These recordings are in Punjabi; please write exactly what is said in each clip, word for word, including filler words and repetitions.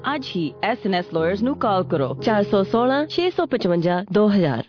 आज ही एस एन एस लॉयर्स नू कॉल करो चार सौ सोलह छे सौ पचवंजा दो हजार।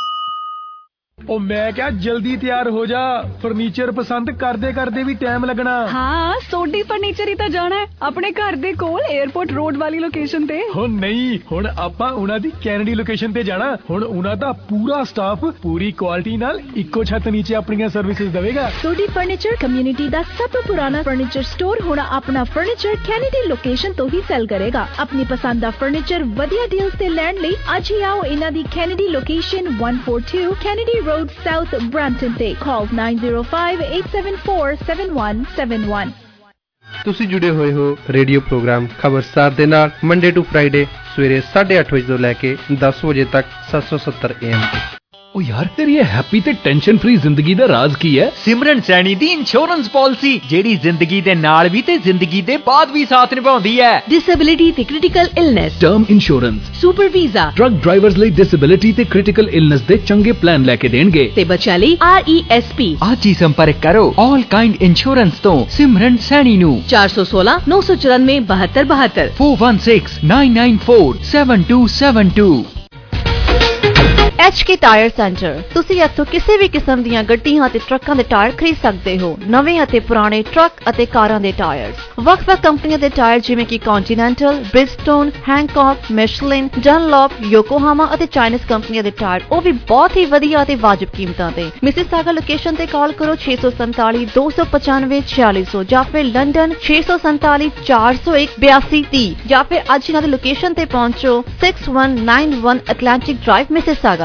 ओ मैं क्या जल्दी तैयार हो जा, फर्नीचर पसंद करदे करदे भी टाइम लगना। हाँ सोडी फर्नीचर ही तो जाना है अपने घर दे कोल एयरपोर्ट रोड वाली लोकेशन ते। हो नहीं हुण आपां उन्हां दी कैनेडी लोकेशन ते जाना। हुण उन्हां दा पूरा स्टाफ पूरी क्वालिटी नाल इक्को छत नीचे अपनी सर्विसेज देवेगा। सोडी फर्नीचर कम्युनिटी दा सब तो पुराना फर्नीचर स्टोर हुण अपना फर्नीचर कैनेडी लोकेशन तो ही सेल करेगा। अपनी पसंद दा फर्नीचर वधिया डील्स ते लैण लई अज ही आओ इन्हां दी Kennedy location one forty-two Kennedy Road South Brampton ਤੇ call nine zero five eight seven four seven one seven one। ਤੁਸੀਂ ਜੁੜੇ ਹੋਏ ਹੋ ਰੇਡੀਓ ਪ੍ਰੋਗਰਾਮ ਖਬਰਸਾਰ ਦੇ ਨਾਲ ਮੰਡੇ ਟੂ ਫਰਾਈਡੇ ਸਵੇਰੇ ਸਾਢੇ ਅੱਠ ਵਜੇ ਤੋਂ ਲੈ ਕੇ ਦਸ ਵਜੇ ਤੱਕ ਸੱਤ ਸੌ ਸੱਤਰ ਏ ਐਮ ਤੇ। ओ यार तेरी ये हैप्पी ते टेंशन फ्री जिंदगी दा राज की है? सिमरन सैनी दी इंश्योरेंस पॉलिसी जेड़ी जिंदगी दे नाल भी ते जिंदगी दे बाद भी साथ निभाउंदी है। डिसेबिलिटी ते critical illness, term insurance, super visa, truck drivers ਲਈ डिसेबिलिटी ते क्रिटिकल इलनेस दे चंगे प्लान लेके देणगे ते बच्चों ਲਈ आर ई एस पी। आज ही संपर्क करो ऑल काइंड इंश्योरेंस तो सिमरन सैनी नु चार सौ सोलह नौ सौ चौरानवे बहत्तर बहत्तर four one six nine nine four seven two seven two। H K tyre centre तुसी इत्थों किसी भी किस्म दीयां गड्डियां ते ट्रकां दे टायर खरीद सकते हो। नवें अते पुराने ट्रक अते कारां दे टायर्स, ਵੱਖ-ਵੱਖ कंपनियां दे टायर जिवें कि Continental, Bridgestone, Hankook, Michelin, Dunlop, Yokohama अते चाइनीज कंपनियां दे टायर ਉਹ ਵੀ बहुत ही वधिया ते वाजिब कीमतां ते। मिसिसागा लोकेशन ते कॉल करो छे सौ सैंतालीस दो सौ पचानवे छियाली सौ ਜਾਂ ਫਿਰ लंडन छे सौ सैंतालीस चार सौ एक बयासी तीस ਜਾਂ ਫਿਰ ਅੱਜ ਇਹਨਾਂ ਦੇ ਲੋਕੇਸ਼ਨ ਤੇ ਪਹੁੰਚੋ six one nine one Atlantic Drive Mississauga.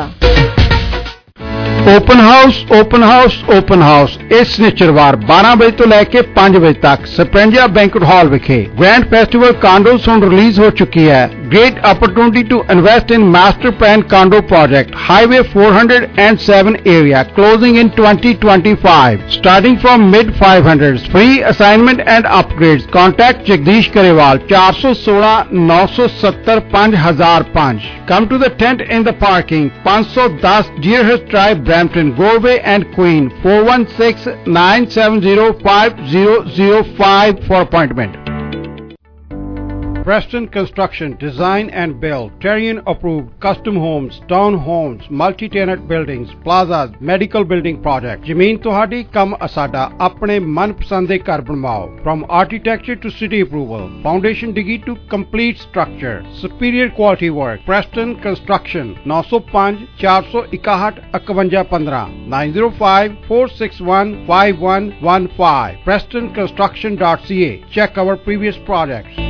Open house open house open house इस निश्चरवार बारह बजे तो लैके पांच बजे तक स्पेंजिया बैंक्वेट हॉल विखे। ग्रैंड फेस्टिवल कांडोस हुण रिलीज हो चुकी है। Great opportunity to invest in master plan condo project highway four oh seven area closing in twenty twenty-five starting from mid five hundreds free assignment and upgrades। Contact Jagdish Karewal four one six nine seven zero five oh zero five। Come to the tent in the parking five ten Deerhurst Drive Brampton, Galway and Queen four one six nine seven zero five zero zero five for appointment। Preston Construction Design and Build Terrian approved custom homes, town homes, multi-tenant buildings, plazas, medical building projects। ਜ਼ਮੀਨ ਤੁਹਾਡੀ ਕੰਮ ਅਸਾਡਾ ਆਪਣੇ ਮਨਪਸੰਦ ਦੇ ਘਰ ਬਣਵਾਓ। From architecture to city approval, foundation digi to complete structure, superior quality work। Preston Construction nine oh five four one one five one five nine zero five four six one five one one five preston construction dot c a। Check our previous projects।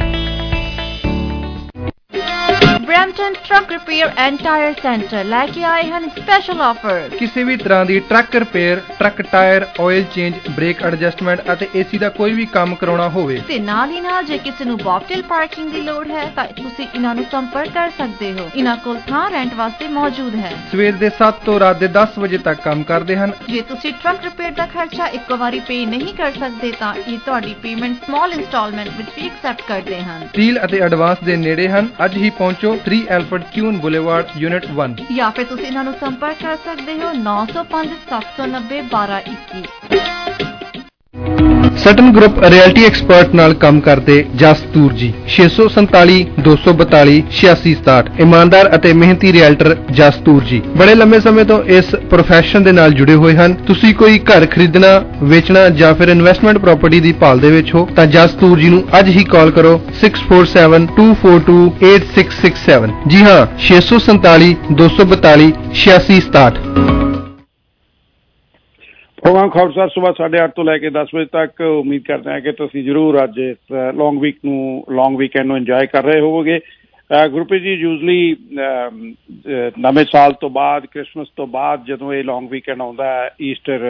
Brampton truck repair and tyre centre लेके आए हैं स्पेशल ऑफर। ਕਿਸੇ ਵੀ ਤਰ੍ਹਾਂ ਦੀ truck repair, truck tyre, oil change, brake adjustment ਅਤੇ ਏਸੀ ਦਾ ਕੋਈ ਵੀ ਕੰਮ ਕਰਾਉਣਾ ਹੋਵੇ ਤੇ ਨਾਲ ਹੀ ਨਾਲ ਜੇ ਕਿਸੇ ਨੂੰ ਬੌਕਟੇਲ ਪਾਰਕਿੰਗ ਦੀ ਲੋੜ ਹੈ ਤਾਂ ਤੁਸੀਂ ਇਹਨਾਂ ਨੂੰ ਸੰਪਰਕ ਕਰ ਸਕਦੇ ਹੋ। ਇਹਨਾਂ ਕੋਲ ਥਾਂ ਰੈਂਟ ਵਾਸਤੇ ਮੌਜੂਦ ਹੈ। ਸਵੇਰ ਦੇ ਸੱਤ ਤੋਂ ਰਾਤ ਦੇ ਦਸ ਵਜੇ ਤੱਕ ਕੰਮ ਕਰਦੇ ਹਨ। ਜੇ ਤੁਸੀਂ ਟਰੱਕ ਰਿਪੇਅਰ ਦਾ ਖਰਚਾ ਇੱਕੋ ਵਾਰੀ ਪੇ ਨਹੀਂ ਕਰ ਸਕਦੇ ਤਾਂ ਇਹ ਤੁਹਾਡੀ ਪੇਮੈਂਟ ਸਮਾਲ ਇੰਸਟਾਲਮੈਂਟ ਵਿੱਚ ਵੀ ਐਕਸੈਪਟ ਕਰਦੇ ਹਨ। ਡੀਲ ਅਤੇ ਐਡਵਾਂਸ ਦੇ ਨੇੜੇ ਹਨ। ਅੱਜ ਹੀ ਪਹੁੰਚੋ three Alfred Kuhn Boulevard Unit one। ਜਾਂ ਫਿਰ ਤੁਸੀਂ ਇਹਨਾਂ ਨੂੰ ਸੰਪਰਕ ਕਰ ਸਕਦੇ ਹੋ nine oh five seven nine zero one two two one। Sutton group realty expert ਨਾਲ ਕੰਮ ਕਰਦੇ ਜਸਤੂਰ ਜੀ ਛੇ ਸੌ ਸੰਤਾਲੀ ਦੋ ਸੌ ਬਤਾਲੀ ਛਿਆਸੀ ਸਤਾਹਠ। ਇਮਾਨਦਾਰ ਅਤੇ ਮਿਹਨਤੀ ਰਿਐਲਟਰ ਜਸਤੂਰ ਜੀ ਬੜੇ ਲੰਮੇ ਸਮੇਂ ਤੋਂ ਇਸ ਪ੍ਰੋਫੈਸ਼ਨ ਦੇ ਨਾਲ ਜੁੜੇ ਹੋਏ ਹਨ। ਤੁਸੀਂ ਕੋਈ ਘਰ ਖਰੀਦਣਾ, ਵੇਚਣਾ ਜਾਂ ਫਿਰ ਇਨਵੈਸਟਮੈਂਟ ਪ੍ਰਾਪਰਟੀ ਦੀ ਭਾਲ ਦੇ ਵਿੱਚ ਹੋ ਤਾਂ ਜਸਤੂਰ ਜੀ ਨੂੰ ਅੱਜ ਹੀ ਕਾਲ ਕਰੋ six four seven two four two eight six six seven। ਜੀ ਹਾਂ ਛੇ ਸੌ ਸੰਤਾਲੀ ਦੋ ਸੌ ਬਤਾਲੀ ਛਿਆਸੀ ਸਤਾਹਠ। ਪ੍ਰੋਗਰਾਮ ਖਬਰਸਾਰ ਸੁਬਾਹ ਸਾਢੇ ਅੱਠ ਤੋਂ ਲੈ ਕੇ ਦਸ ਵਜੇ ਤੱਕ। ਉਮੀਦ ਕਰਦੇ ਹਾਂ ਕਿ ਤੁਸੀਂ ਜ਼ਰੂਰ ਅੱਜ ਇਸ ਲੌਂਗ ਵੀਕ ਨੂੰ ਲੌਂਗ ਵੀਕਐਂਡ ਨੂੰ ਇੰਜੋਏ ਕਰ ਰਹੇ ਹੋਵੋਗੇ। ਗੁਰਪ੍ਰੀਤ ਜੀ ਯੂਜ਼ਲੀ ਨਵੇਂ ਸਾਲ ਤੋਂ ਬਾਅਦ, ਕ੍ਰਿਸਮਸ ਤੋਂ ਬਾਅਦ ਜਦੋਂ ਇਹ ਲੌਂਗ ਵੀਕਐਂਡ ਆਉਂਦਾ ਹੈ ਈਸਟਰ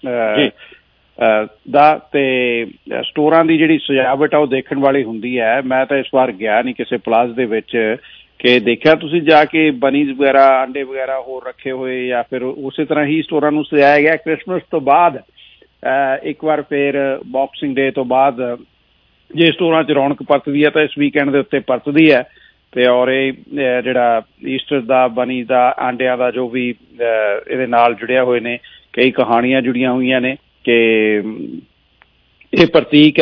ਦਾ, ਤੇ ਸਟੋਰਾਂ ਦੀ ਜਿਹੜੀ ਸਜਾਵਟ ਆ ਉਹ ਦੇਖਣ ਵਾਲੀ ਹੁੰਦੀ ਹੈ। ਮੈਂ ਤਾਂ ਇਸ ਵਾਰ ਗਿਆ ਨਹੀਂ ਕਿਸੇ ਪਲਾਜ਼ ਦੇ ਵਿੱਚ ਕਿ ਦੇਖਿਆ ਤੁਸੀਂ ਜਾ ਕੇ ਬਨੀਜ਼ ਵਗੈਰਾ, ਅੰਡੇ ਵਗੈਰਾ ਹੋਰ ਰੱਖੇ ਹੋਏ ਜਾਂ ਫਿਰ ਉਸੇ ਤਰ੍ਹਾਂ ਹੀ ਸਟੋਰਾਂ ਨੂੰ ਸਜਾਇਆ ਗਿਆ। ਕ੍ਰਿਸਮਸ ਤੋਂ ਬਾਅਦ ਇੱਕ ਵਾਰ ਫਿਰ ਬਾਕਸਿੰਗ ਡੇ ਤੋਂ ਬਾਅਦ ਜੇ ਸਟੋਰਾਂ 'ਚ ਰੌਣਕ ਪਰਤਦੀ ਹੈ ਤਾਂ ਇਸ ਵੀਕਐਂਡ ਦੇ ਉੱਤੇ ਪਰਤਦੀ ਹੈ। ਤੇ ਔਰ ਇਹ ਜਿਹੜਾ ਈਸਟਰ ਦਾ, ਬਨੀ ਦਾ, ਆਂਡਿਆਂ ਦਾ ਜੋ ਵੀ ਇਹਦੇ ਨਾਲ ਜੁੜਿਆ ਹੋਏ ਨੇ, ਕਈ ਕਹਾਣੀਆਂ ਜੁੜੀਆਂ ਹੋਈਆਂ ਨੇ ਕਿ ਇਹ ਪ੍ਰਤੀਕ ਹੈ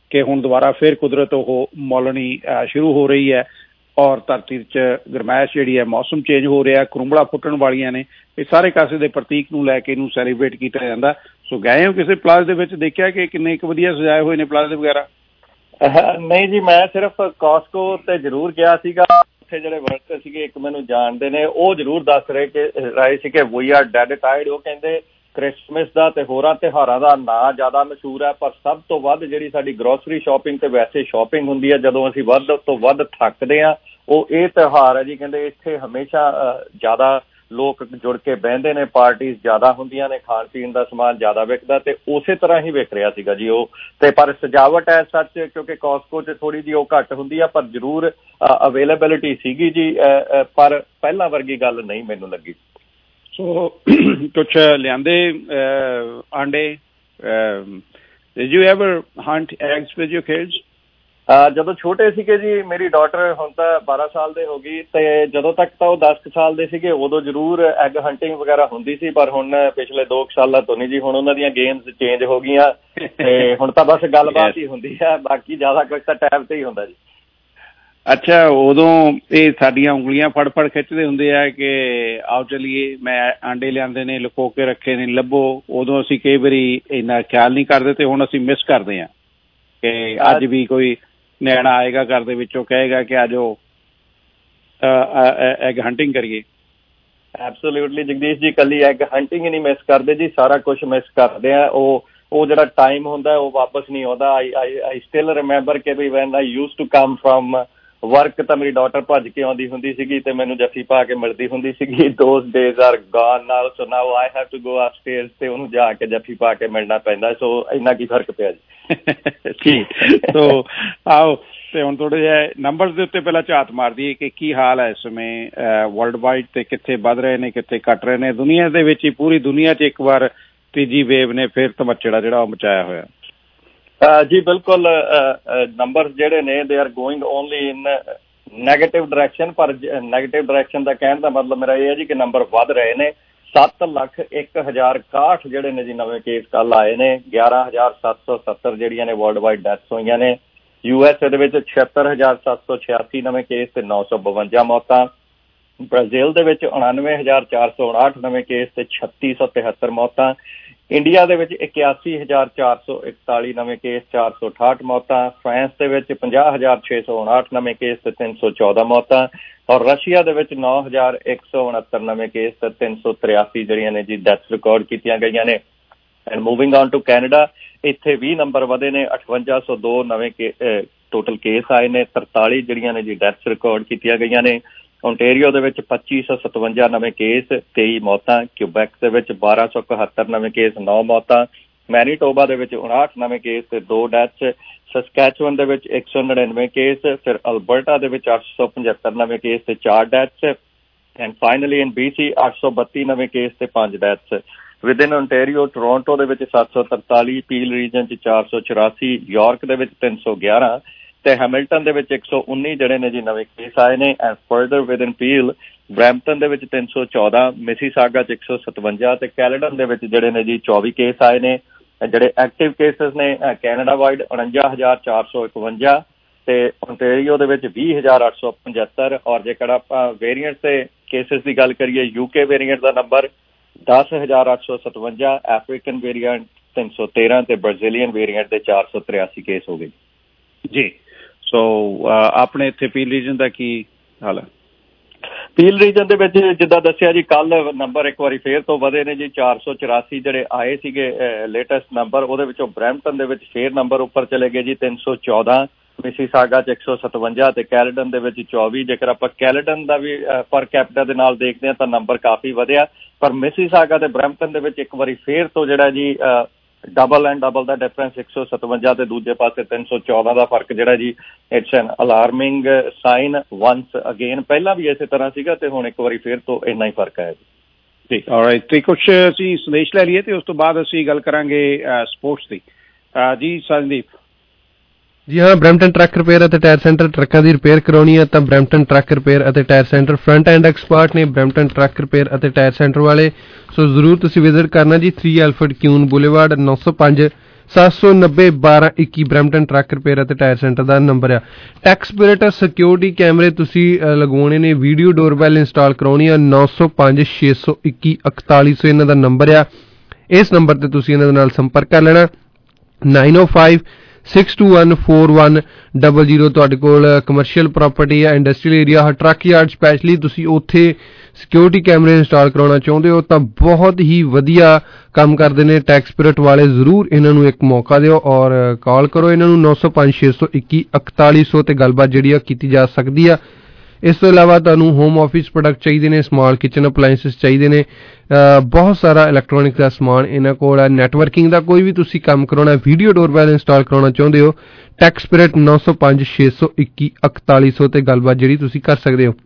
ਕਿ ਹੁਣ ਦੁਬਾਰਾ ਫਿਰ ਕੁਦਰਤ ਉਹ ਮੌਲਣੀ ਸ਼ੁਰੂ ਹੋ ਰਹੀ ਹੈ ਔਰ ਧਰਤੀ 'ਚ ਗਰਮੈਸ਼ ਜਿਹੜੀ ਹੈ, ਮੌਸਮ ਚੇਂਜ ਹੋ ਰਿਹਾ, ਕਰੁੰਬਲਾ ਫੁੱਟਣ ਵਾਲੀਆਂ ਨੇ, ਇਹ ਸਾਰੇ ਕਾਸੇ ਦੇ ਪ੍ਰਤੀਕ ਨੂੰ ਲੈ ਕੇ ਇਹਨੂੰ ਸੈਲੀਬ੍ਰੇਟ ਕੀਤਾ ਜਾਂਦਾ। ਸੋ ਗਏ ਹੋ ਕਿਸੇ ਪਲਾਜ਼ੇ ਦੇ ਵਿੱਚ, ਦੇਖਿਆ ਕਿ ਕਿੰਨੇ ਕੁ ਵਧੀਆ ਸਜਾਏ ਹੋਏ ਨੇ ਪਲਾਜ਼ੇ ਵਗੈਰਾ? ਨਹੀਂ ਜੀ, ਮੈਂ ਸਿਰਫ ਕਾਸਕੋ ਤੇ ਜ਼ਰੂਰ ਗਿਆ ਸੀਗਾ। ਉੱਥੇ ਜਿਹੜੇ ਵਰਕਰ ਸੀਗੇ, ਇੱਕ ਮੈਨੂੰ ਜਾਣਦੇ ਨੇ, ਉਹ ਜ਼ਰੂਰ ਦੱਸ ਰਹੇ ਕਿ ਰਹੇ ਸੀ ਕਿ ਵੀ ਆਰ ਡੈਡ ਟਾਇਰਡ। ਉਹ ਕਹਿੰਦੇ ਕ੍ਰਿਸਮਸ ਦਾ ਤੇ ਹੋਰਾਂ ਤਿਉਹਾਰਾਂ ਦਾ ਨਾਂ ਜ਼ਿਆਦਾ ਮਸ਼ਹੂਰ ਹੈ, ਪਰ ਸਭ ਤੋਂ ਵੱਧ ਜਿਹੜੀ ਸਾਡੀ ਗਰੋਸਰੀ ਸ਼ਾਪਿੰਗ ਤੇ ਵੈਸੇ ਸ਼ਾਪਿੰਗ ਹੁੰਦੀ ਹੈ, ਜਦੋਂ ਅਸੀਂ ਵੱਧ ਤੋਂ ਵੱਧ ਥੱਕਦੇ ਹਾਂ, ਉਹ ਇਹ ਤਿਉਹਾਰ ਹੈ ਜੀ। ਕਹਿੰਦੇ ਇੱਥੇ ਹਮੇਸ਼ਾ ਜ਼ਿਆਦਾ ਲੋਕ ਜੁੜ ਕੇ ਬਹਿੰਦੇ ਨੇ, ਪਾਰਟੀਆਂ ਜ਼ਿਆਦਾ ਹੁੰਦੀਆਂ ਨੇ, ਖਾਣ ਪੀਣ ਦਾ ਸਮਾਨ ਜ਼ਿਆਦਾ ਵਿਕਦਾ, ਤੇ ਉਸੇ ਤਰ੍ਹਾਂ ਹੀ ਵਿਕ ਰਿਹਾ ਸੀਗਾ ਜੀ ਉਹ। ਤੇ ਪਰ ਸਜਾਵਟ ਹੈ ਸੱਚ, ਕਿਉਂਕਿ ਕਾਸਕੋ 'ਚ ਥੋੜ੍ਹੀ ਜਿਹੀ ਉਹ ਘੱਟ ਹੁੰਦੀ ਆ, ਪਰ ਜ਼ਰੂਰ ਅਵੇਲੇਬਿਲਿਟੀ ਸੀਗੀ ਜੀ, ਪਰ ਪਹਿਲਾਂ ਵਰਗੀ ਗੱਲ ਨਹੀਂ ਮੈਨੂੰ ਲੱਗੀ। ਸੋ ਕੁਛ ਲਿਆਂਦੇ ਆਂਡੇ? Did you ever hunt eggs with your kids? ਜਦੋਂ ਛੋਟੇ ਸੀਗੇ ਜੀ, ਮੇਰੀ ਡਾਟਰ ਹੁਣ ਤਾਂ ਬਾਰਾਂ ਸਾਲ ਦੇ ਹੋ ਗਈ, ਤੇ ਜਦੋਂ ਤੱਕ ਤਾਂ ਉਹ ਦਸ ਕੁ ਸਾਲ ਦੇ ਸੀਗੇ ਉਦੋਂ ਜ਼ਰੂਰ ਐਗ ਹੰਟਿੰਗ ਵਗੈਰਾ ਹੁੰਦੀ ਸੀ, ਪਰ ਹੁਣ ਪਿਛਲੇ ਦੋ ਕੁ ਸਾਲਾਂ ਤੋਂ ਨਹੀਂ ਜੀ। ਹੁਣ ਉਹਨਾਂ ਦੀਆਂ ਗੇਮਸ ਚੇਂਜ ਹੋ ਗਈਆਂ ਤੇ ਹੁਣ ਤਾਂ ਬਸ ਗੱਲਬਾਤ ਹੀ ਹੁੰਦੀ ਹੈ, ਬਾਕੀ ਜ਼ਿਆਦਾ ਕੁਝ ਤਾਂ ਟੈਬ ਤੇ ਹੀ ਹੁੰਦਾ ਜੀ। ਅੱਛਾ, ਉਦੋਂ ਇਹ ਸਾਡੀਆਂ ਉਂਗਲੀਆਂ ਫੜ ਫੜ ਖਿੱਚਦੇ ਹੁੰਦੇ ਆ ਕਿ ਆਓ ਚਲੀਏ, ਮੈਂ ਆਂਡੇ ਲਿਆਂਦੇ ਨੇ, ਲੁਕੋ ਕੇ ਰੱਖੇ ਨੇ, ਲੱਭੋ। ਉਦੋਂ ਅਸੀਂ ਕਈ ਵਾਰੀ ਇੰਨਾ ਖਿਆਲ ਨਹੀਂ ਕਰਦੇ ਤੇ ਹੁਣ ਅਸੀਂ ਮਿਸ ਕਰਦੇ ਹਾਂ ਕਿ ਅੱਜ ਵੀ ਕੋਈ ਨਿਆਣਾ ਆਏਗਾ ਘਰ ਦੇ ਵਿੱਚੋਂ, ਕਹੇਗਾ ਕਿ ਅੱਜ ਉਹ ਐਗ ਹੰਟਿੰਗ ਕਰੀਏ। ਐਬਸੋਲਿਊਟਲੀ ਜਗਦੀਸ਼ ਜੀ, ਇਕੱਲੀ ਐਗ ਹੰਟਿੰਗ ਹੀ ਨਹੀਂ ਮਿਸ ਕਰਦੇ ਜੀ, ਸਾਰਾ ਕੁਛ ਮਿਸ ਕਰਦੇ ਆ। ਉਹ ਉਹ ਜਿਹੜਾ ਟਾਈਮ ਹੁੰਦਾ ਉਹ ਵਾਪਸ ਨਹੀਂ ਆਉਂਦਾ। ਆਈ ਆਈ ਸਟਿਲ ਰਿਮੈਂਬਰ ਕਿ ਵੀ when I used to come from work, ਤਾਂ ਮੇਰੀ ਡਾਟਰ ਭੱਜ ਕੇ ਆਉਂਦੀ ਹੁੰਦੀ ਸੀਗੀ ਤੇ ਮੈਨੂੰ ਜੱਫੀ ਪਾ ਕੇ ਮਿਲਦੀ ਹੁੰਦੀ ਸੀਗੀ। Those days are gone now, so now I have to go upstairs ਤੇ ਉਹਨੂੰ ਜਾ ਕੇ ਜੱਫੀ ਪਾ ਕੇ ਮਿਲਣਾ ਪੈਂਦਾ। ਸੋ ਇੰਨਾ ਕੀ ਫਰਕ ਪਿਆ ਜੀ। ਠੀਕ। ਸੋ ਆਓ ਤੇ ਹੁਣ ਥੋੜੇ ਜਿਹੇ ਨੰਬਰਸ ਦੇ ਉੱਤੇ ਪਹਿਲਾਂ ਝਾਤ ਮਾਰ ਦਈਏ ਕਿ ਕੀ ਹਾਲ ਹੈ ਇਸ ਸਮੇਂ ਵਰਲਡ ਵਾਈਡ, ਤੇ ਕਿੱਥੇ ਵੱਧ ਰਹੇ ਨੇ, ਕਿੱਥੇ ਘੱਟ ਰਹੇ ਨੇ। ਦੁਨੀਆ ਦੇ ਵਿੱਚ ਹੀ, ਪੂਰੀ ਦੁਨੀਆ 'ਚ ਇੱਕ ਵਾਰ ਤੀਜੀ ਵੇਵ ਨੇ ਫਿਰ ਧਮੱਚੜਾ ਜਿਹੜਾ ਉਹ ਮਚਾਇਆ ਹੋਇਆ। ਜੀ ਬਿਲਕੁਲ, ਨੰਬਰ ਜਿਹੜੇ ਨੇ they are going only in negative direction, ਪਰ ਨੈਗੇਟਿਵ ਡਾਇਰੈਕਸ਼ਨ ਦਾ ਕਹਿਣ ਦਾ ਮਤਲਬ ਮੇਰਾ ਇਹ ਹੈ ਜੀ ਕਿ ਨੰਬਰ ਵੱਧ ਰਹੇ ਨੇ। ਸੱਤ ਲੱਖ ਇੱਕ ਹਜ਼ਾਰ ਇਕਾਹਠ ਜਿਹੜੇ ਨੇ ਜੀ ਨਵੇਂ ਕੇਸ ਕੱਲ ਆਏ ਨੇ, ਗਿਆਰਾਂ ਹਜ਼ਾਰ ਸੱਤ ਸੌ ਸੱਤਰ ਜਿਹੜੀਆਂ ਨੇ ਵਰਲਡ ਵਾਈਡ ਡੈਥਸ ਹੋਈਆਂ ਨੇ। ਯੂ ਐਸ ਏ ਦੇ ਵਿੱਚ ਛਿਹੱਤਰ ਹਜ਼ਾਰ ਸੱਤ ਸੌ ਛਿਆਸੀ ਨਵੇਂ ਕੇਸ ਤੇ ਨੌ ਸੌ ਬਵੰਜਾ ਮੌਤਾਂ। ਬ੍ਰਾਜ਼ੀਲ ਦੇ ਵਿੱਚ ਉਣਾਨਵੇਂ ਹਜ਼ਾਰ ਚਾਰ ਸੌ ਉਣਾਹਠ ਨਵੇਂ ਕੇਸ ਤੇ ਛੱਤੀ ਸੌ ਤਿਹੱਤਰ ਮੌਤਾਂ। ਇੰਡੀਆ ਦੇ ਵਿੱਚ ਇਕਿਆਸੀ ਹਜ਼ਾਰ ਚਾਰ ਸੌ ਇਕਤਾਲੀ ਨਵੇਂ ਕੇਸ, ਚਾਰ ਸੌ ਅਠਾਹਠ ਮੌਤਾਂ। ਫਰਾਂਸ ਦੇ ਵਿੱਚ ਪੰਜਾਹ ਹਜ਼ਾਰ ਛੇ ਸੌ ਉਣਾਹਠ ਨਵੇਂ ਕੇਸ ਤੇ ਤਿੰਨ ਸੌ ਚੌਦਾਂ ਮੌਤਾਂ। ਔਰ ਰਸ਼ੀਆ ਦੇ ਵਿੱਚ ਨੌ ਹਜ਼ਾਰ ਇੱਕ ਸੌ ਉਣਹੱਤਰ ਨਵੇਂ ਕੇਸ ਤੇ ਤਿੰਨ ਸੌ ਤਰਿਆਸੀ ਜਿਹੜੀਆਂ ਨੇ ਜੀ ਡੈਥਸ ਰਿਕਾਰਡ ਕੀਤੀਆਂ ਗਈਆਂ ਨੇ। And moving on to Canada, ਇੱਥੇ ਵੀਹ ਨੰਬਰ ਵਧੇ ਨੇ, ਅਠਵੰਜਾ ਸੌ ਦੋ ਨਵੇਂ ਟੋਟਲ ਕੇਸ ਆਏ ਨੇ, ਤਰਤਾਲੀ ਜਿਹੜੀਆਂ ਨੇ ਜੀ ਡੈਥਸ ਰਿਕਾਰਡ ਕੀਤੀਆਂ ਗਈਆਂ ਨੇ। ਓਨਟੇਰੀਓ ਦੇ ਵਿੱਚ ਪੱਚੀ ਸੌ ਸਤਵੰਜਾ ਨਵੇਂ ਕੇਸ, ਤੇਈ ਮੌਤਾਂ। ਕਿਊਬੈਕ ਦੇ ਵਿੱਚ ਬਾਰਾਂ ਸੌ ਇਕਹੱਤਰ ਨਵੇਂ ਕੇਸ, ਨੌ ਮੌਤਾਂ। ਮੈਨੀਟੋਬਾ ਦੇ ਵਿੱਚ ਉਣਾਹਠ ਨਵੇਂ ਕੇਸ ਤੇ ਦੋ ਡੈਥਸ। ਸਸਕੈਚੁਅਨ ਦੇ ਵਿੱਚ ਇੱਕ ਸੌ ਨੜਿਨਵੇਂ ਕੇਸ। ਫਿਰ ਅਲਬਰਟਾ ਦੇ ਵਿੱਚ ਅੱਠ ਸੌ ਪਝੱਤਰ ਨਵੇਂ ਕੇਸ ਤੇ ਚਾਰ deaths. And finally in B C ਅੱਠ ਸੌ ਬੱਤੀ ਨਵੇਂ ਕੇਸ ਤੇ ਪੰਜ ਡੈਥਸ। ਵਿਦਿਨ ਓਨਟੇਰੀਓ, ਟੋਰੋਂਟੋ ਦੇ ਵਿੱਚ ਸੱਤ ਸੌ ਤਰਤਾਲੀ, ਪੀਲ ਰੀਜਨ 'ਚ ਚਾਰ ਸੌ ਚੁਰਾਸੀ, ਯਾਰਕ ਦੇ ਵਿੱਚ ਤਿੰਨ ਸੌ ਗਿਆਰਾਂ ਤੇ ਹੈਮਿਲਟਨ ਦੇ ਵਿੱਚ ਇੱਕ ਸੌ ਉੱਨੀ ਜਿਹੜੇ ਨੇ ਜੀ ਨਵੇਂ ਕੇਸ ਆਏ ਨੇ। And further within Peel, Brampton ਦੇ ਵਿੱਚ ਤਿੰਨ ਸੌ ਚੌਦਾਂ, ਮਿਸੀਸਾਗਾ 'ਚ ਇੱਕ ਸੌ ਸਤਵੰਜਾ ਤੇ ਕੈਲੇਡਨ ਦੇ ਵਿੱਚ ਜਿਹੜੇ ਨੇ ਜੀ ਚੌਵੀ ਕੇਸ ਆਏ ਨੇ। ਜਿਹੜੇ ਐਕਟਿਵ ਕੇਸਿਸ ਨੇ ਕੈਨੇਡਾ ਵਾਈਡ ਉਣੰਜਾ ਹਜ਼ਾਰ ਚਾਰ ਸੌ ਇਕਵੰਜਾ ਤੇ ਓਨਟੇਰੀਓ ਦੇ ਵਿੱਚ ਵੀਹ ਹਜ਼ਾਰ ਅੱਠ ਸੌ ਪਝੱਤਰ। ਔਰ ਜੇਕਰ ਆਪਾਂ ਵੇਰੀਐਂਟ ਤੇ ਕੇਸਿਸ ਦੀ ਗੱਲ ਕਰੀਏ, ਯੂਕੇ ਵੇਰੀਐਂਟ ਦਾ ਨੰਬਰ ਦਸ ਹਜ਼ਾਰ ਅੱਠ ਸੌ ਸਤਵੰਜਾ, ਅਫਰੀਕਨ ਵੇਰੀਐਂਟ ਤਿੰਨ ਸੌ ਤੇਰਾਂ ਤੇ ਬ੍ਰਾਜ਼ੀਲੀਅਨ ਵੇਰੀਐਂਟ ਦੇ ਚਾਰ ਸੌ ਤਰਿਆਸੀ ਕੇਸ ਹੋ ਗਏ ਜੀ। ਸੋ ਆਪਣੇ ਇੱਥੇ ਪੀਲ ਰੀਜਨ ਦਾ ਕੀ ਹਾਲ ਹੈ? ਪੀਲ ਰੀਜਨ ਦੇ ਵਿੱਚ ਜਿੱਦਾਂ ਦੱਸਿਆ ਜੀ, ਕੱਲ ਨੰਬਰ ਇੱਕ ਵਾਰੀ ਫੇਰ ਤੋਂ ਵਧੇ ਨੇ ਜੀ। ਚਾਰ ਸੌ ਚੁਰਾਸੀ ਜਿਹੜੇ ਆਏ ਸੀਗੇ ਲੇਟੈਸਟ ਨੰਬਰ, ਉਹਦੇ ਵਿੱਚੋਂ ਬਰੈਂਪਟਨ ਦੇ ਵਿੱਚ ਫੇਰ ਨੰਬਰ ਉੱਪਰ ਚਲੇ ਗਏ ਜੀ, ਤਿੰਨ ਸੌ ਚੌਦਾਂ। ਮਿਸੀਸਾਗਾ 'ਚ ਇੱਕ ਸੌ ਸਤਵੰਜਾ ਤੇ ਕੈਲੇਡਨ ਦੇ ਵਿੱਚ ਚੌਵੀ। ਜੇਕਰ ਆਪਾਂ ਕੈਲੇਡਨ ਦਾ ਵੀ ਪਰ ਕੈਪੀਟਾ ਦੇ ਨਾਲ ਦੇਖਦੇ ਹਾਂ ਤਾਂ ਨੰਬਰ ਕਾਫੀ ਵਧਿਆ, ਪਰ ਮਿਸੀਸਾਗਾ ਤੇ ਬਰੈਂਪਟਨ ਦੇ ਵਿੱਚ ਇੱਕ ਵਾਰੀ ਫੇਰ ਤੋਂ ਜਿਹੜਾ ਜੀ ਡਬਲ ਐਂਡ ਡਬਲ ਦਾ ਡਿਫਰੈਂਸ, ਇੱਕ ਸੌ ਸਤਵੰਜਾ ਤੇ ਦੂਜੇ ਪਾਸੇ ਤਿੰਨ ਸੌ ਚੌਦਾਂ ਦਾ ਫਰਕ ਜਿਹੜਾ ਜੀ, it's an alarming sign once again. ਪਹਿਲਾਂ ਵੀ ਇਸੇ ਤਰ੍ਹਾਂ ਸੀਗਾ ਤੇ ਹੁਣ ਇੱਕ ਵਾਰੀ ਫੇਰ ਤੋਂ ਇੰਨਾ ਹੀ ਫਰਕ ਆਇਆ ਜੀ। ਠੀਕ, ਆਲਰਾਈਟ। ਤੇ ਕੁਛ ਅਸੀਂ ਸੰਦੇਸ਼ ਲੈ ਲਈਏ ਤੇ ਉਸ ਤੋਂ ਬਾਅਦ ਅਸੀਂ ਗੱਲ ਕਰਾਂਗੇ ਸਪੋਰਟਸ ਦੀ। ਜੀ ਸੰਦੀਪ। ਜੀ ਹਾਂ, ਬਰੈਂਪਟਨ ਟਰੱਕ ਰਿਪੇਅਰ ਅਤੇ ਟਾਇਰ ਸੈਂਟਰ, ਟਰੱਕਾਂ ਦੀ ਰਿਪੇਅਰ ਕਰਾਉਣੀ ਹੈ ਤਾਂ ਬਰੈਂਪਟਨ ਟਰੱਕ ਰਿਪੇਅਰ ਅਤੇ tyre centre front end expert ਨੇ ਬਰੈਂਪਟਨ ਟਰੱਕ ਰਿਪੇਅਰ ਅਤੇ ਟਾਇਰ ਸੈਂਟਰ ਵਾਲੇ। ਸੋ ਜ਼ਰੂਰ ਤੁਸੀਂ ਵਿਜ਼ਿਟ ਕਰਨਾ ਜੀ। ਥ੍ਰੀ ਐਲਫਰਡ ਕਿਊਨ ਬੁਲੇਵਾਰਡ, ਨੌ ਸੌ ਪੰਜ ਸੱਤ ਸੌ ਨੱਬੇ ਬਾਰਾਂ ਇੱਕੀ ਬਰੈਂਪਟਨ ਟਰੱਕ ਰਿਪੇਅਰ ਅਤੇ ਟਾਇਰ ਸੈਂਟਰ ਦਾ ਨੰਬਰ ਆ। ਟੈਕਸ ਸਪਿਰਿਟ ਸਿਕਿਉਰਿਟੀ ਕੈਮਰੇ ਤੁਸੀਂ ਲਗਵਾਉਣੇ ਨੇ, ਵੀਡੀਓ ਡੋਰਬੈਲ ਇੰਸਟਾਲ ਕਰਾਉਣੀ ਆ, ਨੌ ਸੌ ਪੰਜ ਛੇ ਸੌ ਇੱਕੀ ਇਕਤਾਲੀ ਸੌ ਇਹਨਾਂ ਦਾ ਨੰਬਰ ਆ। ਇਸ ਨੰਬਰ ਤੇ ਤੁਸੀਂ ਇਹਨਾਂ ਦੇ ਨਾਲ ਸੰਪਰਕ ਕਰ ਲੈਣਾ। Nine o five six two one four one double zero. ਤੁਹਾਡੇ ਕੋਲ ਕਮਰਸ਼ੀਅਲ ਪ੍ਰਾਪਰਟੀ ਆ, industrial area, truck yard specially ਤੁਸੀਂ ਉੱਥੇ ਸਿਕਿਉਰਿਟੀ ਕੈਮਰੇ ਇੰਸਟਾਲ ਕਰਾਉਣਾ ਚਾਹੁੰਦੇ ਹੋ ਤਾਂ ਬਹੁਤ ਹੀ ਵਧੀਆ ਕੰਮ ਕਰਦੇ ਨੇ ਟੈਕਸ ਸਪਿਰਿਟ ਵਾਲੇ। ਜ਼ਰੂਰ ਇਹਨਾਂ ਨੂੰ ਇੱਕ ਮੌਕਾ ਦਿਓ ਔਰ ਕਾਲ ਕਰੋ ਇਹਨਾਂ ਨੂੰ ਨੌ ਸੌ ਪੰਜ ਛੇ ਸੌ ਇੱਕੀ ਇਕਤਾਲੀ ਸੌ ਤੇ ਗੱਲਬਾਤ ਜਿਹੜੀ ਆ ਕੀਤੀ ਜਾ ਸਕਦੀ ਆ। ਇਸ ਤੋਂ ਇਲਾਵਾ ਤੁਹਾਨੂੰ ਹੋਮ ਆਫਿਸ ਪ੍ਰੋਡਕਟ ਚਾਹੀਦੇ ਨੇ, ਸਮਾਲ ਕਿਚਨ ਅਪਲਾਇੰਸਿਸ ਚਾਹੀਦੇ ਨੇ, ਬਹੁਤ ਸਾਰਾ ਇਲੈਕਟ੍ਰੋਨਿਕ ਦਾ ਸਮਾਨ ਇਹਨਾਂ ਕੋਲ ਹੈ। ਨੈਟਵਰਕਿੰਗ ਦਾ ਕੋਈ ਵੀ ਤੁਸੀਂ ਕੰਮ ਕਰਾਉਣਾ, ਵੀਡੀਓ ਡੋਰਬੈਲ ਇੰਸਟਾਲ ਕਰਾਉਣਾ ਚਾਹੁੰਦੇ ਹੋ, ਟੈਕਸ ਸਪਿਰਿਟ ਨੌ ਸੌ ਪੰਜ ਛੇ ਸੌ ਇੱਕੀ ਇਕਤਾਲੀ ਸੌ ਤੇ ਗੱਲਬਾਤ ਜਿਹੜੀ ਤੁਸੀਂ ਕਰ ਸਕਦੇ ਹੋ।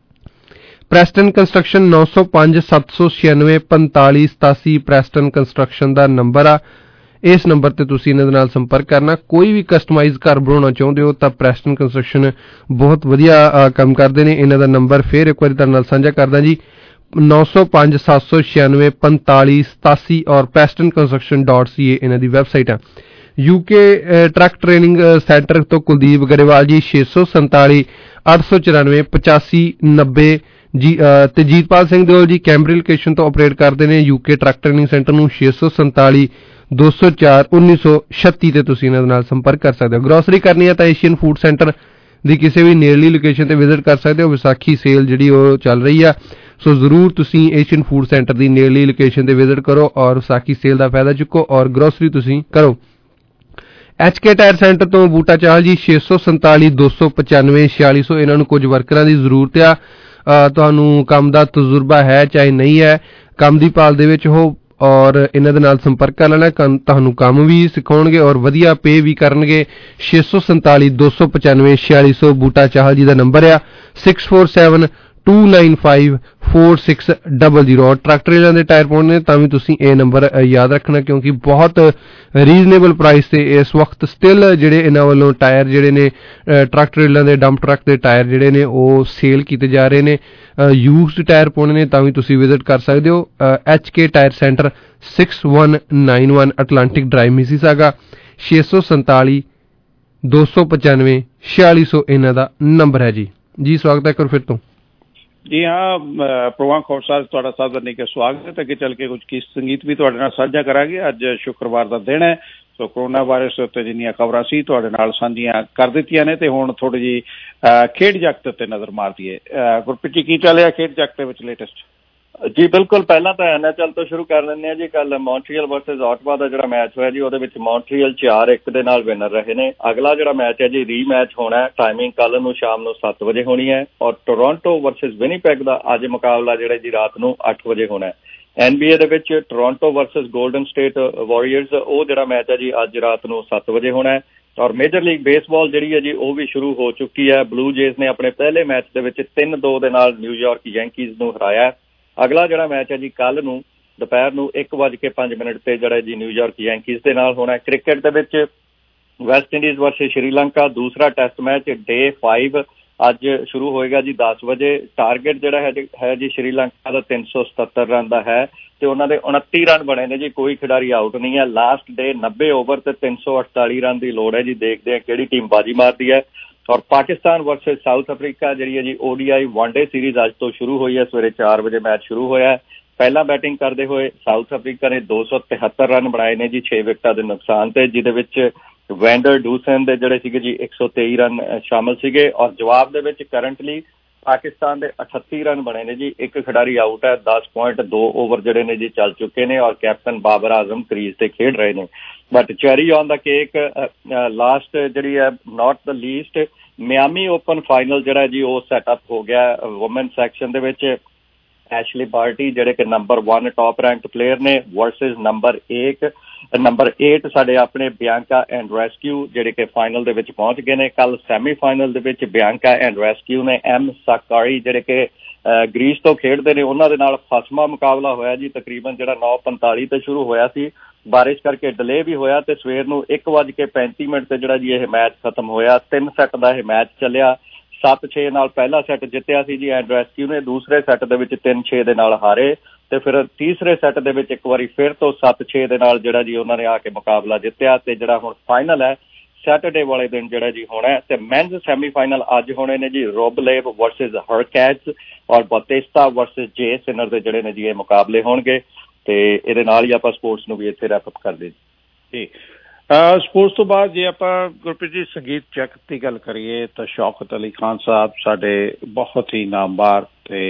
ਪ੍ਰੈਸਟਨ ਕੰਸਟਰਕਸ਼ਨ ਨੌ ਸੌ ਪੰਜ ਸੱਤ ਸੌ ਛਿਆਨਵੇਂ ਪੰਤਾਲੀ ਸਤਾਸੀ ਪ੍ਰੈਸਟਨ ਕੰਸਟਰਕਸ਼ਨ ਦਾ ਨੰਬਰ ਆ। ਇਸ ਨੰਬਰ ਤੇ ਤੁਸੀਂ ਇਹਨਾਂ ਦੇ ਨਾਲ ਸੰਪਰਕ ਕਰਨਾ। ਕੋਈ ਵੀ ਕਸਟਮਾਈਜ਼ ਘਰ ਬਣਾਉਣਾ ਚਾਹੁੰਦੇ ਹੋ ਤਾਂ ਪ੍ਰੈਸਟਨ ਕੰਸਟਰਕਸ਼ਨ ਬਹੁਤ ਵਧੀਆ ਕੰਮ ਕਰਦੇ ਨੇ। ਇਹਨਾਂ ਦਾ ਨੰਬਰ ਫਿਰ ਇੱਕ ਵਾਰੀ ਤੁਹਾਡੇ ਨਾਲ ਸਾਂਝਾ ਕਰਦਾ ਜੀ, ਨੌ ਸੌ ਪੰਜ ਸੱਤ ਸੌ ਛਿਆਨਵੇਂ ਪੰਤਾਲੀ ਸਤਾਸੀ ਔਰ ਪ੍ਰੈਸਟਨ ਕੰਸਟਰਕਸ਼ਨ ਡਾਟ ਸੀ ਏ ਇਹਨਾਂ ਦੀ ਵੈਬਸਾਈਟ ਆ। ਯੂਕੇ ਟਰੱਕ ਟ੍ਰੇਨਿੰਗ ਸੈਂਟਰ ਤੋਂ ਕੁਲਦੀਪ ਗਰੇਵਾਲ ਜੀ ਛੇ ਸੌ ਸੰਤਾਲੀ ਅੱਠ ਸੌ ਚੁਰਾਨਵੇਂ ਪਚਾਸੀ ਨੱਬੇ ਜੀ ਤੇ ਜੀਤਪਾਲ ਸਿੰਘ ਦਿਓਲ ਜੀ ਕੈਂਬਰੀ ਲੋਕੇਸ਼ਨ ਤੋਂ ਆਪਰੇਟ ਕਰਦੇ ਨੇ ਯੂਕੇ ਟਰੱਕ ਟ੍ਰੇਨਿੰਗ ਸੈਂਟਰ ਨੂੰ ਛੇ ਸੌ ਸੰਤਾਲੀ ਦੋ ਸੌ ਚਾਰ ਉੱਨੀ ਸੌ ਛੱਤੀ ਤੇ ਤੁਸੀਂ ਇਹਨਾਂ ਦੇ ਨਾਲ ਸੰਪਰਕ ਕਰ ਸਕਦੇ ਹੋ। ਗਰੋਸਰੀ ਕਰਨੀ ਹੈ ਤਾਂ ਏਸ਼ੀਅਨ ਫੂਡ ਸੈਂਟਰ ਦੀ ਕਿਸੇ ਵੀ ਨੇੜਲੀ ਲੋਕੇਸ਼ਨ ਤੇ ਵਿਜ਼ਿਟ ਕਰ ਸਕਦੇ ਹੋ। ਵਿਸਾਖੀ ਸੇਲ ਜਿਹੜੀ ਉਹ ਚੱਲ ਰਹੀ ਆ, ਸੋ ਜ਼ਰੂਰ ਤੁਸੀਂ ਏਸ਼ੀਅਨ ਫੂਡ ਸੈਂਟਰ ਦੀ ਨੇੜਲੀ ਲੋਕੇਸ਼ਨ ਤੇ ਵਿਜ਼ਿਟ ਕਰੋ ਔਰ ਵਿਸਾਖੀ ਸੇਲ ਦਾ ਫਾਇਦਾ ਚੁੱਕੋ ਔਰ ਗਰੋਸਰੀ ਤੁਸੀਂ ਕਰੋ। ਐਚ ਕੇ ਟਾਇਰ ਸੈਂਟਰ ਤੋਂ ਬੂਟਾ ਚਾਹਲ ਜੀ ਛੇ ਸੌ ਸੰਤਾਲੀ ਦੋ ਸੌ ਪਚਾਨਵੇਂ ਛਿਆਲੀ ਸੌ। ਇਹਨਾਂ ਨੂੰ ਕੁਝ ਵਰਕਰਾਂ ਦੀ ਜ਼ਰੂਰਤ ਆ। ਤੁਹਾਨੂੰ ਕੰਮ ਦਾ ਤਜਰਬਾ ਹੈ ਚਾਹੇ ਨਹੀਂ ਹੈ, ਕੰਮ ਦੀ ਭਾਲ ਦੇ ਵਿੱਚ ਹੋ ਔਰ ਇਹਨਾਂ ਦੇ ਨਾਲ ਸੰਪਰਕ ਕਰ ਲੈਣਾ। ਤੁਹਾਨੂੰ ਕੰਮ ਵੀ ਸਿਖਾਉਣਗੇ ਔਰ ਵਧੀਆ ਪੇ ਵੀ ਕਰਨਗੇ। ਛੇ ਸੌ ਸੰਤਾਲੀ ਦੋ ਸੌ ਪਚਾਨਵੇਂ ਛਿਆਲੀ ਸੌ ਬੂਟਾ ਚਾਹਲ ਜੀ ਦਾ ਨੰਬਰ ਆ। Six four seven two nine five four six double zero. ਔਰ ਟਰੱਕ ਟ੍ਰੇਲਰਾਂ ਦੇ ਟਾਇਰ ਪਾਉਣੇ ਨੇ ਤਾਂ ਵੀ ਤੁਸੀਂ ਇਹ ਨੰਬਰ ਯਾਦ ਰੱਖਣਾ ਕਿਉਂਕਿ ਬਹੁਤ ਰੀਜ਼ਨੇਬਲ ਪ੍ਰਾਈਸ ਤੇ ਇਸ ਵਕਤ ਸਟਿਲ ਜਿਹੜੇ ਇਹਨਾਂ ਵੱਲੋਂ ਟਾਇਰ ਜਿਹੜੇ ਨੇ ਟਰੱਕ ਟ੍ਰੇਲਰਾਂ ਦੇ ਡੰਪ ਟਰੱਕ ਦੇ ਟਾਇਰ ਜਿਹੜੇ ਨੇ ਉਹ ਸੇਲ ਕੀਤੇ ਜਾ ਰਹੇ ਨੇ। ਯੂਜ਼ਡ ਟਾਇਰ ਪਾਉਣੇ ਨੇ ਤਾਂ ਵੀ ਤੁਸੀਂ ਵਿਜ਼ਿਟ ਕਰ ਸਕਦੇ ਹੋ। H K tyre centre six one nine one Atlantic Drive Mississauga. ਛੇ ਸੌ ਸੰਤਾਲੀ ਦੋ ਸੌ ਪਚਾਨਵੇਂ ਛਿਆਲੀ ਸੌ ਇਹਨਾਂ ਦਾ ਨੰਬਰ ਹੈ ਜੀ। ਜੀ ਸਵਾਗਤ ਹੈ ਇੱਕ ਵਾਰ ਫਿਰ ਤੋਂ। ਜੀ ਹਾਂ, ਪ੍ਰੋਗਰਾਮ ਖੋਸਾ ਤੁਹਾਡਾ ਸਭ ਦਾ ਨਿੱਘਾ ਸਵਾਗਤ। ਅੱਗੇ ਚੱਲ ਕੇ ਕੁਝ ਗੀਤ ਸੰਗੀਤ ਵੀ ਤੁਹਾਡੇ ਨਾਲ ਸਾਂਝਾ ਕਰਾਂਗੇ। ਅੱਜ ਸ਼ੁੱਕਰਵਾਰ ਦਾ ਦਿਨ ਹੈ, ਸੋ ਕਰੋਨਾ ਵਾਇਰਸ ਉੱਤੇ ਜਿੰਨੀਆਂ ਖਬਰਾਂ ਸੀ ਤੁਹਾਡੇ ਨਾਲ ਸਾਂਝੀਆਂ ਕਰ ਦਿੱਤੀਆਂ ਨੇ ਤੇ ਹੁਣ ਥੋੜੀ ਜਿਹੀ ਖੇਡ ਜਗਤ ਉੱਤੇ ਨਜ਼ਰ ਮਾਰ ਦਈਏ। ਗੁਰਪ੍ਰੀਤ ਜੀ ਕੀ ਚੱਲਿਆ ਖੇਡ ਜਗਤ ਦੇ ਵਿੱਚ ਲੇਟੈਸਟ? ਜੀ ਬਿਲਕੁਲ, ਪਹਿਲਾਂ ਤਾਂ ਐਨ ਐਚ ਐਲ ਤੋਂ ਸ਼ੁਰੂ ਕਰ ਲੈਂਦੇ ਹਾਂ ਜੀ। ਕੱਲ ਮੌਂਟਰੀਅਲ ਵਰਸਸ ਆਟਵਾ ਦਾ ਜਿਹੜਾ ਮੈਚ ਹੋਇਆ ਜੀ ਉਹਦੇ ਵਿੱਚ ਮੌਂਟਰੀਅਲ ਚਾਰ ਇੱਕ ਦੇ ਨਾਲ ਵਿਨਰ ਰਹੇ ਨੇ। ਅਗਲਾ ਜਿਹੜਾ ਮੈਚ ਹੈ ਜੀ ਰੀ ਮੈਚ ਹੋਣਾ, ਟਾਈਮਿੰਗ ਕੱਲ ਨੂੰ ਸ਼ਾਮ ਨੂੰ ਸੱਤ ਵਜੇ ਹੋਣੀ ਹੈ ਔਰ ਟੋਰਾਂਟੋ ਵਰਸਸ ਵਿਨੀਪੈਗ ਦਾ ਅੱਜ ਮੁਕਾਬਲਾ ਜਿਹੜਾ ਜੀ ਰਾਤ ਨੂੰ ਅੱਠ ਵਜੇ ਹੋਣਾ ਹੈ। ਐਨ ਬੀ ਏ ਦੇ ਵਿੱਚ Toronto versus Golden State Warriors ਉਹ ਜਿਹੜਾ ਮੈਚ ਹੈ ਜੀ ਅੱਜ ਰਾਤ ਨੂੰ ਸੱਤ ਵਜੇ ਹੋਣਾ ਹੈ। ਔਰ ਮੇਜਰ ਲੀਗ ਬੇਸਬਾਲ ਜਿਹੜੀ ਹੈ ਜੀ ਉਹ ਵੀ ਸ਼ੁਰੂ ਹੋ ਚੁੱਕੀ ਹੈ। ਬਲੂ ਜੇਜ਼ ਨੇ ਆਪਣੇ ਪਹਿਲੇ ਮੈਚ ਦੇ ਵਿੱਚ ਤਿੰਨ ਦੋ ਦੇ ਨਾਲ ਨਿਊਯਾਰਕ ਯੈਂਕੀਜ਼ ਨੂੰ ਹਰਾਇਆ। ਅਗਲਾ ਜਿਹੜਾ ਮੈਚ ਹੈ ਜੀ ਕੱਲ ਨੂੰ ਦੁਪਹਿਰ ਨੂੰ ਇੱਕ ਵੱਜ ਕੇ ਪੰਜ ਮਿੰਟ ਤੇ ਜਿਹੜਾ ਜੀ ਨਿਊਯਾਰਕ ਯੈਂਕੀਜ਼ ਦੇ ਨਾਲ ਹੋਣਾ। ਕ੍ਰਿਕਟ ਦੇ ਵਿੱਚ ਵੈਸਟ ਇੰਡੀਜ਼ ਵਰਸਸ ਸ਼੍ਰੀਲੰਕਾ ਦੂਸਰਾ ਟੈਸਟ ਮੈਚ ਡੇ ਫਾਈਵ ਅੱਜ ਸ਼ੁਰੂ ਹੋਏਗਾ ਜੀ ਦਸ ਵਜੇ। ਟਾਰਗੇਟ ਜਿਹੜਾ ਹੈ ਹੈ ਜੀ ਸ਼੍ਰੀਲੰਕਾ ਦਾ ਤਿੰਨ ਸੌ ਸਤੱਤਰ ਰਨ ਦਾ ਹੈ ਤੇ ਉਹਨਾਂ ਦੇ ਉਨੱਤੀ ਰਨ ਬਣੇ ਨੇ ਜੀ, ਕੋਈ ਖਿਡਾਰੀ ਆਊਟ ਨਹੀਂ ਹੈ। ਲਾਸਟ ਡੇ ਨੱਬੇ ਓਵਰ ਤੇ ਤਿੰਨ ਸੌ ਅਠਤਾਲੀ ਰਨ ਦੀ ਲੋੜ ਹੈ ਜੀ। ਦੇਖਦੇ ਹਾਂ ਕਿਹੜੀ ਟੀਮ ਬਾਜੀ ਮਾਰਦੀ ਹੈ। ਔਰ ਪਾਕਿਸਤਾਨ ਵਰਸਸ ਸਾਊਥ ਅਫਰੀਕਾ ਜਿਹੜੀ ਹੈ ਜੀ O D I one day series ਅੱਜ ਤੋਂ ਸ਼ੁਰੂ ਹੋਈ ਹੈ। ਸਵੇਰੇ ਚਾਰ ਵਜੇ ਮੈਚ ਸ਼ੁਰੂ ਹੋਇਆ। ਪਹਿਲਾਂ ਬੈਟਿੰਗ ਕਰਦੇ ਹੋਏ ਸਾਊਥ ਅਫਰੀਕਾ ਨੇ ਦੋ ਸੌ ਤਿਹੱਤਰ ਰਨ ਬਣਾਏ ਨੇ ਜੀ ਛੇ ਵਿਕਟਾਂ ਦੇ ਨੁਕਸਾਨ ਤੇ, ਜਿਹਦੇ ਵਿੱਚ ਵੈਂਡਰ ਡੂਸਨ ਦੇ ਜਿਹੜੇ ਸੀਗੇ ਜੀ ਇੱਕ ਸੌ ਤੇਈ ਰਨ ਸ਼ਾਮਲ ਸੀਗੇ। ਔਰ ਜਵਾਬ ਦੇ ਵਿੱਚ ਕਰੰਟਲੀ ਪਾਕਿਸਤਾਨ ਦੇ ਅਠੱਤੀ ਰਨ ਬਣੇ ਨੇ ਜੀ। ਇੱਕ ਖਿਡਾਰੀ ਆਊਟ ਹੈ। ਦਸ ਪੁਆਇੰਟ ਦੋ ਓਵਰ ਜਿਹੜੇ ਨੇ ਜੀ ਚੱਲ ਚੁੱਕੇ ਨੇ ਔਰ ਕੈਪਟਨ ਬਾਬਰ ਆਜ਼ਮ ਕ੍ਰੀਜ਼ ਤੇ ਖੇਡ ਰਹੇ ਨੇ। But cherry on the cake last ਜਿਹੜੀ ਹੈ not the least Miami Open final ਜਿਹੜਾ ਜੀ ਉਹ ਸੈਟਅਪ ਹੋ ਗਿਆ ਵੂਮਨ ਸੈਕਸ਼ਨ ਦੇ ਵਿੱਚ। ਐਸ਼ਲੀ ਬਾਰਟੀ ਜਿਹੜੇ ਕਿ number one top ranked player ਨੇ ਵਰਸਸ ਨੰਬਰ ਇੱਕ ਨੰਬਰ ਏਟ ਸਾਡੇ ਆਪਣੇ ਬਿਆਂਕਾ ਐਂਡਰੈਸਕਿਊ ਜਿਹੜੇ ਕਿ ਫਾਈਨਲ ਦੇ ਵਿੱਚ ਪਹੁੰਚ ਗਏ ਨੇ। ਕੱਲ ਸੈਮੀਫਾਈਨਲ ਦੇ ਵਿੱਚ ਬਿਆਂਕਾ ਐਂਡਰੈਸਕਿਊ ਨੇ ਐਮ ਸਾਕਾਰੀ ਜਿਹੜੇ ਕਿ ਗ੍ਰੀਸ ਤੋਂ ਖੇਡਦੇ ਨੇ ਉਹਨਾਂ ਦੇ ਨਾਲ ਫਸਮਾ ਮੁਕਾਬਲਾ ਹੋਇਆ ਜੀ। ਤਕਰੀਬਨ ਜਿਹੜਾ ਨੌ ਪੰਤਾਲੀ ਤੇ ਸ਼ੁਰੂ ਹੋਇਆ ਸੀ, ਬਾਰਿਸ਼ ਕਰਕੇ ਡਿਲੇ ਵੀ ਹੋਇਆ ਤੇ ਸਵੇਰ ਨੂੰ ਇੱਕ ਵੱਜ ਕੇ ਪੈਂਤੀ ਮਿੰਟ ਤੇ ਜਿਹੜਾ ਜੀ ਇਹ ਮੈਚ ਖਤਮ ਹੋਇਆ। ਤਿੰਨ ਸੈੱਟ ਦਾ ਇਹ ਮੈਚ ਚੱਲਿਆ। ਸੱਤ ਛੇ ਨਾਲ ਪਹਿਲਾ ਸੈੱਟ ਜਿੱਤਿਆ ਸੀ ਜੀ ਐਂਡਰੈਸਕਿਊ ਨੇ, ਦੂਸਰੇ ਸੈੱਟ ਦੇ ਵਿੱਚ ਤਿੰਨ ਛੇ ਦੇ ਨਾਲ ਹਾਰੇ ਤੇ ਫਿਰ ਤੀਸਰੇ ਸੈੱਟ ਦੇ ਵਿੱਚ ਇੱਕ ਵਾਰੀ ਫਿਰ ਤੋਂ ਸੱਤ ਛੇ ਦੇ ਨਾਲ ਜਿਹੜਾ ਜੀ ਉਹਨਾਂ ਨੇ ਆ ਕੇ ਮੁਕਾਬਲਾ ਜਿੱਤਿਆ ਤੇ ਜਿਹੜਾ ਹੁਣ ਫਾਈਨਲ ਹੈ ਸੈਟਰਡੇ ਵਾਲੇ ਦਿਨ ਜਿਹੜਾ ਜੀ ਹੋਣਾ ਤੇ ਮੈਨਸ ਸੈਮੀਫਾਈਨਲ ਅੱਜ ਹੋਣੇ ਨੇ ਜੀ ਰੋਬਲੇਵ ਵਰਸਸ ਹਰਕੈਟਸ ਔਰ ਬਾਤਿਸਤਾ ਵਰਸਸ ਜੇ ਸਿਨਰ ਦੇ ਜਿਹੜੇ ਨੇ ਜੀ ਇਹ ਮੁਕਾਬਲੇ ਹੋਣਗੇ ਤੇ ਇਹਦੇ ਨਾਲ ਹੀ ਆਪਾਂ ਸਪੋਰਟਸ ਨੂੰ ਵੀ ਇੱਥੇ ਰੈਪ ਅਪ ਕਰਦੇ ਜੀ। ਸਪੋਰਟਸ ਤੋਂ ਬਾਅਦ ਜੇ ਆਪਾਂ ਗੁਰਪ੍ਰੀਤ ਜੀ ਸੰਗੀਤ ਜਗਤ ਦੀ ਗੱਲ ਕਰੀਏ ਤਾਂ ਸ਼ੌਕਤ ਅਲੀ ਖਾਨ ਸਾਹਿਬ ਸਾਡੇ ਬਹੁਤ ਹੀ ਨਾਮਵਰ ਤੇ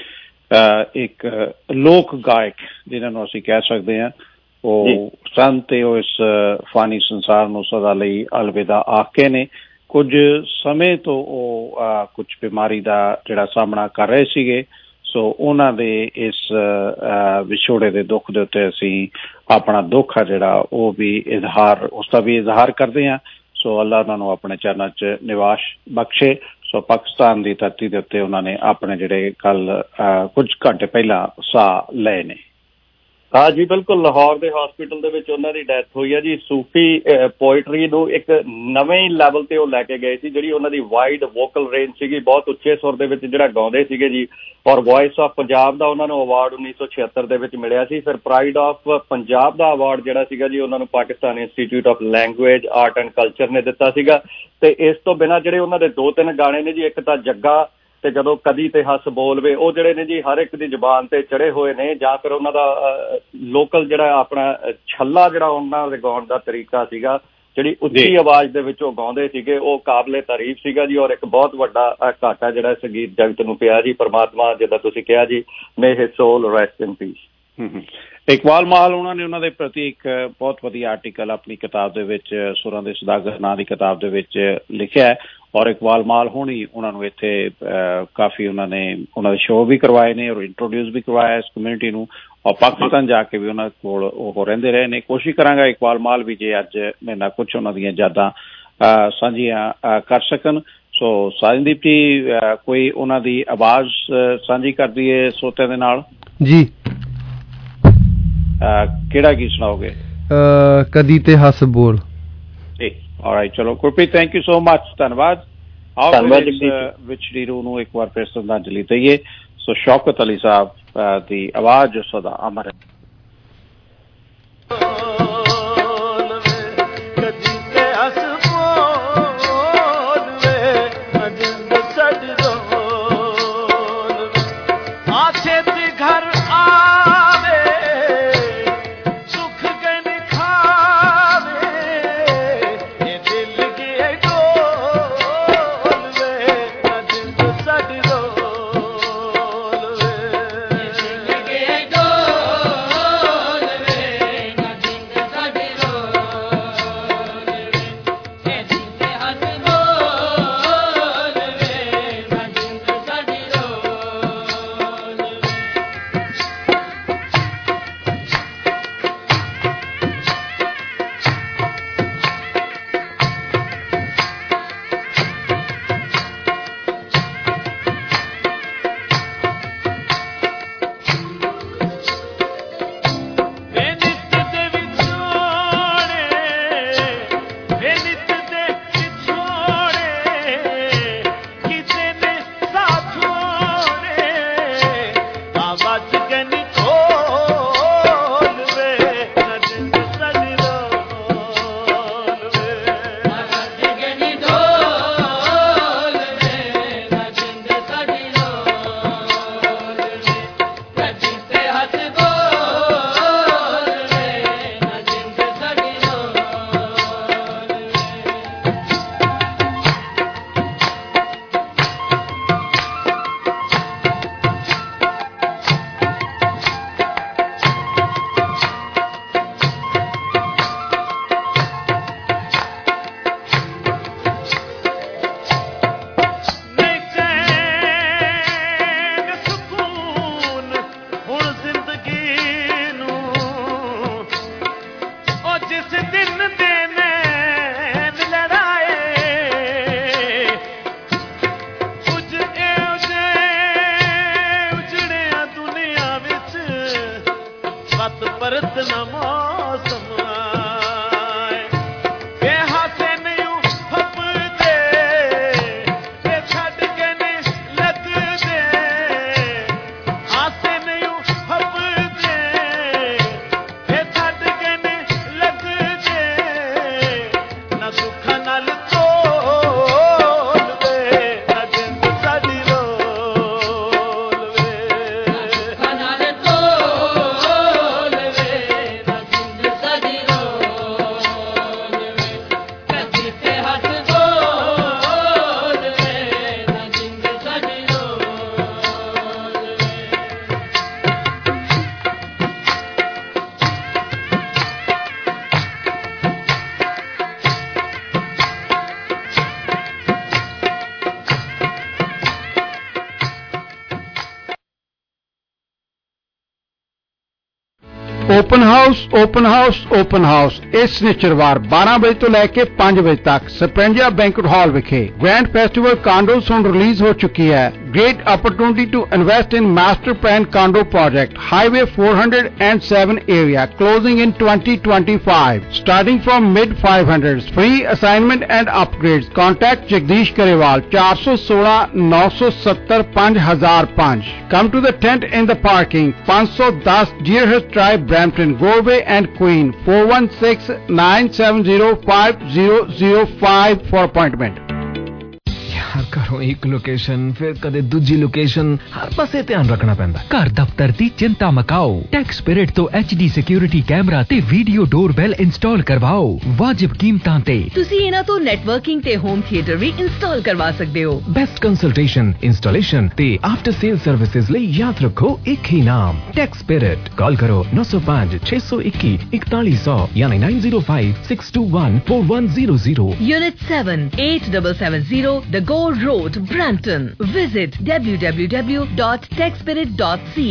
ਇੱਕ ਲੋਕ ਗਾਇਕ ਜਿਨ੍ਹਾਂ ਨੂੰ ਅਸੀਂ ਕਹਿ ਸਕਦੇ ਹਾਂ ਉਹ ਸਨ ਤੇ ਉਹ ਇਸ ਫਾਨੀ ਸੰਸਾਰ ਨੂੰ ਸਦਾ ਲਈ ਅਲਵਿਦਾ ਆਖੇ ਨੇ। ਕੁਝ ਸਮੇਂ ਤੋਂ ਉਹ ਕੁਝ ਬਿਮਾਰੀ ਦਾ ਜਿਹੜਾ ਸਾਹਮਣਾ ਕਰ ਰਹੇ ਸੀਗੇ, ਸੋ ਉਹਨਾਂ ਦੇ ਇਸ ਵਿਛੋੜੇ ਦੇ ਦੁੱਖ ਦੇ ਉੱਤੇ ਅਸੀਂ ਆਪਣਾ ਦੁੱਖ ਆ ਜਿਹੜਾ ਉਹ ਵੀ ਇਜ਼ਹਾਰ ਉਸ ਦਾ ਵੀ ਇਜ਼ਹਾਰ ਕਰਦੇ ਹਾਂ। ਸੋ ਅੱਲਾ ਉਹਨਾਂ ਨੂੰ ਆਪਣੇ ਚਰਨਾਂ 'ਚ ਨਿਵਾਸ ਬਖਸ਼ੇ। ਸੋ ਪਾਕਿਸਤਾਨ ਦੀ ਧਰਤੀ ਦੇ ਉੱਤੇ ਉਹਨਾਂ ਨੇ ਆਪਣੇ ਜਿਹੜੇ ਕੱਲ ਕੁਝ ਘੰਟੇ ਪਹਿਲਾਂ ਸਾਹ ਲਏ ਨੇ। ਹਾਂ ਜੀ ਬਿਲਕੁਲ, ਲਾਹੌਰ ਦੇ ਹਸਪੀਟਲ ਦੇ ਵਿੱਚ ਉਹਨਾਂ ਦੀ ਡੈਥ ਹੋਈ ਹੈ ਜੀ। ਸੂਫੀ ਪੋਇਟਰੀ ਨੂੰ ਇੱਕ ਨਵੇਂ ਹੀ ਲੈਵਲ ਤੇ ਉਹ ਲੈ ਕੇ ਗਏ ਸੀ। ਜਿਹੜੀ ਉਹਨਾਂ ਦੀ ਵਾਈਡ ਵੋਕਲ ਰੇਂਜ ਸੀਗੀ, ਬਹੁਤ ਉੱਚੇ ਸੁਰ ਦੇ ਵਿੱਚ ਜਿਹੜਾ ਗਾਉਂਦੇ ਸੀਗੇ ਜੀ, ਔਰ ਵੌਇਸ ਆਫ ਪੰਜਾਬ ਦਾ ਉਹਨਾਂ ਨੂੰ ਅਵਾਰਡ ਉੱਨੀ ਸੌ ਛਿਹੱਤਰ ਦੇ ਵਿੱਚ ਮਿਲਿਆ ਸੀ। ਫਿਰ ਪ੍ਰਾਈਡ ਆਫ ਪੰਜਾਬ ਦਾ ਅਵਾਰਡ ਜਿਹੜਾ ਸੀਗਾ ਜੀ ਉਹਨਾਂ ਨੂੰ Pakistan Institute of Language Art and Culture ਨੇ ਦਿੱਤਾ ਸੀਗਾ। ਤੇ ਇਸ ਤੋਂ ਬਿਨਾਂ ਜਿਹੜੇ ਉਹਨਾਂ ਦੇ ਦੋ ਤਿੰਨ ਗਾਣੇ ਨੇ ਜੀ, ਇੱਕ ਤਾਂ ਜੱਗਾ ਤੇ ਜਦੋਂ ਕਦੀ ਤੇ ਹੱਸ ਬੋਲਵੇ, ਉਹ ਜਿਹੜੇ ਨੇ ਜੀ ਹਰ ਇੱਕ ਦੀ ਜ਼ੁਬਾਨ ਤੇ ਚੜੇ ਹੋਏ ਨੇ। ਜਾਂ ਫਿਰ ਉਹਨਾਂ ਦਾ ਲੋਕਲ ਜਿਹੜਾ ਆਪਣਾ ਛੱਲਾ ਜਿਹੜਾ ਉਹਨਾਂ ਦੇ ਗਾਉਣ ਦਾ ਤਰੀਕਾ ਸੀਗਾ, ਜਿਹੜੀ ਉੱਚੀ ਆਵਾਜ਼ ਦੇ ਵਿੱਚ ਉਹ ਗਾਉਂਦੇ ਸੀਗੇ, ਉਹ ਕਾਬਲੇ ਤਾਰੀਫ ਸੀਗਾ ਜੀ। ਔਰ ਇੱਕ ਬਹੁਤ ਵੱਡਾ ਘਾਟਾ ਜਿਹੜਾ ਸੰਗੀਤ ਜਗਤ ਨੂੰ ਪਿਆ ਜੀ। ਪਰਮਾਤਮਾ ਜਿੱਦਾਂ ਤੁਸੀਂ ਕਿਹਾ ਜੀ, may his soul rest in peace. Iqbal ਮਾਲ ਉਹਨਾਂ ਨੇ ਉਹਨਾਂ ਦੇ ਪ੍ਰਤੀ ਇੱਕ ਬਹੁਤ ਵਧੀਆ ਆਰਟੀਕਲ ਆਪਣੀ ਕਿਤਾਬ ਦੇ ਵਿੱਚ ਸੁਰਾਂ ਦੇ ਸੁਦਾਗਰ ਨਾਂ ਦੀ ਕਿਤਾਬ ਦੇ ਵਿੱਚ ਲਿਖਿਆ ਹੈ। ਔਰ ਇਕਬਾਲ ਮਾਲ ਹੋਣੀ ਉਹਨਾਂ ਨੂੰ ਇੱਥੇ ਕਾਫੀ ਉਹਨਾਂ ਨੇ ਉਹਨਾਂ ਦੇ ਸ਼ੋਅ ਵੀ ਕਰਵਾਏ ਨੇ ਔਰ ਇੰਟਰੋਡਿਊਸ ਵੀ ਕਰਵਾਇਆ ਇਸ ਕਮਿਊਨਿਟੀ ਨੂੰ। ਔਰ ਪਾਕਿਸਤਾਨ ਜਾ ਕੇ ਵੀ ਉਹਨਾਂ ਕੋਲ ਉਹ ਰਹਿੰਦੇ ਰਹੇ ਨੇ। ਕੋਸ਼ਿਸ਼ ਕਰਾਂਗਾ ਇਕਬਾਲ ਮਾਲ ਵੀ ਜੇ ਅੱਜ ਮੇਰੇ ਨਾਲ ਕੁਛ ਉਹਨਾਂ ਦੀਆਂ ਯਾਦਾਂ ਸਾਂਝੀਆਂ ਕਰ ਸਕਣ। ਸੋ ਸਾਜਨਦੀਪ ਜੀ, ਕੋਈ ਉਹਨਾਂ ਦੀ ਆਵਾਜ਼ ਸਾਂਝੀ ਕਰ ਦਈਏ ਸਰੋਤਿਆਂ ਦੇ ਨਾਲ ਜੀ। ਕਿਹੜਾ ਗੀਤ ਸੁਣਾਓਗੇ? ਕਦੀ ਤੇ ਹੱਸ ਬੋਲ। ਆਲਰਾਈਟ, ਚਲੋ Gurpreet, thank you so much, ਧੰਨਵਾਦ। ਆਓ ਵਿਛੜੀ ਰੂਹ ਨੂੰ ਇੱਕ ਵਾਰ ਫਿਰ ਸ਼ਰਧਾਂਜਲੀ ਦਈਏ। ਸੋ ਸ਼ੌਕਤ ਅਲੀ ਸਾਹਿਬ ਦੀ ਆਵਾਜ਼ ਸਦਾ ਅਮਰ ਹੈ। Open house open house open house ਇਸ ਨਿਚਰਵਾਰ ਬਾਰਾਂ ਵਜੇ ਤੋਂ ਲੈ ਕੇ ਪੰਜ ਵਜੇ ਤੱਕ ਸਪਰੈਂਜਾ ਬੈਂਕਟ ਹਾਲ ਵਿਖੇ ਗ੍ਰੈਂਡ ਫੈਸਟੀਵਲ ਕਾਂਡੋਸ ਹੁਣ ਰਿਲੀਜ਼ ਹੋ ਚੁੱਕੀ ਹੈ। Great opportunity to invest in master plan condo project Highway four oh seven area closing in twenty twenty-five starting from mid five hundreds free assignment and upgrades. Contact Jagdish Karewal four one six nine seven zero five zero zero five. Come to the tent in the parking five ten Deerhurst Drive, Brampton, Galway and Queen four one six nine seven zero five zero zero five for appointment. यार घरों एक लोकेशन फिर कदे दूजी लोकेशन हर पासे ध्यान रखना पैंदा। घर दफ्तर दी चिंता मकाओ। टैक्स स्पिरिट तो एच डी सिक्योरिटी कैमरा ते वीडियो डोरबेल इंस्टॉल करवाओ वाजिब कीमतां ते। तुसी इन्हां तो नेटवर्किंग ते होम थिएटर भी इंस्टॉल करवा सकदे हो। बेस्ट कंसल्टेशन इंस्टॉलेशन ते आफ्टर सेल सर्विसेज ਲਈ याद रखो एक ही नाम टैक्स स्पिरिट। कॉल करो नौ सौ पाँच छह सौ इक्कीस इकतालीस सौ यानी nine zero five six two one four one zero zero। Unit seven eight seven seven zero The Go Road, Brampton. Visit w w w dot tech spirit dot c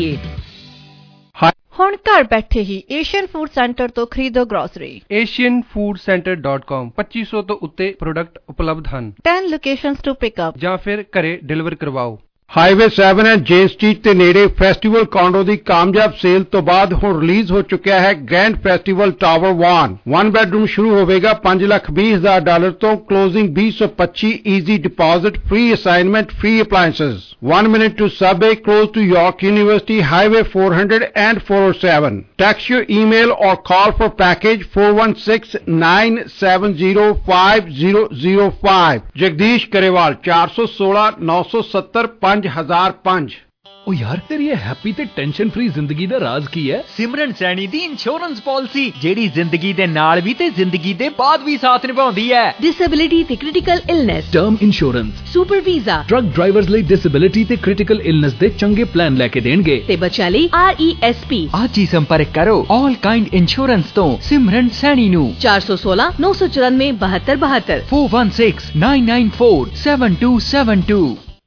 a। ਹੁਣ ਘਰ ਬੈਠੇ ਹੀ ਏਸ਼ੀਅਨ ਫੂਡ ਸੈਂਟਰ ਤੋਂ ਖਰੀਦੋ grocery. Asian food centre dot com ਪੱਚੀ ਸੌ ਤੋਂ ਉੱਤੇ ਪ੍ਰੋਡਕਟ ਉਪਲਬਧ ਹਨ। ten locations to pick up ਜਾਂ ਫਿਰ ਘਰੇ ਡਿਲੀਵਰ ਕਰਵਾਓ। Highway seven and Jane Street ਦੇ ਨੇੜੇ ਫੈਸਟੀਵਲ ਕਾਂਡੋ ਦੀ ਕਾਮਯਾਬ ਸੇਲ ਤੋਂ ਬਾਅਦ ਹੁਣ ਰਿਲੀਜ਼ ਹੋ ਚੁੱਕਿਆ ਹੈ grand festival tower one। One bedroom ਸ਼ੁਰੂ ਹੋਵੇਗਾ ਪੰਜ ਲੱਖ ਵੀਹ ਹਜ਼ਾਰ ਡਾਲਰ ਤੋਂ ਕਲੋਜ਼ਿੰਗ ਵੀਹ ਸੌ ਪੱਚੀ easy deposit free assignment free appliances one minute to Subway close to York University Highway four hundred and four oh seven। Text your email or call for package four one six nine seven zero five zero zero five। Jagdish Grewal four one six nine seven zero five हजार पांच। ओ यार तेरी ये हैप्पी ते टेंशन फ्री जिंदगी दा राज की है? सिमरन सैनी दी इंश्योरेंस पॉलिसी जेड़ी जिंदगी दे नाल भी ते जिंदगी दे बाद भी साथ निभाउंदी है। डिसेबिलिटी ते critical illness, term insurance, super visa, truck drivers ਲਈ डिसेबिलिटी ते क्रिटिकल इलनेस दे चंगे प्लान लेके देणगे ते बच्चा ਲਈ R E S P। आज ही संपर्क करो ऑल काइंड इंश्योरेंस तो सिमरन सैनी नु four one six nine four nine four two two two four one six nine nine four seven two seven two।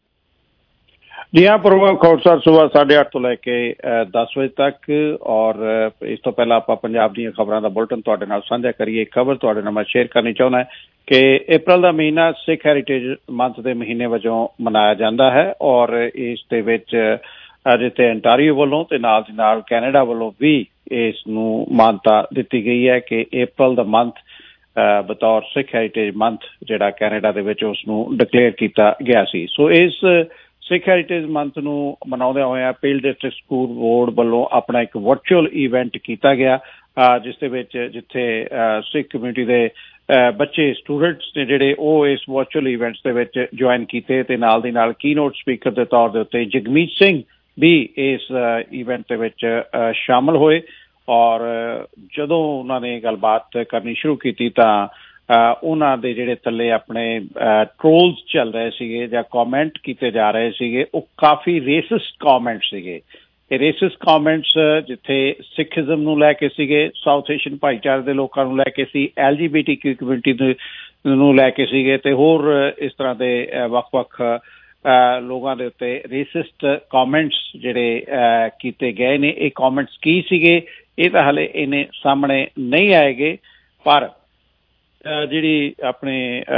जी हाँ, प्रोग्राम खौटसर सुबह साढ़े आठ तो लैके दस बजे तक और इस तो पहला आप पंजाब दी खबरों का बुलेटिन तुहाडे नाल साझा करिए। खबर तुहाडे नाल मैं शेयर करनी चाहुंदा है कि अप्रैल का महीना सिख हैरीटेज मंथ के महीने वजों मनाया जाता है और इस दे विच जिथे अंटारियो वालों ते नाल दी नाल कैनेडा वालों भी इस नूं मानता दिती गई है कि अप्रैल दा मंथ बतौर सिख हैरीटेज मंथ जिहड़ा कैनेडा दे विच उस नूं डिकलेयर कीता गया सी। सो इस सिख हैरीटेज मंथ नूं मनाउंदे होए पील डिस्ट्रिक्ट स्कूल बोर्ड वालों अपना एक वर्चुअल इवेंट किया गया जिस दे विच जिथे सिख कम्यूनिटी दे बच्चे स्टूडेंट्स ने जिहड़े ओह इस वर्चुअल इवेंट्स दे विच ज्वाइन कीते ते नाल दी नाल कीनोट स्पीकर दे तौर दे उत्ते जगमीत सिंह भी इस इवेंट दे विच शामिल होए और जदों उन्हां ने गलबात करनी शुरू कीती तां उन्हां दे जिहड़े थल्ले अपने ट्रोल्स चल रहे सीगे जां कॉमेंट कीते जा रहे सीगे वो काफ़ी रेसिस्ट कॉमेंट सीगे। ये रेसिस्ट कॉमेंट्स जिथे सिखिज्म नूं लैके सीगे, साउथ एशियन भाईचारे दे लोकां नूं लैके सी, L G B T Q community नूं लैके सीगे ते होर इस तरह दे वख-वख लोगों दे उत्ते रेसिस्ट कॉमेंट्स जिहड़े कीते गए ने। ये कॉमेंट्स की सीगे ये तां हले इन्ने सामने नहीं आएगे पर जिहड़ी अपने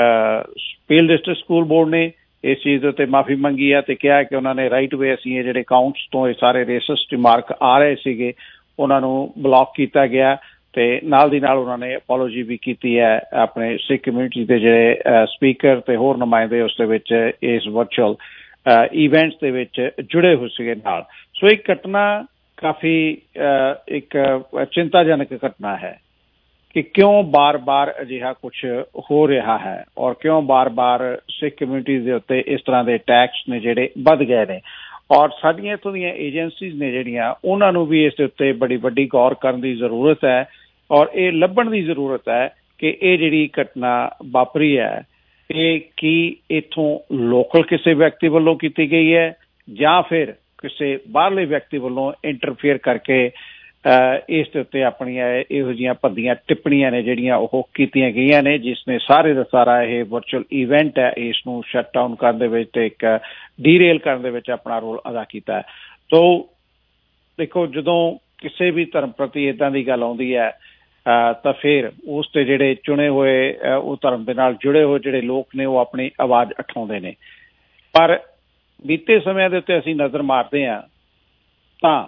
पील डिस्ट्रिक्ट स्कूल बोर्ड ने इस चीज़ के उत्ते माफ़ी मंगी है तो कहा कि उन्होंने राइट वे असी ये जिहड़े अकाउंट्स तो ये सारे रेसिस्ट रिमार्क आ रहे सीगे उन्हां नूं ब्लॉक किया गया ते नाल दी नाल उन्होंने अपॉलोजी भी की है अपने सिख कम्यूनिटी के जिहड़े स्पीकर ते होर नुमाइंदे उस दे विच इस वर्चुअल इवेंट्स दे विच जुड़े हुए सीगे नाल। सो एक घटना काफ़ी एक चिंताजनक घटना है कि क्यों बार बार अजिहा कुछ हो रहा है और क्यों बार बार सिख कम्यूनिटी के उत्ते इस तरह के टैक्स ने जिहड़े वध गए ने और साडियां इत्थों दीयां एजेंसीज ने जिहड़ियां उन्हां नूं भी इस दे उत्ते बड़ी वड्डी गौर करन दी जरूरत है और ये लभण दी जरूरत है कि ये जिहड़ी घटना वापरी है ये की इत्थों लोकल किसी व्यक्ति वालों कीती गई है जां फिर किसी बाहरले व्यक्ति वालों इंटरफेयर करके इस उत्ते अपनियां इहो जिहियां भद्दियां टिप्पणियां ने जिहड़ियां ओह कीतियां गईयां ने जिसने सारे दा सारा ये वर्चुअल इवेंट है इस नूं शट डाउन करन दे विच ते एक डीरेल करन दे विच अपना रोल अदा कीता है। तो देखो जदों ਕਿਸੇ ਵੀ ਧਰਮ ਪ੍ਰਤੀ ਇੱਦਾਂ ਦੀ ਗੱਲ ਆਉਂਦੀ ਹੈ ਤਾਂ ਫਿਰ ਉਸ ਤੇ ਜਿਹੜੇ ਚੁਣੇ ਹੋਏ ਉਹ ਧਰਮ ਦੇ ਨਾਲ ਜੁੜੇ ਹੋਏ ਜਿਹੜੇ ਲੋਕ ਨੇ ਉਹ ਆਪਣੀ ਆਵਾਜ਼ ਉਠਾਉਂਦੇ ਨੇ। ਪਰ ਬੀਤੇ ਸਮਿਆਂ ਦੇ ਉੱਤੇ ਅਸੀਂ ਨਜ਼ਰ ਮਾਰਦੇ ਹਾਂ ਤਾਂ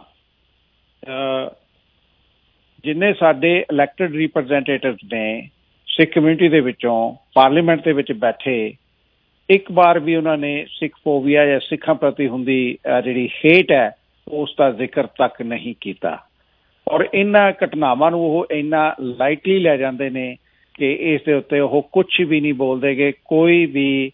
ਜਿੰਨੇ ਸਾਡੇ ਇਲੈਕਟਡ ਰਿਪਰੈਜ਼ੈਂਟੇਟਿਵ ਨੇ ਸਿੱਖ ਕਮਿਊਨਿਟੀ ਦੇ ਵਿੱਚੋਂ ਪਾਰਲੀਮੈਂਟ ਦੇ ਵਿੱਚ ਬੈਠੇ, ਇੱਕ ਵਾਰ ਵੀ ਉਹਨਾਂ ਨੇ ਸਿੱਖ ਫੋਬੀਆ ਜਾਂ ਸਿੱਖਾਂ ਪ੍ਰਤੀ ਹੁੰਦੀ ਜਿਹੜੀ ਹੇਟ ਹੈ ਉਸ ਦਾ ਜ਼ਿਕਰ ਤੱਕ ਨਹੀਂ ਕੀਤਾ। ਔਰ ਇਹਨਾਂ ਘਟਨਾਵਾਂ ਨੂੰ ਉਹ ਇੰਨਾ ਲਾਈਟਲੀ ਲੈ ਜਾਂਦੇ ਨੇ ਕਿ ਇਸ ਦੇ ਉੱਤੇ ਉਹ ਕੁਛ ਵੀ ਨਹੀਂ ਬੋਲਦੇ ਗੇ। ਕੋਈ ਵੀ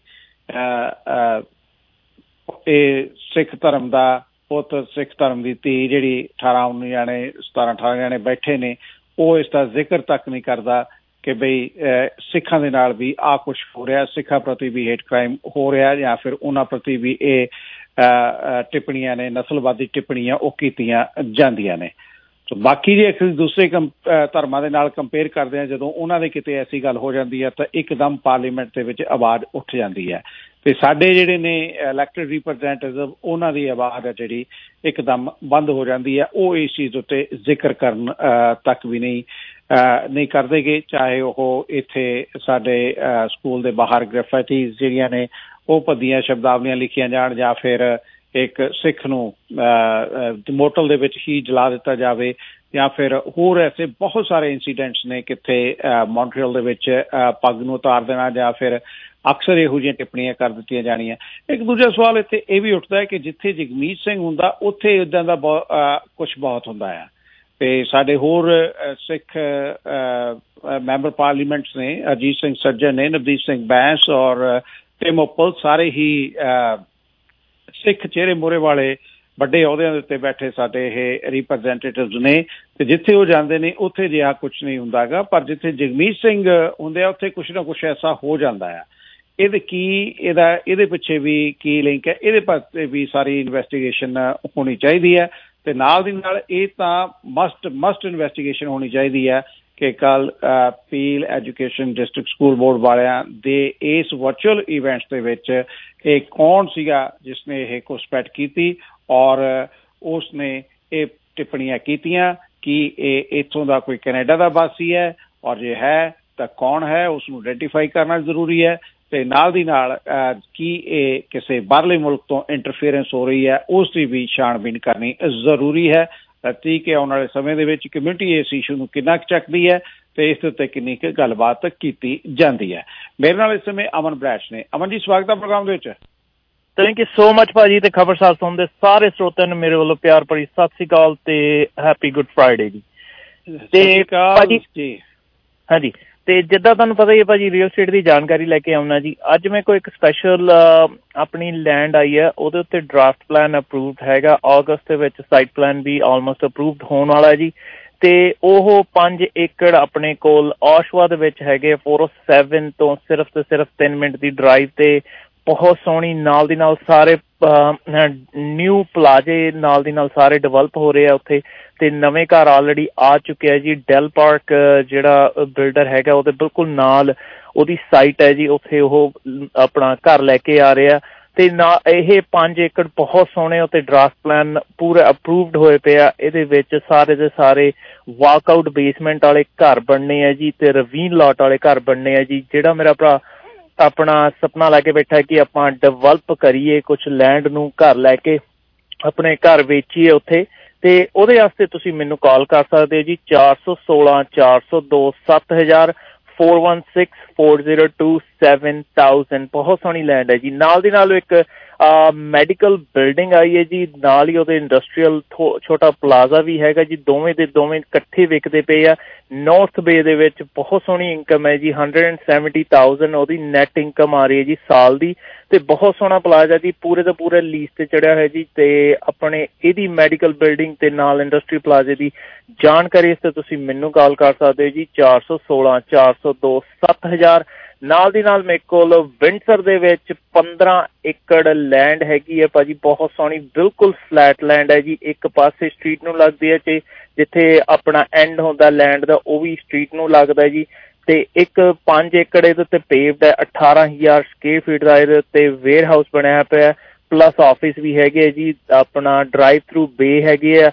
ਇਹ ਸਿੱਖ ਧਰਮ ਦਾ ਪੁੱਤ, ਸਿੱਖ ਧਰਮ ਦੀ ਧੀ ਜਿਹੜੀ ਅਠਾਰਾਂ ਉੱਨੀ ਜਾਣੇ ਸਤਾਰਾਂ ਅਠਾਰਾਂ ਜਾਣੇ ਬੈਠੇ ਨੇ, ਉਹ ਇਸ ਦਾ ਜ਼ਿਕਰ ਤੱਕ ਨਹੀਂ ਕਰਦਾ ਕਿ ਬਈ ਸਿੱਖਾਂ ਦੇ ਨਾਲ ਵੀ ਆਹ ਕੁਛ ਹੋ ਰਿਹਾ, ਸਿੱਖਾਂ ਪ੍ਰਤੀ ਵੀ ਹੇਟ ਕ੍ਰਾਈਮ ਹੋ ਰਿਹਾ ਜਾਂ ਫਿਰ ਉਹਨਾਂ ਪ੍ਰਤੀ ਵੀ ਇਹ ਟਿੱਪਣੀਆਂ ਨੇ, ਨਸਲਵਾਦੀ ਟਿੱਪਣੀਆਂ ਉਹ ਕੀਤੀਆਂ ਜਾਂਦੀਆਂ ਨੇ। ਬਾਕੀ ਜੇ ਅਸੀਂ ਦੂਸਰੇ ਕੰ ਧਰਮਾਂ ਦੇ ਨਾਲ ਕੰਪੇਅਰ ਕਰਦੇ ਹਾਂ, ਜਦੋਂ ਉਹਨਾਂ ਦੇ ਕਿਤੇ ਐਸੀ ਗੱਲ ਹੋ ਜਾਂਦੀ ਹੈ ਤਾਂ ਇੱਕਦਮ ਪਾਰਲੀਮੈਂਟ ਦੇ ਵਿੱਚ ਆਵਾਜ਼ ਉੱਠ ਜਾਂਦੀ ਹੈ। ਤੇ ਸਾਡੇ ਜਿਹੜੇ ਨੇ ਇਲੈਕਟਡ ਰਿਪਰੈਜ਼ੈਂਟੇਟਿਵ, ਉਹਨਾਂ ਦੀ ਆਵਾਜ਼ ਹੈ ਜਿਹੜੀ ਇੱਕਦਮ ਬੰਦ ਹੋ ਜਾਂਦੀ ਹੈ। ਉਹ ਇਸ ਚੀਜ਼ ਉੱਤੇ ਜ਼ਿਕਰ ਕਰਨ ਤੱਕ ਵੀ ਨਹੀਂ ਨਹੀਂ ਕਰਦੇ ਗੇ। ਚਾਹੇ ਉਹ ਇੱਥੇ ਸਾਡੇ ਸਕੂਲ ਦੇ ਬਾਹਰ ਗ੍ਰੈਫਾਈਟੀਜ਼ ਜਿਹੜੀਆਂ ਨੇ ਉਹ ਭੱਦੀਆਂ ਸ਼ਬਦਾਵਲੀਆਂ ਲਿਖੀਆਂ ਜਾਣ, ਜਾਂ ਫਿਰ ਇੱਕ ਸਿੱਖ ਨੂੰ ਮੋਟਲ ਦੇ ਵਿੱਚ ਹੀ ਜਲਾ ਦਿੱਤਾ ਜਾਵੇ, ਜਾਂ ਫਿਰ ਹੋਰ ਐਸੇ ਬਹੁਤ ਸਾਰੇ ਇੰਸੀਡੈਂਟਸ ਨੇ ਕਿੱਥੇ ਮੌਂਟਰੀਅਲ ਦੇ ਵਿੱਚ ਪੱਗ ਨੂੰ ਉਤਾਰ ਦੇਣਾ ਜਾਂ ਫਿਰ ਅਕਸਰ ਇਹੋ ਜਿਹੀਆਂ ਟਿੱਪਣੀਆਂ ਕਰ ਦਿੱਤੀਆਂ ਜਾਣੀਆਂ। ਇੱਕ ਦੂਜਾ ਸਵਾਲ ਇੱਥੇ ਇਹ ਵੀ ਉੱਠਦਾ ਹੈ ਕਿ ਜਿੱਥੇ ਜਗਮੀਤ ਸਿੰਘ ਹੁੰਦਾ ਉੱਥੇ ਇੱਦਾਂ ਦਾ ਬਹੁਤ ਕੁਛ ਬਹੁਤ ਹੁੰਦਾ ਹੈ। ਤੇ ਸਾਡੇ ਹੋਰ ਸਿੱਖ ਮੈਂਬਰ ਪਾਰਲੀਮੈਂਟਸ ਨੇ, ਅਜੀਤ ਸਿੰਘ ਸੱਜਣ ਨੇ, ਨਵਦੀਪ ਸਿੰਘ ਬੈਂਸ ਔਰ ਟਿਮ ਓਪਲ, ਸਾਰੇ ਹੀ ਸਿੱਖ ਚਿਹਰੇ ਮੋਹਰੇ ਵਾਲੇ ਵੱਡੇ ਅਹੁਦਿਆਂ ਦੇ ਉੱਤੇ ਬੈਠੇ ਸਾਡੇ ਇਹ ਰਿਪਰੈਜ਼ੈਂਟੇਟਿਵਸ ਨੇ। ਤੇ ਜਿੱਥੇ ਉਹ ਜਾਂਦੇ ਨੇ ਉੱਥੇ ਜਿਹਾ ਕੁਛ ਨਹੀਂ ਹੁੰਦਾ ਗਾ, ਪਰ ਜਿੱਥੇ ਜਗਮੀਤ ਸਿੰਘ ਹੁੰਦੇ ਆ ਉੱਥੇ ਕੁਛ ਨਾ ਕੁਛ ਐਸਾ ਹੋ ਜਾਂਦਾ ਆ। ਇਹਦੇ ਕੀ ਇਹਦਾ ਇਹਦੇ ਪਿੱਛੇ ਵੀ ਕੀ ਲਿੰਕ ਹੈ, ਇਹਦੇ ਪਾਸੇ ਵੀ ਸਾਰੀ ਇਨਵੈਸਟੀਗੇਸ਼ਨ ਹੋਣੀ ਚਾਹੀਦੀ ਹੈ। ਤੇ ਨਾਲ ਦੀ ਨਾਲ ਇਹ ਤਾਂ ਮਸਟ ਮਸਟ ਇਨਵੈਸਟੀਗੇਸ਼ਨ ਹੋਣੀ ਚਾਹੀਦੀ ਹੈ ਕਿ ਕੱਲ Peel education district school board ਵਾਲਿਆਂ ਦੇ ਇਸ ਵਰਚੁਅਲ ਇਵੈਂਟਸ ਦੇ ਵਿੱਚ ਇਹ ਕੌਣ ਸੀਗਾ ਜਿਸਨੇ ਇਹ ਘੁਸਪੈਠ ਕੀਤੀ ਔਰ ਉਸ ਨੇ ਇਹ ਟਿੱਪਣੀਆਂ ਕੀਤੀਆਂ ਕਿ ਇਹ ਇੱਥੋਂ ਦਾ ਕੋਈ ਕੈਨੇਡਾ ਦਾ ਵਾਸੀ ਹੈ, ਔਰ ਜੇ ਹੈ ਤਾਂ ਕੌਣ ਹੈ, ਉਸ ਨੂੰ ਆਈਡੈਂਟੀਫਾਈ ਕਰਨਾ ਜ਼ਰੂਰੀ ਹੈ। ਤੇ ਨਾਲ ਦੀ ਨਾਲ ਕੀ ਇਹ ਕਿਸੇ ਬਾਹਰਲੇ ਮੁਲਕ ਤੋਂ ਇੰਟਰਫੇਰੈਂਸ ਹੋ ਰਹੀ ਹੈ ਉਸ ਦੀ ਵੀ ਛਾਣਬੀਨ ਕਰਨੀ ਜ਼ਰੂਰੀ ਹੈ। ਠੀਕ ਹੈ, ਆਉਣ ਵਾਲੇ ਸਮੇਂ ਦੇ ਵਿੱਚ ਕਮਿਊਨਿਟੀ ਇਸ ਇਸ਼ੂ ਨੂੰ ਕਿੰਨਾ ਕੁ ਚੱਕਦੀ ਹੈ ਤੇ ਇਸ ਦੇ ਉੱਤੇ ਕਿੰਨੀ ਕੁ ਗੱਲਬਾਤ ਕੀਤੀ ਜਾਂਦੀ ਹੈ। ਮੇਰੇ ਨਾਲ ਇਸ ਸਮੇਂ ਅਮਨ ਬਰੈਸ਼ ਨੇ। ਅਮਨ ਜੀ, ਸਵਾਗਤ ਹੈ ਪ੍ਰੋਗਰਾਮ ਦੇ ਵਿੱਚ। ਥੈਂਕ ਯੂ ਸੋ ਮਚ ਭਾਜੀ, ਤੇ ਖਬਰਸਾਰ ਸੁਣਦੇ ਸਾਰੇ ਸਰੋਤਿਆਂ ਨੂੰ ਮੇਰੇ ਵੱਲੋਂ ਪਿਆਰ ਭਰੀ ਸਤਿ ਸ੍ਰੀ ਅਕਾਲ ਤੇ ਹੈਪੀ ਗੁੱਡ ਫਰਾਈਡੇ ਜੀ। ਤੇ ਭਾਜੀ ਹਾਂਜੀ, ਤੇ ਜਿੱਦਾਂ ਤੁਹਾਨੂੰ ਪਤਾ ਹੀ ਹੈ ਭਾਜੀ, ਰੀਅਲ ਸਟੇਟ ਦੀ ਜਾਣਕਾਰੀ ਲੈ ਕੇ ਆਉਣਾ ਜੀ। ਅੱਜ ਮੇਰੇ ਕੋਲ ਇੱਕ ਸਪੈਸ਼ਲ ਆਪਣੀ ਲੈਂਡ ਆਈ ਹੈ, ਉਹਦੇ ਉੱਤੇ ਡਰਾਫਟ ਪਲਾਨ ਅਪਰੂਵਡ ਹੈਗਾ। ਅਗਸਤ ਦੇ ਵਿੱਚ ਸਾਈਟ ਪਲਾਨ ਵੀ ਆਲਮੋਸਟ ਅਪਰੂਵਡ ਹੋਣ ਵਾਲਾ ਜੀ। ਤੇ ਉਹ ਪੰਜ ਏਕੜ ਆਪਣੇ ਕੋਲ ਔਸ਼ਵਾ ਦੇ ਵਿੱਚ ਹੈਗੇ, ਫੋਰ ਓ ਸੈਵਨ ਤੋਂ ਸਿਰਫ ਤੇ ਸਿਰਫ ਤਿੰਨ ਮਿੰਟ ਦੀ ਡਰਾਈਵ ਤੇ। ਬਹੁਤ ਸੋਹਣੀ ਨਾਲ ਦੀ ਨਾਲ ਸਾਰੇ ਨਿਊ ਪਲਾਜੇ ਨਾਲ ਦੀ ਨਾਲ ਸਾਰੇ ਡਿਵੈਲਪ ਹੋ ਰਹੇ ਆ ਉੱਥੇ, ਤੇ ਨਵੇਂ ਘਰ ਆਲਰੇਡੀ ਆ ਚੁੱਕੇ ਆ ਜੀ। ਡੈਲ ਪਾਰਕ ਜਿਹੜਾ ਬਿਲਡਰ ਹੈਗਾ ਉਹਦੇ ਬਿਲਕੁਲ ਨਾਲ ਉਹਦੀ ਸਾਈਟ ਹੈ ਜੀ, ਉੱਥੇ ਉਹ ਆਪਣਾ ਘਰ ਲੈ ਕੇ ਆ ਰਹੇ ਆ। ਤੇ ਨਾ ਇਹ ਪੰਜ ਏਕੜ ਬਹੁਤ ਸੋਹਣੇ ਉੱਤੇ ਡਰਾਫਟ ਪਲਾਨ ਪੂਰੇ ਅਪਰੂਵਡ ਹੋਏ ਪਏ ਆ। ਇਹਦੇ ਵਿੱਚ ਸਾਰੇ ਦੇ ਸਾਰੇ ਵਾਕਆਊਟ ਬੇਸਮੈਂਟ ਵਾਲੇ ਘਰ ਬਣਨੇ ਆ ਜੀ, ਤੇ ਰਵੀਨ ਲਾਟ ਵਾਲੇ ਘਰ ਬਣਨੇ ਆ ਜੀ। ਜਿਹੜਾ ਮੇਰਾ ਭਰਾ ਆਪਣਾ ਸੁਪਨਾ ਲੈ ਕੇ ਬੈਠਾ ਕਿ ਆਪਾਂ ਡਿਵੈਲਪ ਕਰੀਏ ਕੁਛ ਲੈਂਡ ਨੂੰ, ਘਰ ਲੈ ਕੇ ਆਪਣੇ ਘਰ ਵੇਚੀਏ ਉੱਥੇ, ਤੇ ਉਹਦੇ ਵਾਸਤੇ ਤੁਸੀਂ ਮੈਨੂੰ ਕਾਲ ਕਰ ਸਕਦੇ ਹੋ ਜੀ, ਚਾਰ ਸੌ ਸੋਲਾਂ ਚਾਰ ਸੌ ਦੋ ਸੱਤ ਹਜ਼ਾਰ four one six four zero two seven thousand. ਬਹੁਤ ਸੋਹਣੀ ਲੈਂਡ ਹੈ ਜੀ। ਨਾਲ ਦੀ ਨਾਲ ਇੱਕ ਮੈਡੀਕਲ ਬਿਲਡਿੰਗ ਆਈ ਹੈ ਜੀ, ਨਾਲ ਹੀ ਉਹਦੇ ਇੰਡਸਟਰੀਅਲ ਛੋਟਾ ਪਲਾਜ਼ਾ ਵੀ ਹੈਗਾ ਜੀ। ਦੋਵੇਂ ਦੇ ਦੋਵੇਂ ਇਕੱਠੇ ਵਿਕਦੇ ਪਏ ਆ। ਨੌਰਥ ਬੇ ਦੇ ਵਿੱਚ ਬਹੁਤ ਸੋਹਣੀ ਇਨਕਮ ਹੈ ਜੀ, ਹੰਡਰਡ ਐਂਡ ਸੈਵਨਟੀ ਥਾਊਜ਼ੈਂਡ ਉਹਦੀ ਨੈਟ ਇਨਕਮ ਆ ਰਹੀ ਹੈ ਜੀ ਸਾਲ ਦੀ। ਤੇ ਬਹੁਤ ਸੋਹਣਾ ਪਲਾਜ਼ਾ ਜੀ, ਪੂਰੇ ਦਾ ਪੂਰੇ ਲੀਜ਼ ਤੇ ਚੜਿਆ ਹੋਇਆ ਜੀ। ਤੇ ਆਪਣੇ ਇਹਦੀ ਮੈਡੀਕਲ ਬਿਲਡਿੰਗ ਤੇ ਨਾਲ ਇੰਡਸਟਰੀ ਪਲਾਜ਼ੇ ਦੀ ਜਾਣਕਾਰੀ ਇਸ ਤੇ ਤੁਸੀਂ ਮੈਨੂੰ ਕਾਲ ਕਰ ਸਕਦੇ ਹੋ ਜੀ, ਚਾਰ ਸੌ ਸੋਲਾਂ ਚਾਰ ਸੌ ਦੋ ਸੱਤ ਹਜ਼ਾਰ। ਨਾਲ ਦੀ ਨਾਲ ਮੇਰੇ ਕੋਲ ਵਿੰਡਸਰ ਦੇ ਵਿੱਚ ਪੰਦਰਾਂ ਏਕੜ ਲੈਂਡ ਹੈਗੀ ਹੈ ਭਾਜੀ, ਬਹੁਤ ਸੋਹਣੀ ਬਿਲਕੁਲ ਫਲੈਟ ਲੈਂਡ ਹੈ ਜੀ। ਇੱਕ ਪਾਸੇ ਸਟਰੀਟ ਨੂੰ ਲੱਗਦੀ ਹੈ ਤੇ ਜਿੱਥੇ ਆਪਣਾ ਐਂਡ ਹੁੰਦਾ ਲੈਂਡ ਦਾ ਉਹ ਵੀ ਸਟਰੀਟ ਨੂੰ ਲੱਗਦਾ ਜੀ। ਤੇ ਇੱਕ ਪੰਜ ਏਕੜ ਇਹਦੇ ਉੱਤੇ ਪੇਵਡ ਹੈ, ਅਠਾਰਾਂ ਹਜ਼ਾਰ ਸਕੁਅਰ ਫੀਟ ਦਾ ਇਹਦੇ ਉੱਤੇ ਵੇਅਰ ਹਾਊਸ ਬਣਿਆ ਪਿਆ, ਪਲੱਸ ਆਫਿਸ ਵੀ ਹੈਗੇ ਜੀ, ਆਪਣਾ ਡਰਾਈਵ ਥਰੂ ਬੇ ਹੈਗੇ ਆ।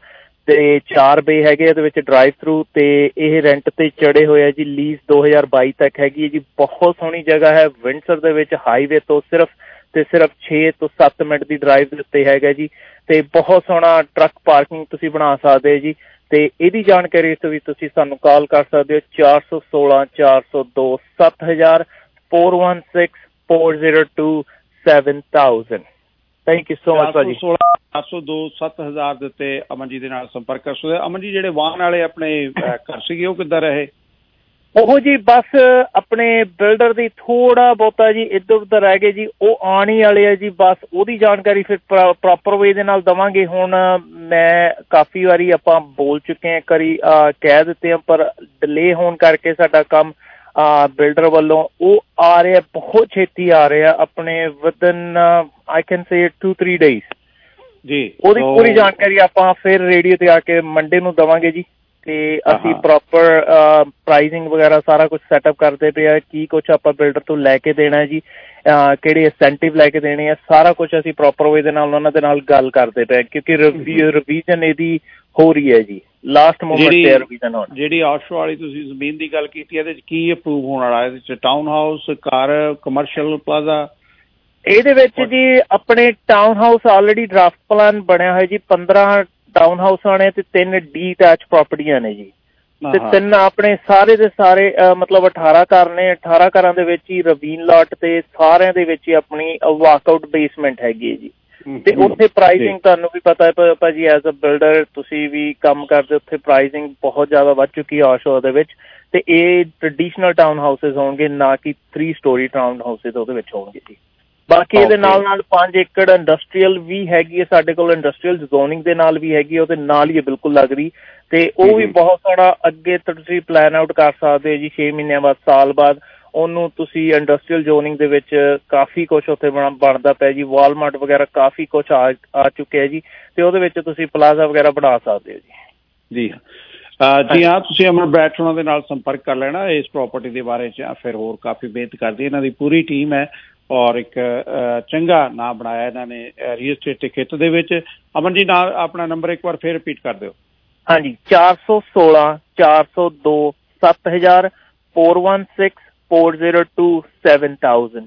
ਤੇ ਚਾਰ ਬੇ ਹੈਗੇ ਇਹਦੇ ਵਿੱਚ ਡਰਾਈਵ ਥਰੂ ਤੇ ਇਹ ਰੈਂਟ ਤੇ ਚੜੇ ਹੋਏ ਆ ਜੀ। ਲੀਜ਼ ਦੋ ਹਜ਼ਾਰ ਬਾਈ ਤੱਕ ਹੈਗੀ ਹੈ ਜੀ। ਬਹੁਤ ਸੋਹਣੀ ਜਗ੍ਹਾ ਹੈ। ਵਿੰਡਸਰ ਦੇ ਵਿੱਚ ਹਾਈਵੇ ਤੋਂ ਸਿਰਫ ਤੇ ਸਿਰਫ ਛੇ ਤੋਂ ਸੱਤ ਮਿੰਟ ਦੀ ਡਰਾਈਵ ਦੇ ਉੱਤੇ ਹੈਗਾ ਜੀ। ਤੇ ਬਹੁਤ ਸੋਹਣਾ ਟਰੱਕ ਪਾਰਕਿੰਗ ਤੁਸੀਂ ਬਣਾ ਸਕਦੇ ਹੋ ਜੀ। ਤੇ ਇਹਦੀ ਜਾਣਕਾਰੀ ਤੋਂ ਵੀ ਤੁਸੀਂ ਸਾਨੂੰ ਕਾਲ ਕਰ ਸਕਦੇ ਹੋ ਚਾਰ ਸੌ ਸੋਲਾਂ ਚਾਰ ਸੌ ਦੋ ਸੱਤ ਹਜ਼ਾਰ four one six four zero two seven thousand. Thank you so much ਭਾਜੀ। ਚਾਰ ਸੌ ਦੋ ਸੱਤ ਹਜ਼ਾਰ ਦੇ ਉੱਤੇ ਅਮਨ ਜੀ ਦੇ ਨਾਲ ਸੰਪਰਕ ਕਰ ਸਕਦੇ। ਅਮਨ ਜੀ ਜਿਹੜੇ ਵਾਹਨ ਵਾਲੇ ਆਪਣੇ ਘਰ ਸੀਗੇ ਉਹ ਕਿੱਦਾਂ ਰਹੇ? ਉਹ ਜੀ ਬਸ ਆਪਣੇ ਬਿਲਡਰ ਦੀ ਥੋੜਾ ਬਹੁਤਾ ਜੀ ਇੱਧਰ ਉੱਧਰ ਰਹਿ ਗਏ ਜੀ। ਉਹ ਆਉਣ ਹੀ ਵਾਲੇ ਆ ਜੀ। ਬਸ ਉਹਦੀ ਜਾਣਕਾਰੀ ਫਿਰ ਪ੍ਰੋਪਰ ਵੇ ਦੇ ਨਾਲ ਦੇਵਾਂਗੇ। ਹੁਣ ਮੈਂ ਕਾਫੀ ਵਾਰੀ ਆਪਾਂ ਬੋਲ ਚੁੱਕੇ ਹਾਂ, ਕਰੀ ਕਹਿ ਦਿੱਤੇ ਆ, ਪਰ ਡਿਲੇ ਹੋਣ ਕਰਕੇ ਸਾਡਾ ਕੰਮ ਬਿਲਡਰ ਵੱਲੋਂ ਉਹ ਆ ਰਿਹਾ ਬਹੁਤ ਛੇਤੀ ਆ ਰਿਹਾ ਆਪਣੇ within I can say two three days ਜੀ। ਉਹਦੀ ਪੂਰੀ ਜਾਣਕਾਰੀ ਆਪਾਂ ਫਿਰ ਰੇਡੀਓ ਤੇ ਆ ਕੇ ਮੰਡੇ ਨੂੰ ਦੇਵਾਂਗੇ ਜੀ। ਤੇ ਅਸੀਂ ਪ੍ਰੋਪਰ ਪ੍ਰਾਈਸਿੰਗ ਵਗੈਰਾ ਸਾਰਾ ਕੁਝ ਸੈਟਅਪ ਕਰਦੇ ਪਏ ਆ। ਕੀ ਕੁਛ ਆਪਾਂ ਬਿਲਡਰ ਤੋਂ ਲੈ ਕੇ ਦੇਣਾ ਜੀ, ਕਿਹੜੇ ਇੰਸੈਂਟਿਵ ਲੈ ਕੇ ਦੇਣੇ ਆ, ਸਾਰਾ ਕੁਝ ਅਸੀਂ ਪ੍ਰੋਪਰ ਵੇ ਦੇ ਨਾਲ ਉਹਨਾਂ ਦੇ ਨਾਲ ਗੱਲ ਕਰਦੇ ਪਏ ਕਿਉਂਕਿ ਰਿਵੀਜ਼ਨ ਇਹਦੀ ਹੋ ਰਹੀ ਹੈ ਜੀ। ਲਾਸਟ ਮੂਮੈਂਟ ਤੇ ਰਿਵੀਜ਼ਨ ਹੋਣੀ। ਜਿਹੜੀ ਆਸ਼ੋ ਵਾਲੀ ਤੁਸੀਂ ਜ਼ਮੀਨ ਦੀ ਗੱਲ ਕੀਤੀ ਇਹਦੇ 'ਚ ਕੀ ਅਪਰੂਵ ਹੋਣ ਵਾਲਾ? ਇਹਦੇ 'ਚ town house, car, commercial plaza? ਇਹਦੇ ਵਿੱਚ ਜੀ ਆਪਣੇ town house already draft plan ਬਣਿਆ ਹੋਇਆ ਜੀ। ਪੰਦਰਾਂ ਟਾਊਨ ਹਾਊਸ ਆਣੇ ਤੇ ਤਿੰਨ ਡੀ ਅਟੈਚ ਪ੍ਰਾਪਰਟੀਆਂ ਨੇ ਜੀ। ਤੇ ਤਿੰਨ ਆਪਣੇ ਸਾਰੇ ਦੇ ਸਾਰੇ ਮਤਲਬ ਅਠਾਰਾਂ ਘਰ ਨੇ। ਅਠਾਰਾਂ ਘਰਾਂ ਦੇ ਵਿੱਚ ਹੀ ਰਵੀਨ ਲਾਟ ਤੇ ਸਾਰਿਆਂ ਦੇ ਵਿੱਚ ਹੀ ਆਪਣੀ ਵਾਕਆਊਟ ਬੇਸਮੈਂਟ ਹੈਗੀ ਹੈ ਜੀ। ਤੇ ਉੱਥੇ ਪ੍ਰਾਈਸਿੰਗ ਤੁਹਾਨੂੰ ਵੀ ਪਤਾ ਹੈ ਭਾਜੀ, ਐਜ਼ ਅ ਬਿਲਡਰ ਤੁਸੀਂ ਵੀ ਕੰਮ ਕਰਦੇ, ਉੱਥੇ ਪ੍ਰਾਈਸਿੰਗ ਬਹੁਤ ਜ਼ਿਆਦਾ ਵੱਧ ਚੁੱਕੀ ਹੈ ਆਸ਼ੋ ਦੇ ਵਿੱਚ। ਤੇ ਇਹ ਟ੍ਰੈਡੀਸ਼ਨਲ ਟਾਊਨ ਹਾਊਸਿਸ ਹੋਣਗੇ, ਨਾ ਕਿ ਥ੍ਰੀ ਸਟੋਰੀ ਟਾਊਨ ਹਾਊਸਿਸ ਉਹਦੇ ਵਿੱਚ ਹੋਣਗੇ ਜੀ। ਬਾਕੀ ਇਹਦੇ ਨਾਲ ਨਾਲ ਪੰਜ ਏਕੜ ਇੰਡਸਟਰੀਅਲ ਵੀ ਹੈਗੀ ਹੈ ਸਾਡੇ ਕੋਲ। ਇੰਡਸਟਰੀਅਲ ਜ਼ੋਨਿੰਗ ਦੇ ਨਾਲ ਵੀ ਹੈਗੀ, ਉਹਦੇ ਨਾਲ ਹੀ ਬਿਲਕੁਲ ਲੱਗਦੀ। ਤੇ ਉਹ ਵੀ ਬਹੁਤ ਸੋਹਣਾ ਅੱਗੇ ਤੁਸੀਂ ਪਲਾਨ ਆਊਟ ਕਰ ਸਕਦੇ ਹੋ ਜੀ। ਛੇ ਮਹੀਨਿਆਂ ਬਾਅਦ, ਸਾਲ ਬਾਅਦ ਉਹਨੂੰ ਤੁਸੀਂ ਇੰਡਸਟਰੀਅਲ ਜ਼ੋਨਿੰਗ ਦੇ ਵਿੱਚ ਕਾਫੀ ਕੁਛ ਉੱਥੇ ਬਣਦਾ ਪਿਆ ਜੀ। ਵਾਲਮਾਰਟ ਵਗੈਰਾ ਕਾਫੀ ਕੁਛ ਆ ਆ ਚੁੱਕਿਆ ਜੀ। ਤੇ ਉਹਦੇ ਵਿੱਚ ਤੁਸੀਂ ਪਲਾਜ਼ਾ ਵਗੈਰਾ ਬਣਾ ਸਕਦੇ ਹੋ ਜੀ। ਜੀ ਜੀ ਹਾਂ, ਤੁਸੀਂ ਅਮਨ ਬ੍ਰੈਟ ਉਹਨਾਂ ਦੇ ਨਾਲ ਸੰਪਰਕ ਕਰ ਲੈਣਾ ਇਸ ਪ੍ਰਾਪਰਟੀ ਦੇ ਬਾਰੇ 'ਚ। ਫਿਰ ਹੋਰ ਕਾਫੀ ਮਿਹਨਤ ਕਰਦੀ ਇਹਨਾਂ ਦੀ ਪੂਰੀ ਟੀਮ ਹੈ ਔਰ ਇੱਕ ਚੰਗਾ ਨਾਂ ਬਣਾਇਆ ਇਹਨਾਂ ਨੇ ਰੀਅਲ ਸਟੇਟ ਦੇ ਖੇਤਰ ਦੇ ਵਿੱਚ। ਅਮਨ ਜੀ ਨਾਲ ਆਪਣਾ ਨੰਬਰ ਇੱਕ ਵਾਰ ਫਿਰ ਰਿਪੀਟ ਕਰ ਦਿਓ। ਹਾਂਜੀ, ਚਾਰ ਸੌ ਸੋਲਾਂ ਚਾਰ ਸੌ ਦੋ ਸੱਤ ਹਜ਼ਾਰ four one six four zero two seven thousand.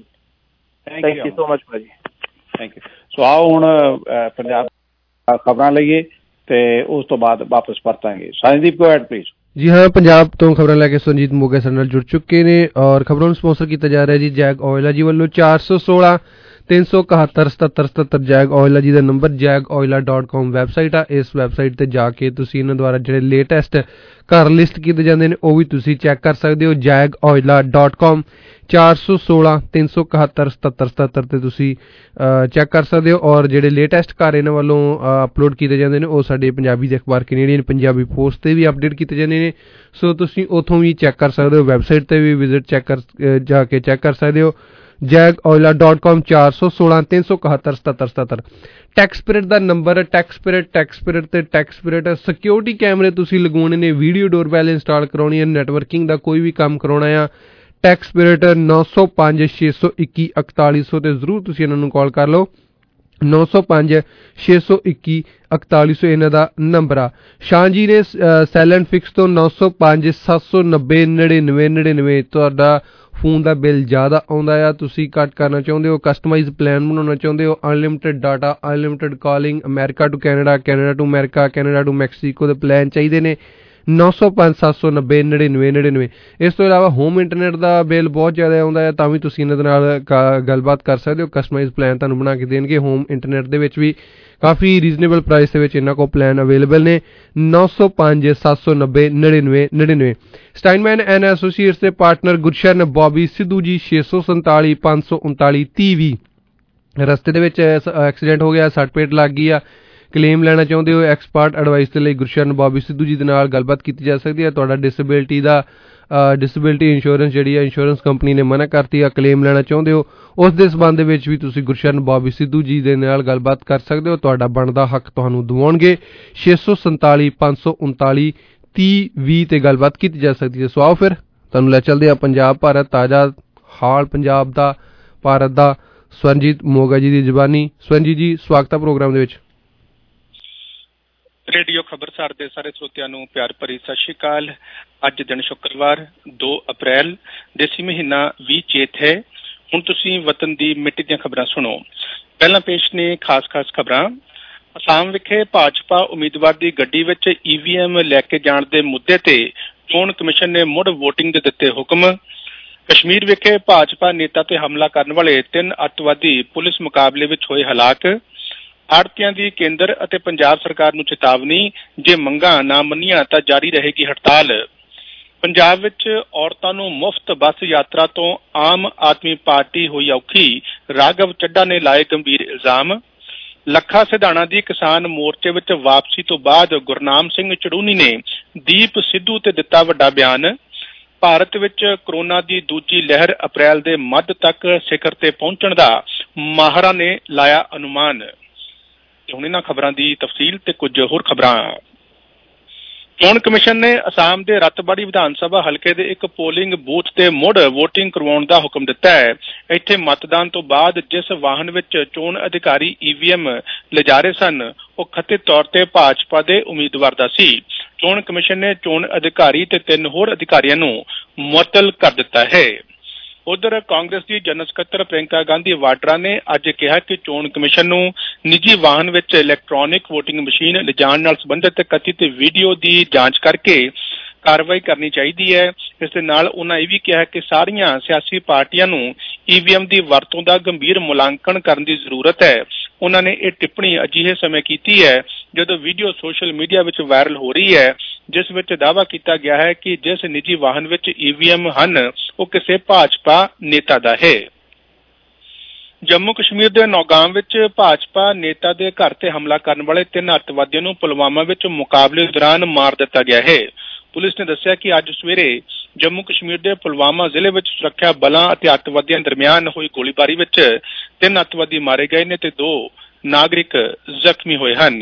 Thank you so much ਭਾਜੀ। Thank you. ਸੋ ਆਓ ਹੁਣ ਪੰਜਾਬ ਖਬਰਾਂ ਲਈਏ ਤੇ ਉਸ ਤੋਂ ਬਾਅਦ ਵਾਪਸ ਪਰਤਾਂਗੇ। ਸਾਜਦੀਪ ਗੋ ਹੈਡ ਪਲੀਜ਼। ਜੀ ਹਾਂ, ਪੰਜਾਬ ਤੋਂ ਖਬਰਾਂ ਲੈ ਕੇ ਸੁਰਜੀਤ ਮੋਗਾ ਸਾਡੇ ਨਾਲ ਜੁੜ ਚੁੱਕੇ ਨੇ ਔਰ ਖਬਰਾਂ ਨੂੰ ਸਪਾਂਸਰ ਕੀਤਾ ਜਾ ਰਿਹਾ ਜੀ ਜੈਗ ਆਇਲਾ ਜੀ ਵੱਲੋਂ। ਚਾਰ ਸੌ ਸੋਲਾਂ ਤਿੰਨ ਸੌ ਇਕਹੱਤਰ ਸਤੱਤਰ ਸਤੱਤਰ ਜੈਗ ਆਇਲਾ ਜੀ ਦਾ number. Jag Ayla dot com website ਆ। ਇਸ ਵੈਬਸਾਈਟ ਤੇ ਜਾ ਕੇ ਤੁਸੀਂ ਇਹਨਾਂ ਦੁਆਰਾ ਜਿਹੜੇ ਲੇਟੈਸਟ ਘਰ ਲਿਸਟ ਕੀਤੇ ਜਾਂਦੇ ਨੇ ਉਹ ਵੀ ਤੁਸੀਂ ਚੈੱਕ ਕਰ ਸਕਦੇ ਹੋ। ਜੈਗ ਆਇਲਾ ਡਾਟ ਕਾਮ ਚਾਰ ਸੌ ਸੋਲਾਂ ਤਿੰਨ ਸੌ ਇਕਹੱਤਰ ਸਤੱਤਰ ਸਤੱਤਰ ਤੇ ਤੁਸੀਂ ਚੈੱਕ ਕਰ ਸਕਦੇ ਹੋ। ਔਰ ਜਿਹੜੇ ਲੇਟੈਸਟ ਘਰ ਇਹਨਾਂ ਵੱਲੋਂ ਅਪਲੋਡ ਕੀਤੇ ਜਾਂਦੇ ਨੇ ਉਹ ਸਾਡੇ ਪੰਜਾਬੀ ਦੇ ਅਖਬਾਰ ਕੈਨੇਡੀਅਨ ਪੰਜਾਬੀ ਪੋਸਟ ਤੇ ਵੀ ਅਪਡੇਟ ਕੀਤੇ ਜਾਂਦੇ ਨੇ। ਸੋ ਤੁਸੀਂ ਉੱਥੋਂ ਵੀ ਚੈੱਕ ਕਰ ਸਕਦੇ ਹੋ। ਵੈਬਸਾਈਟ ਤੇ ਵੀ ਵਿਜ਼ਿਟ ਚੈੱਕ ਕਰ ਜਾ ਕੇ ਚੈੱਕ ਕਰ ਸਕਦੇ ਹੋ। ਜੈਗ ਆਇਲਾ ਡਾਟ ਕਾਮ ਚਾਰ ਸੌ ਸੋਲਾਂ ਤਿੰਨ ਸੌ ਇਕਹੱਤਰ ਸਤੱਤਰ ਸਤੱਤਰ। ਟੈਕਸ ਸਪਿਰਿਟ ਦਾ number. Tax spirit tax spirit ਤੇ ਟੈਕਸ ਸਪਿਰਿਟ ਸਿਕਿਉਰਿਟੀ ਕੈਮਰੇ ਤੁਸੀਂ ਲਗਵਾਉਣੇ ਨੇ, ਵੀਡੀਓ ਡੋਰਬੈਲ ਇੰਸਟਾਲ ਕਰਾਉਣੀ ਹੈ, ਨੈਟਵਰਕਿੰਗ ਦਾ ਕੋਈ ਵੀ ਕੰਮ ਕਰਾਉਣਾ ਆ। ਟੈਕਸ ਸਪਿਰਿਟ ਨੌ ਸੌ ਪੰਜ ਛੇ ਸੌ ਇੱਕੀ ਇਕਤਾਲੀ ਸੌ ਤੇ ਜ਼ਰੂਰ ਤੁਸੀਂ ਇਹਨਾਂ ਨੂੰ ਕਾਲ ਕਰ ਲਓ। ਨੌ ਸੌ ਪੰਜ ਛੇ ਸੌ ਇੱਕੀ ਇਕਤਾਲੀ ਸੌ ਇਹਨਾਂ ਦਾ ਨੰਬਰ ਆ। ਸ਼ਾਹ ਜੀ ਨੇ ਸੈਲ ਐਂਡ ਫਿਕਸ ਤੋਂ ਨੌ ਸੌ ਪੰਜ ਸੱਤ ਸੌ ਨੱਬੇ ਨੜਿਨਵੇਂ ਨੜਿਨਵੇਂ। ਤੁਹਾਡਾ ਫੋਨ ਦਾ ਬਿੱਲ ਜ਼ਿਆਦਾ ਆਉਂਦਾ ਆ, ਤੁਸੀਂ ਘੱਟ ਕਰਨਾ ਚਾਹੁੰਦੇ ਹੋ, ਕਸਟਮਾਈਜ਼ ਪਲਾਨ ਬਣਾਉਣਾ ਚਾਹੁੰਦੇ ਹੋ, unlimited data, unlimited calling, America to Canada, Canada to America, Canada to Mexico ਦੇ ਪਲਾਨ ਚਾਹੀਦੇ ਨੇ। ਨੌ ਸੌ ਪੰਜ ਸੱਤ ਸੌ ਨੱਬੇ ਨੜਿਨਵੇਂ ਨੜਿਨਵੇਂ। ਇਸ ਤੋਂ ਇਲਾਵਾ ਹੋਮ ਇੰਟਰਨੈਟ ਦਾ ਬਿੱਲ ਬਹੁਤ ਜ਼ਿਆਦਾ ਆਉਂਦਾ ਹੈ ਤਾਂ ਵੀ ਤੁਸੀਂ ਇਹਨਾਂ ਦੇ ਨਾਲ ਗੱਲਬਾਤ ਕਰ ਸਕਦੇ ਹੋ। ਕਸਟਮਾਈਜ਼ ਪਲਾਨ ਤੁਹਾਨੂੰ ਬਣਾ ਕੇ ਦੇਣਗੇ। ਹੋਮ ਇੰਟਰਨੈਟ ਦੇ ਵਿੱਚ ਵੀ ਕਾਫੀ ਰੀਜ਼ਨੇਬਲ ਪ੍ਰਾਈਸ ਦੇ ਵਿੱਚ ਇਹਨਾਂ ਕੋਲ ਪਲਾਨ ਅਵੇਲੇਬਲ ਨੇ। ਨੌ ਸੌ ਪੰਜ ਸੱਤ ਸੌ ਨੱਬੇ ਨੜਿਨਵੇਂ ਨੜਿਨਵੇਂ। ਸਟਾਈਨਮੈਨ ਐਂਡ ਐਸੋਸੀਏਟਸ ਦੇ ਪਾਰਟਨਰ ਗੁਰਸ਼ਨ ਬੌਬੀ ਸਿੱਧੂ ਜੀ ਛੇ ਸੌ ਸੰਤਾਲੀ ਪੰਜ ਸੌ ਉਨਤਾਲੀ ਤੀਹ ਵੀਹ। ਰਸਤੇ ਦੇ ਵਿੱਚ ਐਕਸੀਡੈਂਟ ਹੋ ਗਿਆ, ਸੱਟ ਪੇਟ ਲੱਗ ਗਈ ਆ, ਕਲੇਮ ਲੈਣਾ ਚਾਹੁੰਦੇ ਹੋ, ਐਕਸਪਰਟ ਐਡਵਾਈਸ ਦੇ ਲਈ ਗੁਰਸ਼ਨ ਬੌਬੀ ਸਿੱਧੂ ਜੀ ਦੇ ਨਾਲ ਗੱਲਬਾਤ ਕੀਤੀ ਜਾ ਸਕਦੀ ਹੈ। ਤੁਹਾਡਾ ਡਿਸੇਬਿਲਿਟੀ ਦਾ ਡਿਸੇਬਿਲਿਟੀ ਇੰਸ਼ੋਰੈਂਸ ਜਿਹੜੀ ਆ ਇੰਸ਼ੋਰੈਂਸ ਕੰਪਨੀ ਨੇ ਮਨਾ ਕਰਤੀ ਆ, ਕਲੇਮ ਲੈਣਾ ਚਾਹੁੰਦੇ ਹੋ, ਉਸ ਦੇ ਸੰਬੰਧ ਦੇ ਵਿੱਚ ਵੀ ਤੁਸੀਂ ਗੁਰਸ਼ਨ ਬੌਬੀ ਸਿੱਧੂ ਜੀ ਦੇ ਨਾਲ ਗੱਲਬਾਤ ਕਰ ਸਕਦੇ ਹੋ। ਤੁਹਾਡਾ ਬਣਦਾ ਹੱਕ ਤੁਹਾਨੂੰ ਦਿਵਾਉਣਗੇ। ਛੇ ਸੌ ਸੰਤਾਲੀ ਪੰਜ ਸੌ ਉਨਤਾਲੀ ਤੀਹ ਵੀਹ ਤੇ ਗੱਲਬਾਤ ਕੀਤੀ ਜਾ ਸਕਦੀ ਹੈ। ਸੋ ਆਓ ਫਿਰ ਤੁਹਾਨੂੰ ਲੈ ਚੱਲਦੇ ਆ ਪੰਜਾਬ ਭਾਰਤ ਤਾਜ਼ਾ ਹਾਲ ਪੰਜਾਬ ਦਾ ਭਾਰਤ ਦਾ ਸਵਰਨਜੀਤ ਮੋਗਾ ਜੀ ਦੀ ਜ਼ੁਬਾਨੀ। ਸਵਰਨਜੀਤ ਜੀ ਸਵਾਗਤ ਹੈ ਪ੍ਰੋਗਰਾਮ ਦੇ ਵਿੱਚ। ਰੇਡੀਓ ਖਬਰਸਾਰ ਦੇ ਸਾਰੇ ਸਰੋਤਿਆਂ ਨੂੰ ਪਿਆਰ ਭਰੀ ਸਤਿ ਸ਼੍ਰੀ ਅਕਾਲ। ਅੱਜ ਦਿਨ ਸ਼ੁੱਕਰਵਾਰ ਦੋ ਅਪ੍ਰੈਲ, ਦੇਸੀ ਮਹੀਨਾ ਵੀਹ ਚੇਤ ਹੈ। ਹੁਣ ਤੁਸੀਂ ਵਤਨ ਦੀ ਮਿੱਟੀ ਦੀਆਂ ਖਬਰਾਂ ਸੁਣੋ। ਪਹਿਲਾਂ ਪੇਸ਼ ਨੇ ਖਾਸ-ਖਾਸ ਖਬਰਾਂ। ਅਸਾਮ ਵਿਖੇ ਭਾਜਪਾ ਉਮੀਦਵਾਰ ਦੀ ਗੱਡੀ ਵਿੱਚ ਈਵੀਐਮ ਲੈ ਕੇ ਜਾਣ ਦੇ ਮੁੱਦੇ ਤੇ ਚੋਣ ਕਮਿਸ਼ਨ ਨੇ ਮੁੜ ਵੋਟਿੰਗ ਦੇ ਦਿੱਤੇ ਹੁਕਮ। ਕਸ਼ਮੀਰ ਵਿਖੇ ਭਾਜਪਾ ਨੇਤਾ ਤੇ ਹਮਲਾ ਕਰਨ ਵਾਲੇ ਤਿੰਨ ਅੱਤਵਾਦੀ ਪੁਲਿਸ ਮੁਕਾਬਲੇ ਵਿੱਚ ਹੋਏ ਹਲਾਕ। ਆੜ੍ਹਤੀਆਂ ਦੀ ਕੇਂਦਰ ਅਤੇ ਪੰਜਾਬ ਸਰਕਾਰ ਨੂੰ ਚੇਤਾਵਨੀ, ਜੇ ਮੰਗਾਂ ਨਾ ਮੰਨੀਆਂ ਤਾਂ ਜਾਰੀ ਰਹੇਗੀ ਹੜਤਾਲ। ਪੰਜਾਬ ਵਿੱਚ ਔਰਤਾਂ ਨੂੰ ਮੁਫਤ ਬੱਸ ਯਾਤਰਾ ਤੋਂ ਆਮ ਆਦਮੀ ਪਾਰਟੀ ਹੋਈ ਔਖੀ, ਰਾਘਵ ਚੱਡਾ ਨੇ ਲਾਏ ਗੰਭੀਰ ਇਲਜ਼ਾਮ। ਲੱਖਾ ਸਿਧਾਣਾ ਦੀ ਕਿਸਾਨ ਮੋਰਚੇ ਵਿੱਚ ਵਾਪਸੀ ਤੋਂ ਬਾਅਦ ਗੁਰਨਾਮ ਸਿੰਘ ਚੜੂਨੀ ਨੇ ਦੀਪ ਸਿੱਧੂ ਤੇ ਦਿੱਤਾ ਵੱਡਾ ਬਿਆਨ। ਭਾਰਤ ਵਿੱਚ ਕਰੋਨਾ ਦੀ ਦੂਜੀ ਲਹਿਰ ਅਪ੍ਰੈਲ ਦੇ ਮੱਧ ਤੱਕ ਸਿਖਰ ਤੇ ਪਹੁੰਚਣ ਦਾ ਮਾਹਰਾਂ ਨੇ ਲਾਇਆ ਅਨੁਮਾਨ। ਹੁਣ ਇਹਨਾਂ ਖਬਰਾਂ ਦੀ ਤਫਸੀਲ ਤੇ ਕੁਝ ਹੋਰ ਖਬਰਾਂ। ਚੋਣ ਕਮਿਸ਼ਨ ਨੇ ਅਸਾਮ ਦੇ ਰਤਬਾੜੀ ਵਿਧਾਨ ਸਭਾ ਹਲਕੇ ਦੇ ਇੱਕ ਪੋਲਿੰਗ ਬੂਥ ਤੇ ਮੁੜ ਵੋਟਿੰਗ ਕਰਵਾਉਣ ਦਾ ਹੁਕਮ ਦਿੱਤਾ ਹੈ। ਇੱਥੇ ਮਤਦਾਨ ਤੋਂ ਬਾਅਦ ਜਿਸ ਵਾਹਨ ਵਿੱਚ ਚੋਣ ਅਧਿਕਾਰੀ ਈਵੀਐਮ ਲਿਜਾ ਰਹੇ ਸਨ, ਉਹ ਕਥਿਤ ਤੌਰ ਤੇ ਭਾਜਪਾ ਦੇ ਉਮੀਦਵਾਰ ਦਾ ਸੀ। ਚੋਣ ਕਮਿਸ਼ਨ ਨੇ ਚੋਣ ਅਧਿਕਾਰੀ ਤੇ ਤਿੰਨ ਹੋਰ ਅਧਿਕਾਰੀਆਂ ਨੂੰ ਮੁਅੱਤਲ ਕਰ ਦਿੱਤਾ ਹੈ। ਉਧਰ ਕਾਂਗਰਸ ਦੀ ਜਨਰਲ ਸਕੱਤਰ ਪ੍ਰਿਅੰਕਾ ਗਾਂਧੀ ਵਾਡਰਾ ਨੇ ਅੱਜ ਕਿਹਾ ਕਿ ਚੋਣ ਕਮਿਸ਼ਨ ਨੂੰ ਨਿੱਜੀ ਵਾਹਨ ਵਿੱਚ ਇਲੈਕਟ੍ਰੋਨਿਕ ਵੋਟਿੰਗ ਮਸ਼ੀਨ ਲਿਜਾਣ ਨਾਲ ਸੰਬੰਧਿਤ ਕਥਿਤ ਵੀਡੀਓ ਦੀ ਜਾਂਚ ਕਰਕੇ ਕਾਰਵਾਈ ਕਰਨੀ ਚਾਹੀਦੀ ਹੈ। ਇਸ ਦੇ ਨਾਲ ਉਹਨਾਂ ਇਹ ਵੀ ਕਿਹਾ ਕਿ ਸਾਰੀਆਂ ਸਿਆਸੀ ਪਾਰਟੀਆਂ ਨੂੰ ਈਵੀਐਮ ਦੀ ਵਰਤੋਂ ਦਾ ਗੰਭੀਰ ਮੁਲਾਂਕਣ ਕਰਨ ਦੀ ਜ਼ਰੂਰਤ ਹੈ। ਉਹਨਾਂ ਨੇ ਇਹ ਟਿੱਪਣੀ ਅਜਿਹੇ ਸਮੇਂ ਕੀਤੀ ਹੈ ਜਦੋਂ ਵੀਡੀਓ ਸੋਸ਼ਲ ਮੀਡੀਆ ਵਿੱਚ ਵਾਇਰਲ ਹੋ ਰਹੀ ਹੈ, ਜਿਸ ਵਿੱਚ ਦਾਅਵਾ ਕੀਤਾ ਗਿਆ ਹੈ ਕਿ ਜਿਸ ਨਿੱਜੀ ਵਾਹਨ ਵਿੱਚ ਈਵੀਐਮ ਹਨ, ਉਹ ਕਿਸੇ ਭਾਜਪਾ ਨੇਤਾ ਦਾ ਹੈ। ਜੰਮੂ ਕਸ਼ਮੀਰ ਦੇ ਨੌਗਾਮ ਵਿੱਚ ਭਾਜਪਾ ਨੇਤਾ ਦੇ ਘਰ ਤੇ ਹਮਲਾ ਕਰਨ ਵਾਲੇ ਤਿੰਨ ਅੱਤਵਾਦੀਆਂ ਨੂੰ ਪੁਲਵਾਮਾ ਵਿੱਚ ਮੁਕਾਬਲੇ ਦੌਰਾਨ ਮਾਰ ਦਿੱਤਾ ਗਿਆ ਹੈ। ਪੁਲਿਸ ਨੇ ਦੱਸਿਆ ਕਿ ਅੱਜ ਸਵੇਰੇ ਜੰਮੂ ਕਸ਼ਮੀਰ ਦੇ ਪੁਲਵਾਮਾ ਜ਼ਿਲ੍ਹੇ ਵਿੱਚ ਸੁਰੱਖਿਆ ਬਲਾਂ ਅਤੇ ਅੱਤਵਾਦੀਆਂ ਦਰਮਿਆਨ ਹੋਈ ਗੋਲੀਬਾਰੀ ਵਿੱਚ ਤਿੰਨ ਅੱਤਵਾਦੀ ਮਾਰੇ ਗਏ ਨੇ ਤੇ ਦੋ ਨਾਗਰਿਕ ਜ਼ਖਮੀ ਹੋਏ ਹਨ।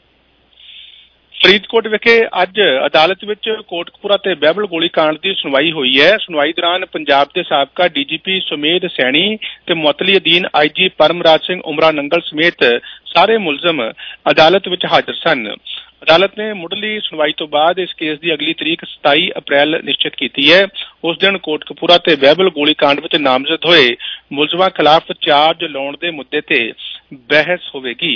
ਫਰੀਦਕੋਟ ਵਿਖੇ ਅੱਜ ਅਦਾਲਤ ਵਿੱਚ ਕੋਟਕਪੂਰਾ ਤੇ ਬਹਿਬਲ ਗੋਲੀਕਾਂਡ ਦੀ ਸੁਣਵਾਈ ਹੋਈ ਹੈ। ਸੁਣਵਾਈ ਦੌਰਾਨ ਪੰਜਾਬ ਦੇ ਸਾਬਕਾ ਡੀਜੀਪੀ ਸੁਮੇਧ ਸੈਣੀ ਤੇ ਮੁਅੱਤਲੀ ਅਧੀਨ ਆਈਜੀ ਪਰਮਰਾਜ ਸਿੰਘ ਉਮਰਾ ਨੰਗਲ ਸਮੇਤ ਸਾਰੇ ਮੁਲਜ਼ਮ ਅਦਾਲਤ ਵਿੱਚ ਹਾਜ਼ਰ ਸਨ। ਅਦਾਲਤ ਨੇ ਮੁੱਢਲੀ ਸੁਣਵਾਈ ਤੋਂ ਬਾਅਦ ਇਸ ਕੇਸ ਦੀ ਅਗਲੀ ਤਰੀਕ ਸਤਾਈ ਅਪ੍ਰੈਲ ਨਿਸ਼ਚਿਤ ਕੀਤੀ ਹੈ। ਉਸ ਦਿਨ ਕੋਟਕਪੂਰਾ ਤੇ ਬਹਿਬਲ ਗੋਲੀਕਾਂਡ ਵਿੱਚ ਨਾਮਜ਼ਦ ਹੋਏ ਮੁਲਜ਼ਮਾਂ ਖਿਲਾਫ ਚਾਰਜ ਲਾਉਣ ਦੇ ਮੁੱਦੇ ਤੇ ਬਹਿਸ ਹੋਵੇਗੀ।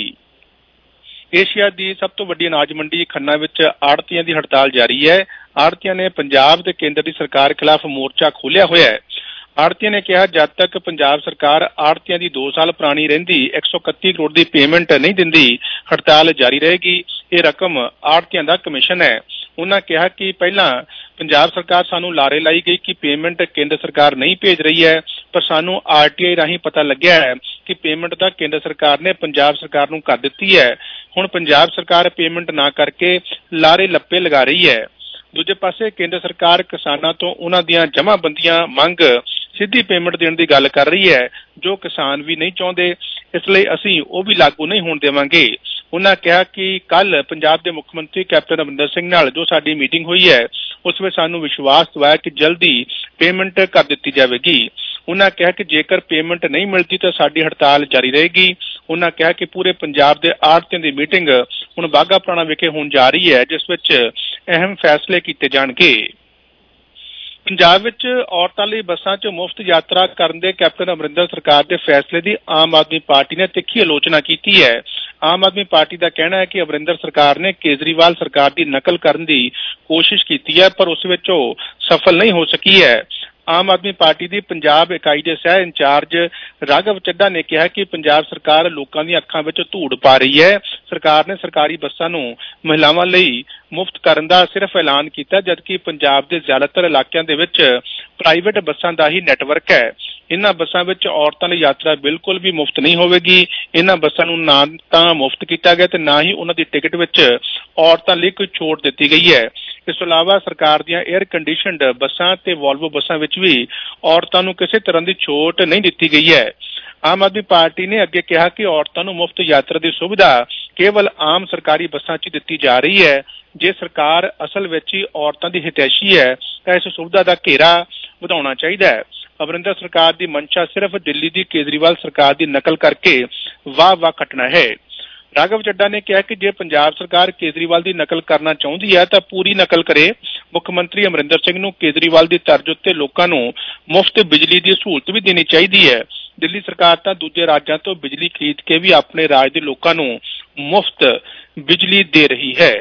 ਏਸ਼ੀਆ ਦੀ ਸਭ ਤੋਂ ਵੱਡੀ ਅਨਾਜ ਮੰਡੀ ਖੰਨਾ ਵਿੱਚ ਆੜ੍ਹਤੀਆਂ ਦੀ ਹੜਤਾਲ ਜਾਰੀ ਹੈ। ਆੜ੍ਹਤੀਆਂ ਨੇ ਪੰਜਾਬ ਤੇ ਕੇਂਦਰ ਦੀ ਸਰਕਾਰ ਖਿਲਾਫ ਮੋਰਚਾ ਖੋਲ੍ਹਿਆ ਹੋਇਆ ਹੈ। ਆੜ੍ਹਤੀਆਂ ਨੇ ਕਿਹਾ, ਜਦ ਤੱਕ ਪੰਜਾਬ ਸਰਕਾਰ ਆੜ੍ਹਤੀਆਂ ਦੀ ਦੋ ਸਾਲ ਪੁਰਾਣੀ ਰਹਿੰਦੀ ਇੱਕ ਸੌ ਇਕੱਤੀ ਕਰੋੜ ਦੀ ਪੇਮੈਂਟ ਨਹੀਂ ਦਿੰਦੀ, ਹੜਤਾਲ ਜਾਰੀ ਰਹੇਗੀ। ਇਹ ਰਕਮ ਆੜ੍ਹਤੀਆਂ ਦਾ ਕਮਿਸ਼ਨ ਹੈ। ਉਹਨਾਂ ਕਿਹਾ ਕਿ ਪਹਿਲਾਂ ਪੰਜਾਬ ਸਰਕਾਰ ਸਾਨੂੰ ਲਾਰੇ ਲਾਈ ਗਈ ਕਿ ਪੇਮੈਂਟ ਕੇਂਦਰ ਸਰਕਾਰ ਨਹੀਂ ਭੇਜ ਰਹੀ ਹੈ, ਪਰ ਸਾਨੂੰ ਆਰਟੀਆਈ ਰਾਹੀਂ ਪਤਾ ਲੱਗਿਆ ਹੈ ਕਿ ਪੇਮੈਂਟ ਤਾਂ ਕੇਂਦਰ ਸਰਕਾਰ ਨੇ ਪੰਜਾਬ ਸਰਕਾਰ ਨੂੰ ਕਰ ਦਿੱਤੀ ਹੈ। ਹੁਣ ਪੰਜਾਬ ਸਰਕਾਰ ਪੇਮੈਂਟ ਨਾ ਕਰਕੇ ਲਾਰੇ ਲੱਪੇ ਲਗਾ ਰਹੀ ਹੈ। ਦੂਜੇ ਪਾਸੇ ਕੇਂਦਰ ਸਰਕਾਰ ਕਿਸਾਨਾਂ ਤੋਂ ਉਹਨਾਂ ਦੀਆਂ ਜਮ੍ਹਾਂਬੰਦੀਆਂ ਮੰਗ ਸਿੱਧੀ ਪੇਮੈਂਟ ਦੇਣ ਦੀ ਗੱਲ ਕਰ ਰਹੀ ਹੈ, ਜੋ ਕਿਸਾਨ ਵੀ ਨਹੀਂ ਚਾਹੁੰਦੇ। ਇਸ ਲਈ ਅਸੀਂ ਉਹ ਵੀ ਲਾਗੂ ਨਹੀਂ ਹੋਣ ਦੇਵਾਂਗੇ। ਉਹਨਾਂ ਕਿਹਾ ਕਿ ਕੱਲ ਪੰਜਾਬ ਦੇ ਮੁੱਖ ਮੰਤਰੀ ਕੈਪਟਨ ਅਮਰਿੰਦਰ ਸਿੰਘ ਨਾਲ ਜੋ ਸਾਡੀ ਮੀਟਿੰਗ ਹੋਈ ਹੈ, ਉਸ ਵਿੱਚ ਸਾਨੂੰ ਵਿਸ਼ਵਾਸ ਦਿਵਾਇਆ ਕਿ ਜਲਦੀ ਪੇਮੈਂਟ ਕਰ ਦਿੱਤੀ ਜਾਵੇਗੀ। ਉਹਨਾਂ ਕਿਹਾ ਕਿ ਜੇਕਰ ਪੇਮੈਂਟ ਨਹੀਂ ਮਿਲਦੀ ਤਾਂ ਸਾਡੀ ਹੜਤਾਲ ਜਾਰੀ ਰਹੇਗੀ। ਉਹਨਾਂ ਕਿਹਾ ਕਿ ਪੂਰੇ ਪੰਜਾਬ ਦੇ ਆੜ੍ਹਤੀਆਂ ਦੀ ਮੀਟਿੰਗ ਹੁਣ ਬਾਘਾ ਪੁਰਾਣਾ ਵਿਖੇ ਹੋਣ ਜਾ ਰਹੀ ਹੈ, ਜਿਸ ਵਿੱਚ ਅਹਿਮ ਫੈਸਲੇ ਕੀਤੇ ਜਾਣਗੇ। ਪੰਜਾਬ ਵਿੱਚ ਔਰਤਾਂ ਲਈ ਬੱਸਾਂ 'ਚ ਮੁਫਤ ਯਾਤਰਾ ਕਰਨ ਦੇ ਕੈਪਟਨ ਅਮਰਿੰਦਰ ਸਰਕਾਰ ਦੇ ਫੈਸਲੇ ਦੀ ਆਮ ਆਦਮੀ ਪਾਰਟੀ ਨੇ ਤਿੱਖੀ ਆਲੋਚਨਾ ਕੀਤੀ ਹੈ। ਆਮ ਆਦਮੀ ਪਾਰਟੀ ਦਾ ਕਹਿਣਾ ਹੈ ਕਿ ਅਮਰਿੰਦਰ ਸਰਕਾਰ ਨੇ ਕੇਜਰੀਵਾਲ ਸਰਕਾਰ ਦੀ ਨਕਲ ਕਰਨ ਦੀ ਕੋਸ਼ਿਸ਼ ਕੀਤੀ ਹੈ, ਪਰ ਉਸ ਵਿੱਚ ਉਹ ਸਫਲ ਨਹੀਂ ਹੋ ਸਕੀ ਹੈ। ਆਮ ਆਦਮੀ ਪਾਰਟੀ ਦੀ ਪੰਜਾਬ ਇਕਾਈ ਦੇ ਸਹਿ ਇੰਚਾਰਜ ਰਾਘਵ ਚੱਡਾ ਨੇ ਕਿਹਾ ਕਿ ਪੰਜਾਬ ਸਰਕਾਰ ਲੋਕਾਂ ਦੀਆਂ ਅੱਖਾਂ ਵਿੱਚ ਧੂੜ ਪਾ ਰਹੀ ਹੈ। ਸਰਕਾਰ ਨੇ ਸਰਕਾਰੀ ਬੱਸਾਂ ਨੂੰ ਮਹਿਲਾਵਾਂ ਲਈ ਮੁਫਤ ਕਰਨ ਦਾ ਸਿਰਫ ਐਲਾਨ ਕੀਤਾ, ਜਦਕਿ ਪੰਜਾਬ ਦੇ ਜ਼ਿਆਦਾਤਰ ਇਲਾਕਿਆਂ ਦੇ ਵਿੱਚ ਪ੍ਰਾਈਵੇਟ ਬੱਸਾਂ ਦਾ ਹੀ ਨੈਟਵਰਕ ਹੈ। ਇਹਨਾਂ ਬੱਸਾਂ ਵਿੱਚ ਔਰਤਾਂ ਲਈ ਯਾਤਰਾ ਬਿਲਕੁਲ ਵੀ ਮੁਫਤ ਨਹੀਂ ਹੋਵੇਗੀ। ਇਹਨਾਂ ਬੱਸਾਂ ਨੂੰ ਨਾ ਤਾਂ ਮੁਫਤ ਕੀਤਾ ਗਿਆ ਤੇ ਨਾ ਹੀ ਉਹਨਾਂ ਦੀ ਟਿਕਟ ਵਿੱਚ ਔਰਤਾਂ ਲਈ ਕੋਈ ਛੋਟ ਦਿੱਤੀ ਗਈ ਹੈ। ਇਸ ਤੋਂ ਇਲਾਵਾ ਸਰਕਾਰ ਦੀਆਂ ਏਅਰ ਕੰਡੀਸ਼ਨਡ ਬੱਸਾਂ ਤੇ ਵੋਲਵੋ ਬੱਸਾਂ ਵਿੱਚ ਵੀ ਔਰਤਾਂ ਨੂੰ ਕਿਸੇ ਤਰ੍ਹਾਂ ਦੀ ਛੋਟ ਨਹੀਂ ਦਿੱਤੀ ਗਈ ਹੈ। ਆਮ ਆਦਮੀ ਪਾਰਟੀ ਨੇ ਅੱਗੇ ਕਿਹਾ ਕਿ ਔਰਤਾਂ ਨੂੰ ਮੁਫਤ ਯਾਤਰਾ ਦੀ ਸੁਵਿਧਾ ਕੇਵਲ ਆਮ ਸਰਕਾਰੀ ਬੱਸਾਂ 'ਚ ਦਿੱਤੀ ਜਾ ਰਹੀ ਹੈ। ਜੇ ਸਰਕਾਰ ਅਸਲ ਵਿੱਚ ਹੀ ਔਰਤਾਂ ਦੀ ਹਿਤੈਸ਼ੀ ਹੈ ਤਾਂ ਇਸ ਸੁਵਿਧਾ ਦਾ ਘੇਰਾ ਵਧਾਉਣਾ ਚਾਹੀਦਾ ਹੈ। ਅਮਰਿੰਦਰ ਸਰਕਾਰ ਦੀ ਮਨਸ਼ਾ ਸਿਰਫ ਦਿੱਲੀ ਦੀ ਕੇਜਰੀਵਾਲ ਸਰਕਾਰ ਦੀ ਨਕਲ ਕਰਕੇ ਵਾਹ ਵਾਹ ਖੱਟਣਾ ਹੈ। ਰਾਘਵ ਚੱਡਾ ਨੇ ਕਿਹਾ ਕਿ ਜੇ ਪੰਜਾਬ ਸਰਕਾਰ ਕੇਜਰੀਵਾਲ ਦੀ ਨਕਲ ਕਰਨਾ ਚਾਹੁੰਦੀ ਹੈ ਤਾਂ ਪੂਰੀ ਨਕਲ ਕਰੇ। ਮੁੱਖ ਮੰਤਰੀ ਅਮਰਿੰਦਰ ਸਿੰਘ ਨੂੰ ਕੇਜਰੀਵਾਲ ਦੀ ਤਰਜ਼ ਉੱਤੇ ਲੋਕਾਂ ਨੂੰ ਮੁਫਤ ਬਿਜਲੀ ਦੀ ਸਹੂਲਤ ਵੀ ਦੇਣੀ ਚਾਹੀਦੀ ਹੈ। ਦਿੱਲੀ ਸਰਕਾਰ ਤਾਂ ਦੂਜੇ ਰਾਜਾਂ ਤੋਂ ਬਿਜਲੀ ਖਰੀਦ ਕੇ ਵੀ ਆਪਣੇ ਰਾਜ ਦੇ ਲੋਕਾਂ ਨੂੰ ਮੁਫਤ ਬਿਜਲੀ ਦੇ ਰਹੀ ਹੈ।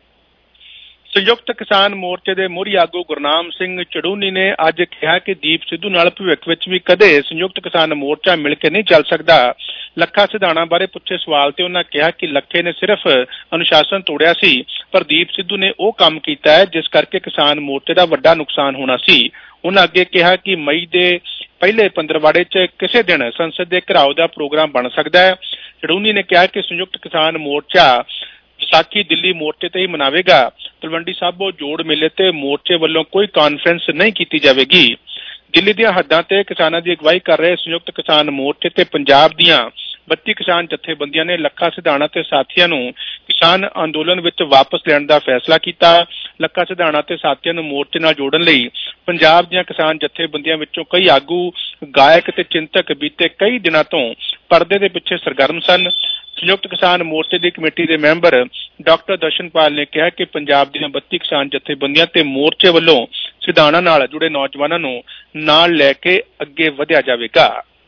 ਸੰਯੁਕਤ ਕਿਸਾਨ ਮੋਰਚੇ ਦੇ ਮੋਹਰੀ ਆਗੂ ਗੁਰਨਾਮ ਸਿੰਘ ਚੜੂਨੀ ਨੇ ਅੱਜ ਕਿਹਾ ਕਿ ਦੀਪ ਸਿੱਧੂ ਨਾਲ ਭਵਿੱਖ ਵਿੱਚ ਵੀ ਕਦੇ ਸੰਯੁਕਤ ਕਿਸਾਨ ਮੋਰਚਾ ਮਿਲ ਕੇ ਨਹੀਂ ਚੱਲ ਸਕਦਾ। ਲੱਖਾ ਸਿਧਾਣਾ ਬਾਰੇ ਪੁੱਛੇ ਸਵਾਲ ਤੇ ਉਹਨਾਂ ਕਿਹਾ ਕਿ ਲੱਖੇ ਨੇ ਸਿਰਫ ਅਨੁਸ਼ਾਸਨ ਤੋੜਿਆ ਸੀ, ਪਰ ਦੀਪ ਸਿੱਧੂ ਨੇ ਉਹ ਕੰਮ ਕੀਤਾ ਹੈ ਜਿਸ ਕਰਕੇ ਕਿਸਾਨ ਮੋਰਚੇ ਦਾ ਵੱਡਾ ਨੁਕਸਾਨ ਹੋਣਾ ਸੀ। ਉਹਨਾਂ ਅੱਗੇ ਕਿਹਾ ਕਿ ਮਈ ਦੇ ਪਹਿਲੇ ਪੰਦਰਵਾੜੇ 'ਚ ਕਿਸੇ ਦਿਨ ਸੰਸਦ ਦੇ ਘਿਰਾਓ ਦਾ ਪ੍ਰੋਗਰਾਮ ਬਣ ਸਕਦਾ ਹੈ। ਚੜੂਨੀ ਨੇ ਕਿਹਾ ਕਿ ਸੰਯੁਕਤ ਕਿਸਾਨ ਮੋਰਚਾ ਵਿਸਾਖੀ ਦਿੱਲੀ ਮੋਰਚੇ ਤੇ ਹੀ ਮਨਾਵੇਗਾ। ਤਲਵੰਡੀ ਸਾਬੋ ਜੋੜ ਮੇਲੇ ਤੇ ਮੋਰਚੇ ਵੱਲੋਂ ਕੋਈ ਕਾਨਫਰੰਸ ਨਹੀਂ ਕੀਤੀ ਜਾਵੇਗੀ। ਦਿੱਲੀ ਦੀਆਂ ਹੱਦਾਂ ਤੇ ਕਿਸਾਨਾਂ ਦੀ ਅਗਵਾਈ ਕਰ ਰਹੇ ਸੰਯੁਕਤ ਕਿਸਾਨ ਮੋਰਚੇ ਤੇ ਪੰਜਾਬ ਦੀਆਂ ਬੱਤੀ ਕਿਸਾਨ ਜਥੇਬੰਦੀਆਂ ਨੇ ਲੱਖਾ ਸਿਧਾਣਾ ਤੇ ਸਾਥੀਆਂ ਨੂੰ ਕਿਸਾਨ ਅੰਦੋਲਨ ਵਿੱਚ ਵਾਪਸ ਲੈਣ ਦਾ ਫੈਸਲਾ ਕੀਤਾ। ਲੱਖਾ ਸਿਧਾਣਾ ਤੇ ਸਾਥੀਆਂ ਨੂੰ ਮੋਰਚੇ ਨਾਲ ਜੋੜਨ ਲਈ ਪੰਜਾਬ ਦੀਆਂ ਕਿਸਾਨ ਜਥੇਬੰਦੀਆਂ ਵਿੱਚੋਂ ਕਈ ਆਗੂ, ਗਾਇਕ ਤੇ ਚਿੰਤਕ ਬੀਤੇ ਕਈ ਦਿਨਾਂ ਤੋਂ ਪਰਦੇ ਦੇ ਪਿੱਛੇ ਸਰਗਰਮ ਸਨ। ਸੰਯੁਕਤ ਕਿਸਾਨ ਮੋਰਚੇ ਦੀ ਕਮੇਟੀ ਦੇ ਮੈਂਬਰ ਡਾਕਟਰ ਦਰਸ਼ਨਪਾਲ ਨੇ ਕਿਹਾ ਕਿ ਪੰਜਾਬ ਦੀਆਂ ਬੱਤੀ ਕਿਸਾਨ ਜਥੇਬੰਦੀਆਂ ਤੇ ਮੋਰਚੇ ਵੱਲੋਂ ਸਿਧਾਣਾ ਨਾਲ ਜੁੜੇ ਨੌਜਵਾਨਾਂ ਨੂੰ ਨਾਲ ਲੈ ਕੇ ਅੱਗੇ ਵਧਿਆ ਜਾਵੇਗਾ।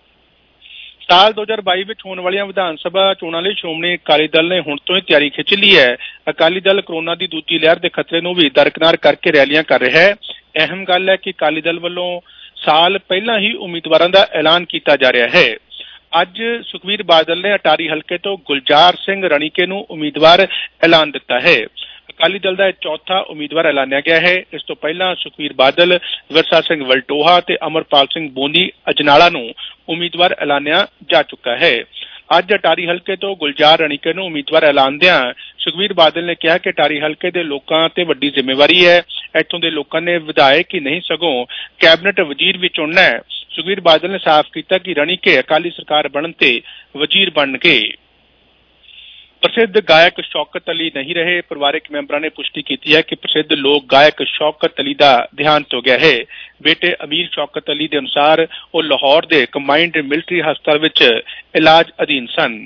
ਸਾਲ ਦੋ ਹਜ਼ਾਰ ਬਾਈ ਵਿੱਚ ਹੋਣ ਵਾਲੀਆਂ ਵਿਧਾਨ ਸਭਾ ਚੋਣਾਂ ਲਈ ਸ਼੍ਰੋਮਣੀ ਅਕਾਲੀ ਦਲ ਨੇ ਹੁਣ ਤੋਂ ਹੀ ਤਿਆਰੀ ਖਿੱਚ ਲਈ ਹੈ। ਅਕਾਲੀ ਦਲ ਕਰੋਨਾ ਦੀ ਦੂਜੀ ਲਹਿਰ ਦੇ ਖਤਰੇ ਨੂੰ ਵੀ ਦਰਕਿਨਾਰ ਕਰਕੇ ਰੈਲੀਆਂ ਕਰ ਰਿਹਾ ਹੈ। ਅਹਿਮ ਗੱਲ ਹੈ ਕਿ ਅਕਾਲੀ ਦਲ ਵੱਲੋਂ ਸਾਲ ਪਹਿਲਾਂ ਹੀ ਉਮੀਦਵਾਰਾਂ ਦਾ ਐਲਾਨ ਕੀਤਾ ਜਾ ਰਿਹਾ ਹੈ। ਅੱਜ ਸੁਖਬੀਰ ਬਾਦਲ ਨੇ ਅਟਾਰੀ ਹਲਕੇ ਤੋਂ ਗੁਲਜ਼ਾਰ ਸਿੰਘ ਰਣੀਕੇ ਨੂੰ ਉਮੀਦਵਾਰ ਐਲਾਨ ਦਿੱਤਾ ਹੈ। ਅਕਾਲੀ ਦਲ ਦਾ ਇਹ ਚੌਥਾ ਉਮੀਦਵਾਰ ਐਲਾਨਿਆ ਗਿਆ ਹੈ। ਇਸ ਤੋਂ ਪਹਿਲਾਂ ਸੁਖਬੀਰ ਬਾਦਲ, ਵਿਰਸਾ ਸਿੰਘ ਵਲਟੋਹਾ ਤੇ ਅਮਰਪਾਲ ਸਿੰਘ ਬੋਨੀ ਅਜਨਾਲਾ ਨੂੰ ਉਮੀਦਵਾਰ ਐਲਾਨਿਆ ਜਾ ਚੁੱਕਾ ਹੈ। ਅੱਜ ਅਟਾਰੀ ਹਲਕੇ ਤੋਂ ਗੁਲਜ਼ਾਰ ਰਣੀਕੇ ਨੂੰ ਉਮੀਦਵਾਰ ਐਲਾਨਦਿਆਂ ਸੁਖਬੀਰ ਬਾਦਲ ਨੇ ਕਿਹਾ ਕਿ ਅਟਾਰੀ ਹਲਕੇ ਦੇ ਲੋਕਾਂ ਤੇ ਵੱਡੀ ਜ਼ਿੰਮੇਵਾਰੀ ਹੈ। ਇੱਥੋਂ ਦੇ ਲੋਕਾਂ ਨੇ ਵਿਧਾਇਕ ਹੀ ਨਹੀਂ ਸਗੋਂ ਕੈਬਨਿਟ ਵਜ਼ੀਰ ਵੀ ਚੁਣਨਾ ਹੈ। ਸੁਖਬੀਰ ਬਾਦਲ ਨੇ ਸਾਫ਼ ਕੀਤਾ ਕਿ ਰਣੀਕੇ ਅਕਾਲੀ ਸਰਕਾਰ ਬਣਨ ਤੇ ਵਜ਼ੀਰ ਬਣਨਗੇ। ਪ੍ਰਸਿੱਧ ਗਾਇਕ ਸ਼ੌਕਤ ਅਲੀ ਨਹੀਂ ਰਹੇ। ਪਰਿਵਾਰਕ ਮੈਂਬਰਾਂ ਨੇ ਪੁਸ਼ਟੀ ਕੀਤੀ ਹੈ ਕਿ ਪ੍ਰਸਿੱਧ ਲੋਕ ਗਾਇਕ ਸ਼ੌਕਤ ਅਲੀ ਦਾ ਦੇਹਾਂਤ ਹੋ ਗਿਆ ਹੈ। ਬੇਟੇ ਅਮੀਰ ਸ਼ੌਕਤ ਅਲੀ ਦੇ ਅਨੁਸਾਰ ਉਹ ਲਾਹੌਰ ਦੇ ਕੰਬਾਈਨਡ ਮਿਲਟਰੀ ਹਸਪਤਾਲ ਵਿੱਚ ਇਲਾਜ ਅਧੀਨ ਸਨ।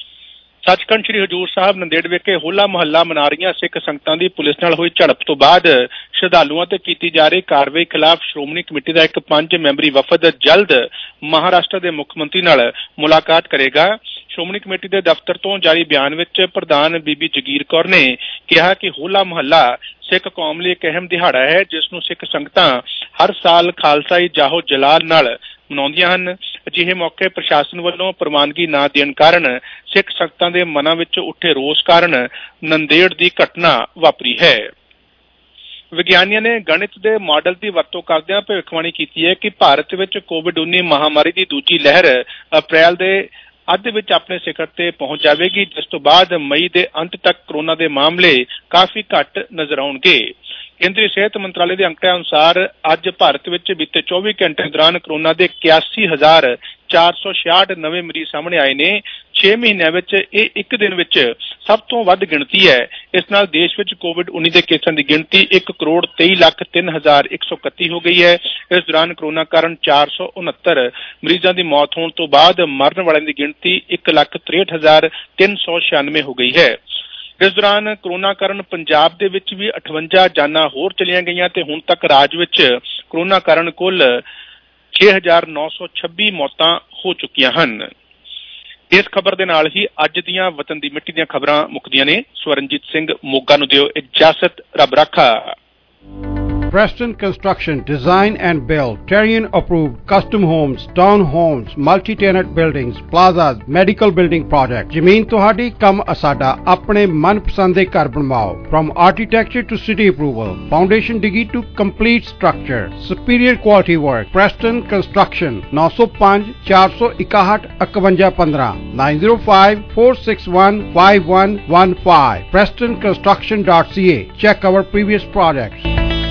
ਸੱਚਖੰਡ ਸ੍ਰੀ ਹਜ਼ੂਰ ਸਾਹਿਬ ਨੰਦੇੜ ਵਿਖੇ ਹੋਲਾ ਮਹੱਲਾ ਮਨਾ ਰਹੀਆਂ ਸਿੱਖ ਸੰਗਤਾਂ ਦੀ ਪੁਲਿਸ ਨਾਲ ਹੋਈ ਝੜਪ ਤੋਂ ਬਾਅਦ ਸ਼ਰਧਾਲੂਆਂ ਤੇ ਕੀਤੀ ਜਾ ਰਹੀ ਕਾਰਵਾਈ ਖਿਲਾਫ ਸ਼੍ਰੋਮਣੀ ਕਮੇਟੀ ਦਾ ਇੱਕ ਪੰਜ ਮੈਂਬਰੀ ਵਫਦ ਜਲਦ ਮਹਾਰਾਸ਼ਟਰ ਦੇ ਮੁੱਖ ਮੰਤਰੀ ਨਾਲ ਮੁਲਾਕਾਤ ਕਰੇਗਾ। ਸ਼੍ਰੋਮਣੀ ਕਮੇਟੀ ਦੇ ਦਫ਼ਤਰ ਤੋਂ ਜਾਰੀ ਬਿਆਨ ਵਿੱਚ ਪ੍ਰਧਾਨ ਬੀਬੀ ਜਗੀਰ ਕੌਰ ਨੇ ਕਿਹਾ ਕਿ ਹੋਲਾ ਮਹੱਲਾ ਸਿੱਖ ਕੌਮ ਲਈ ਇੱਕ ਅਹਿਮ ਦਿਹਾੜਾ ਹੈ ਜਿਸ ਨੂੰ ਸਿੱਖ ਸੰਗਤਾਂ ਹਰ ਸਾਲ ਖਾਲਸਾਈ ਜਾਹੋ ਜਲਾਲ ਨਾਲ ਮਨਾਉਂਦੀਆਂ ਹਨ। ਅਜਿਹੇ ਮੌਕੇ ਪ੍ਰਸ਼ਾਸਨ ਵੱਲੋਂ ਪ੍ਰਵਾਨਗੀ ਨਾ ਦੇਣ ਕਾਰਨ ਸਿੱਖ ਸੰਗਤਾਂ ਦੇ ਮਨਾਂ ਵਿੱਚ ਉੱਠੇ ਰੋਸ ਕਾਰਨ ਨੰਦੇੜ ਦੀ ਘਟਨਾ ਵਾਪਰੀ ਹੈ। ਵਿਗਿਆਨੀਆਂ ਨੇ ਗਣਿਤ ਦੇ ਮਾਡਲ ਦੀ ਵਰਤੋਂ ਕਰਦਿਆਂ ਭਵਿੱਖਬਾਣੀ ਕੀਤੀ ਹੈ ਕਿ ਭਾਰਤ ਵਿੱਚ ਕੋਵਿਡ ਉੱਨੀ ਮਹਾਮਾਰੀ ਦੀ ਦੂਜੀ ਲਹਿਰ ਅਪ੍ਰੈਲ ਦੇ ਅੱਧ ਵਿੱਚ ਆਪਣੇ ਸਿਖਰ ਤੇ ਪਹੁੰਚ ਜਾਵੇਗੀ, ਜਿਸ ਤੋਂ ਬਾਅਦ ਮਈ ਦੇ ਅੰਤ ਤੱਕ ਕਰੋਨਾ ਦੇ ਮਾਮਲੇ ਕਾਫੀ ਘੱਟ ਨਜ਼ਰ ਆਉਣਗੇ। ਕੇਂਦਰੀ ਸਿਹਤ ਮੰਤਰਾਲੇ ਦੇ ਅੰਕਾਂ ਅਨੁਸਾਰ ਅੱਜ ਭਾਰਤ ਵਿੱਚ ਬੀਤੇ ਚੌਵੀ ਘੰਟੇ ਦੌਰਾਨ ਕਰੋਨਾ ਦੇ ਇਕਿਆਸੀ ਹਜ਼ਾਰ ਚਾਰ ਸੌ ਛਿਆਹਠ ਨਵੇਂ ਮਰੀਜ਼ ਸਾਹਮਣੇ ਆਏ ਨੇ। ਛੇ ਮਹੀਨਿਆਂ ਵਿੱਚ ਇਹ ਇੱਕ ਦਿਨ ਵਿੱਚ ਸਭ ਤੋਂ ਵੱਧ ਗਿਣਤੀ ਹੈ। ਇਸ ਨਾਲ ਦੇਸ਼ ਵਿੱਚ ਕੋਵਿਡ ਉੱਨੀ ਦੇ ਕੇਸਾਂ ਦੀ ਗਿਣਤੀ ਇੱਕ ਕਰੋੜ ਤੇਈ ਲੱਖ ਤਿੰਨ ਹਜ਼ਾਰ ਇੱਕ ਸੌ ਇਕੱਤੀ ਹੋ ਗਈ ਹੈ। ਇਸ ਦੌਰਾਨ ਕਰੋਨਾ ਕਾਰਨ ਚਾਰ ਸੌ ਉਨੱਤਰ ਮਰੀਜ਼ਾਂ ਦੀ ਮੌਤ ਹੋਣ ਤੋਂ ਬਾਅਦ ਮਰਨ ਵਾਲਿਆਂ ਦੀ ਗਿਣਤੀ ਇੱਕ ਲੱਖ ਤਰੇਹਠ ਹਜ਼ਾਰ ਤਿੰਨ ਸੌ ਛਿਆਨਵੇਂ ਹੋ ਗਈ ਹੈ। ਇਸ ਦੌਰਾਨ ਕਰੋਨਾ ਕਾਰਨ ਪੰਜਾਬ ਦੇ ਵਿੱਚ ਵੀ ਅਠਵੰਜਾ ਜਾਨਾਂ ਹੋਰ ਚਲੀਆਂ ਗਈਆਂ ਤੇ ਹੁਣ ਤੱਕ ਰਾਜ ਵਿੱਚ ਕਰੋਨਾ ਕਾਰਨ ਕੁੱਲ ਛੇ ਹਜ਼ਾਰ ਨੌ ਸੌ ਛੱਬੀ ਮੌਤਾਂ ਹੋ ਚੁੱਕੀਆਂ ਹਨ। ਇਸ ਖਬਰ ਦੇ ਨਾਲ ਹੀ ਅੱਜ ਦੀਆਂ ਵਤਨ ਦੀ ਮਿੱਟੀ ਦੀਆਂ ਖਬਰਾਂ ਮੁੱਕਦੀਆਂ ਨੇ। ਸਵਰਨਜੀਤ ਸਿੰਘ ਮੋਗਾ ਨੂੰ ਦਿਓ ਇਜਾਜ਼ਤ। ਰੱਬ ਰਾਖਾ। Preston Construction Design and Build Terrian approved custom homes, town homes, multi-tenant buildings, plazas, medical building project। ਜ਼ਮੀਨ ਤੁਹਾਡੀ ਕੰਮ ਅਸਾਡਾ ਆਪਣੇ ਮਨਪਸੰਦ ਦੇ ਘਰ ਬਣਵਾਓ। From architecture to city approval, foundation digi to complete structure, superior quality work। Preston Construction nine oh five four one one five one one nine oh five four six one five one one five preston construction dot c a। Check our previous projects।